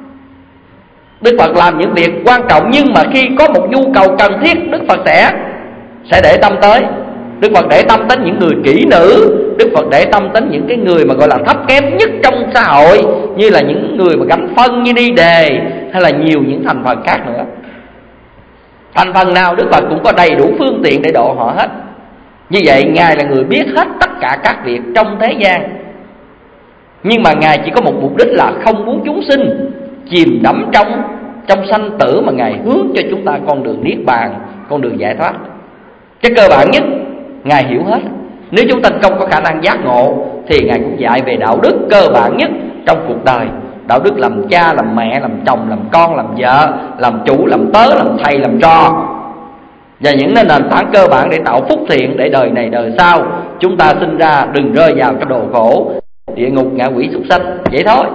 Đức Phật làm những việc quan trọng, nhưng mà khi có một nhu cầu cần thiết, Đức Phật sẽ để tâm tới. Đức Phật để tâm đến những người kỹ nữ, Đức Phật để tâm đến những cái người mà gọi là thấp kém nhất trong xã hội, như là những người mà gánh phân như đi đề, hay là nhiều những thành phần khác nữa. Thành phần nào Đức Phật cũng có đầy đủ phương tiện để độ họ hết. Như vậy Ngài là người biết hết tất cả các việc trong thế gian. Nhưng mà Ngài chỉ có một mục đích là không muốn chúng sinh chìm đắm trong sanh tử, mà Ngài hướng cho chúng ta con đường niết bàn, con đường giải thoát. Cái cơ bản nhất Ngài hiểu hết. Nếu chúng ta không có khả năng giác ngộ thì Ngài cũng dạy về đạo đức cơ bản nhất trong cuộc đời. Đạo đức làm cha, làm mẹ, làm chồng, làm con, làm vợ, làm chủ, làm tớ, làm thầy, làm trò, và những nền tảng cơ bản để tạo phúc thiện, để đời này đời sau chúng ta sinh ra đừng rơi vào cái đồ khổ địa ngục, ngạ quỷ, súc sanh. Vậy thôi.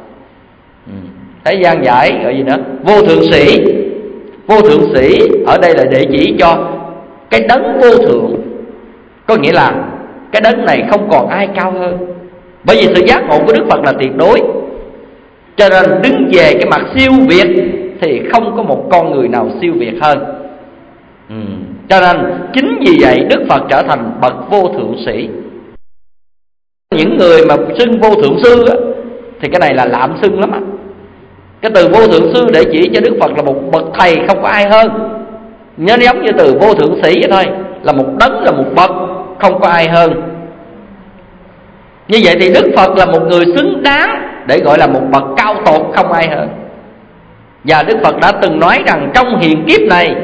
Thế gian giải gọi gì nữa? Vô thượng sĩ. Vô thượng sĩ ở đây là để chỉ cho cái đấng vô thượng, có nghĩa là cái đấng này không còn ai cao hơn. Bởi vì sự giác ngộ của Đức Phật là tuyệt đối, cho nên đứng về cái mặt siêu việt thì không có một con người nào siêu việt hơn. Cho nên chính vì vậy Đức Phật trở thành bậc vô thượng sĩ. Những người mà xưng vô thượng sư á, thì cái này là lạm xưng lắm á. Cái từ vô thượng sư để chỉ cho Đức Phật là một bậc thầy không có ai hơn. Nhớ giống như từ vô thượng sĩ vậy thôi, là một đấng, là một bậc không có ai hơn. Như vậy thì Đức Phật là một người xứng đáng để gọi là một bậc cao tột không ai hơn. Và Đức Phật đã từng nói rằng trong hiện kiếp này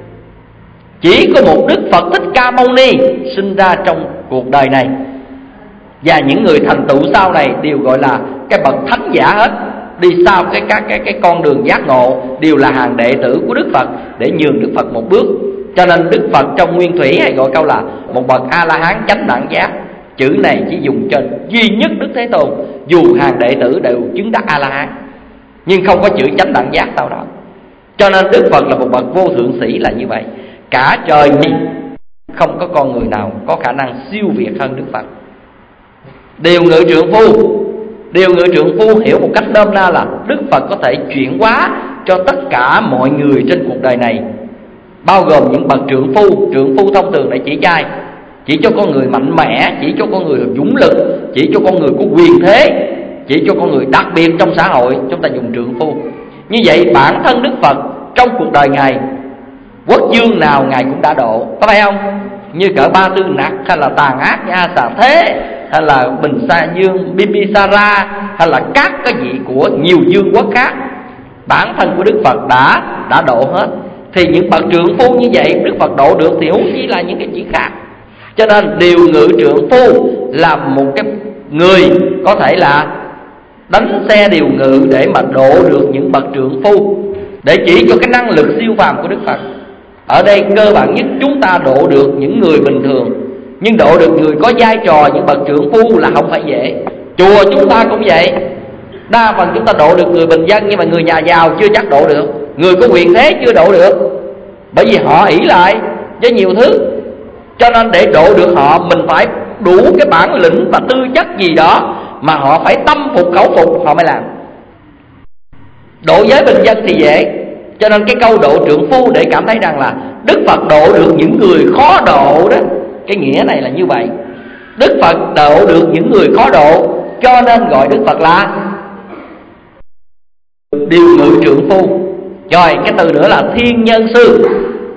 chỉ có một Đức Phật Thích Ca Mâu Ni sinh ra trong cuộc đời này, và những người thành tựu sau này đều gọi là cái bậc thánh giả hết. Đi sau cái con đường giác ngộ đều là hàng đệ tử của Đức Phật để nhường Đức Phật một bước. Cho nên Đức Phật trong Nguyên Thủy hay gọi câu là một bậc A-la-hán chánh đẳng giác. Chữ này chỉ dùng cho duy nhất Đức Thế Tôn, dù hàng đệ tử đều chứng đắc A-la-hán, nhưng không có chữ chánh đẳng giác sau đó. Cho nên Đức Phật là một bậc vô thượng sĩ là như vậy. Cả trời này không có con người nào có khả năng siêu việt hơn Đức Phật. Điều ngự trượng phu. Điều ngự trượng phu hiểu một cách nôm na là Đức Phật có thể chuyển hóa cho tất cả mọi người trên cuộc đời này, bao gồm những bậc trượng phu. Trượng phu thông thường để chỉ trai, chỉ cho con người mạnh mẽ, chỉ cho con người dũng lực, chỉ cho con người có quyền thế, chỉ cho con người đặc biệt trong xã hội, chúng ta dùng trượng phu. Như vậy bản thân Đức Phật trong cuộc đời Ngài, quốc vương nào Ngài cũng đã độ, có phải không? Như cỡ Ba Tư Nặc, hay là Tàn Ác như A Xà Thế, hay là Bình Sa Dương Bimbisara, hay là các cái vị của nhiều vương quốc khác, bản thân của Đức Phật đã độ hết. Thì những bậc trượng phu như vậy Đức Phật độ được thì huống chi là những cái vị khác. Cho nên điều ngự trượng phu là một cái người có thể là đánh xe điều ngự để mà độ được những bậc trượng phu, để chỉ cho cái năng lực siêu phàm của Đức Phật. Ở đây cơ bản nhất chúng ta độ được những người bình thường, nhưng độ được người có vai trò những bậc trượng phu là không phải dễ. Chùa chúng ta cũng vậy, đa phần chúng ta độ được người bình dân, nhưng mà người nhà giàu chưa chắc độ được, người có quyền thế chưa độ được, bởi vì họ ỷ lại với nhiều thứ. Cho nên để độ được họ, mình phải đủ cái bản lĩnh và tư chất gì đó mà họ phải tâm phục khẩu phục họ mới làm. Độ giới bình dân thì dễ. Cho nên cái câu độ trượng phu để cảm thấy rằng là Đức Phật độ được những người khó độ đó, cái nghĩa này là như vậy. Đức Phật độ được những người khó độ, cho nên gọi Đức Phật là điều ngự trượng phu. Rồi cái từ nữa là thiên nhân sư.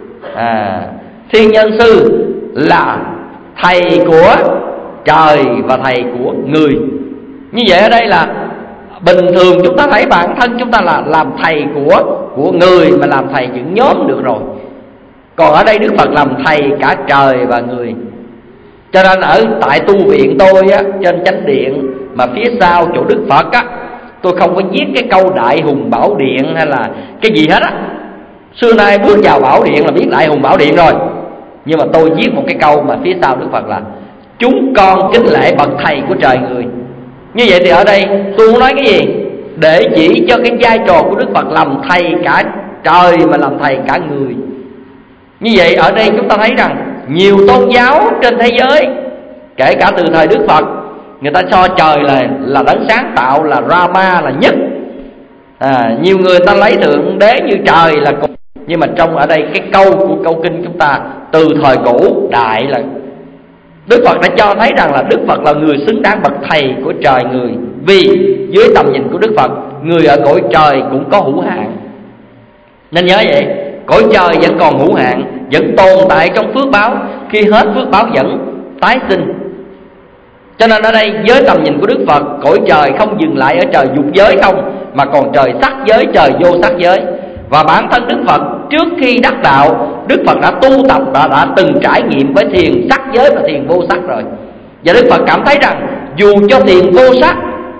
Thiên nhân sư là thầy của trời và thầy của người. Như vậy ở đây là bình thường chúng ta thấy bản thân chúng ta là làm thầy của người, mà làm thầy những nhóm được rồi. Còn ở đây Đức Phật làm thầy cả trời và người. Cho nên ở tại tu viện tôi á, trên chánh điện mà phía sau chỗ Đức Phật á, tôi không có viết cái câu Đại Hùng Bảo Điện hay là cái gì hết á. Xưa nay bước vào Bảo Điện là biết Đại Hùng Bảo Điện rồi, nhưng mà tôi viết một cái câu mà phía sau Đức Phật là chúng con kính lễ bậc thầy của trời người. Như vậy thì ở đây tôi muốn nói cái gì? Để chỉ cho cái vai trò của Đức Phật làm thầy cả trời mà làm thầy cả người. Như vậy ở đây chúng ta thấy rằng nhiều tôn giáo trên thế giới, kể cả từ thời Đức Phật, người ta cho trời là đấng sáng tạo, là Rama, là nhất. Nhiều người ta lấy thượng đế như trời là cùng. Nhưng mà trong ở đây cái câu của câu kinh chúng ta từ thời cổ đại là Đức Phật đã cho thấy rằng là Đức Phật là người xứng đáng bậc thầy của trời người. Vì dưới tầm nhìn của Đức Phật, người ở cõi trời cũng có hữu hạn. Nên nhớ vậy, cõi trời vẫn còn hữu hạn, vẫn tồn tại trong phước báo. Khi hết phước báo vẫn tái sinh. Cho nên ở đây với tầm nhìn của Đức Phật, cõi trời không dừng lại ở trời dục giới không, mà còn trời sắc giới, trời vô sắc giới. Và bản thân Đức Phật trước khi đắc đạo, Đức Phật đã tu tập, đã từng trải nghiệm với thiền sắc giới và thiền vô sắc rồi. Và Đức Phật cảm thấy rằng dù cho thiền vô sắc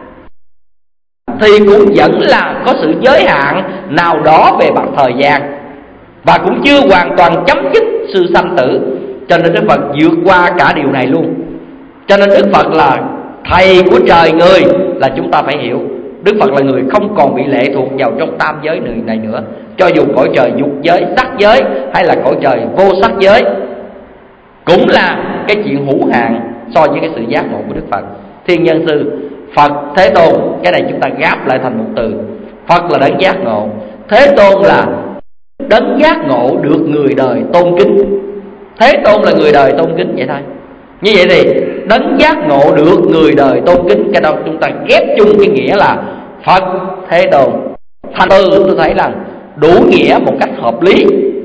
thì cũng vẫn là có sự giới hạn nào đó về mặt thời gian, và cũng chưa hoàn toàn chấm dứt sự sanh tử. Cho nên Đức Phật vượt qua cả điều này luôn. Cho nên Đức Phật là thầy của trời người, là chúng ta phải hiểu Đức Phật là người không còn bị lệ thuộc vào trong tam giới này nữa. Cho dù cõi trời dục giới, sắc giới hay là cõi trời vô sắc giới, cũng là cái chuyện hữu hạn so với cái sự giác ngộ của Đức Phật. Thiên nhân sư, Phật, Thế Tôn, cái này chúng ta gáp lại thành một từ. Phật là đấng giác ngộ, Thế Tôn là đấng giác ngộ được người đời tôn kính. Thế Tôn là người đời tôn kính vậy thôi. Như vậy thì đấng giác ngộ được người đời tôn kính, cái đó chúng ta ghép chung cái nghĩa là Phật, Thế Tôn. Thành từ tôi thấy là đủ nghĩa một cách hợp lý.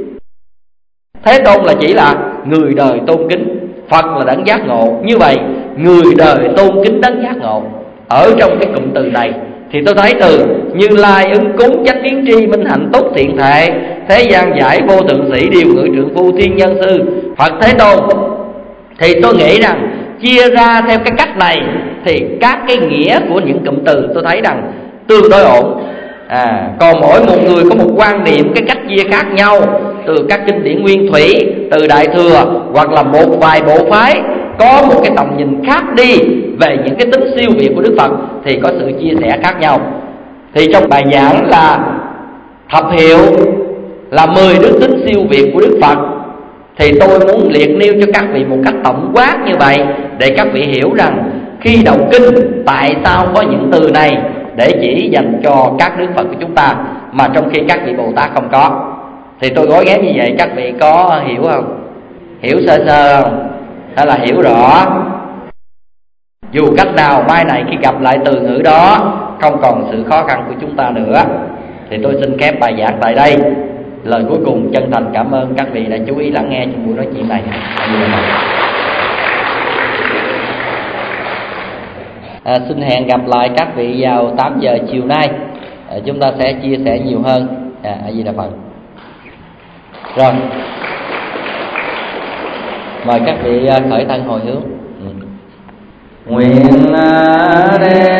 Thế Tôn là chỉ là người đời tôn kính, Phật là đấng giác ngộ. Như vậy người đời tôn kính đấng giác ngộ. Ở trong cái cụm từ này thì tôi thấy từ Như Lai ứng cúng, chánh biến tri, minh hạnh túc, thiện thệ, thế gian giải, vô thượng sĩ, điều ngự trượng phu, thiên nhân sư, Phật, Thế Tôn, thì tôi nghĩ rằng chia ra theo cái cách này thì các cái nghĩa của những cụm từ tôi thấy rằng tương đối ổn. Còn mỗi một người có một quan niệm, cái cách chia khác nhau, từ các kinh điển nguyên thủy, từ Đại Thừa, hoặc là một vài bộ phái có một cái tầm nhìn khác đi về những cái tính siêu việt của Đức Phật, thì có sự chia sẻ khác nhau. Thì trong bài giảng là thập hiệu là 10 đức tính siêu việt của Đức Phật, thì tôi muốn liệt nêu cho các vị một cách tổng quát như vậy, để các vị hiểu rằng khi đọc kinh tại sao có những từ này để chỉ dành cho các đức Phật của chúng ta, mà trong khi các vị Bồ Tát không có. Thì tôi gói ghém như vậy, các vị có hiểu không? Hiểu sơ sơ không? Hay là hiểu rõ? Dù cách nào mai này khi gặp lại từ ngữ đó không còn sự khó khăn của chúng ta nữa, thì tôi xin khép bài giảng tại đây. Lời cuối cùng chân thành cảm ơn các vị đã chú ý lắng nghe trong buổi nói chuyện này. Xin hẹn gặp lại các vị vào 8 giờ chiều nay. Chúng ta sẽ chia sẻ nhiều hơn. A Di Đà Phật. Rồi. Mời các vị khởi thân hồi hướng. Nguyện đem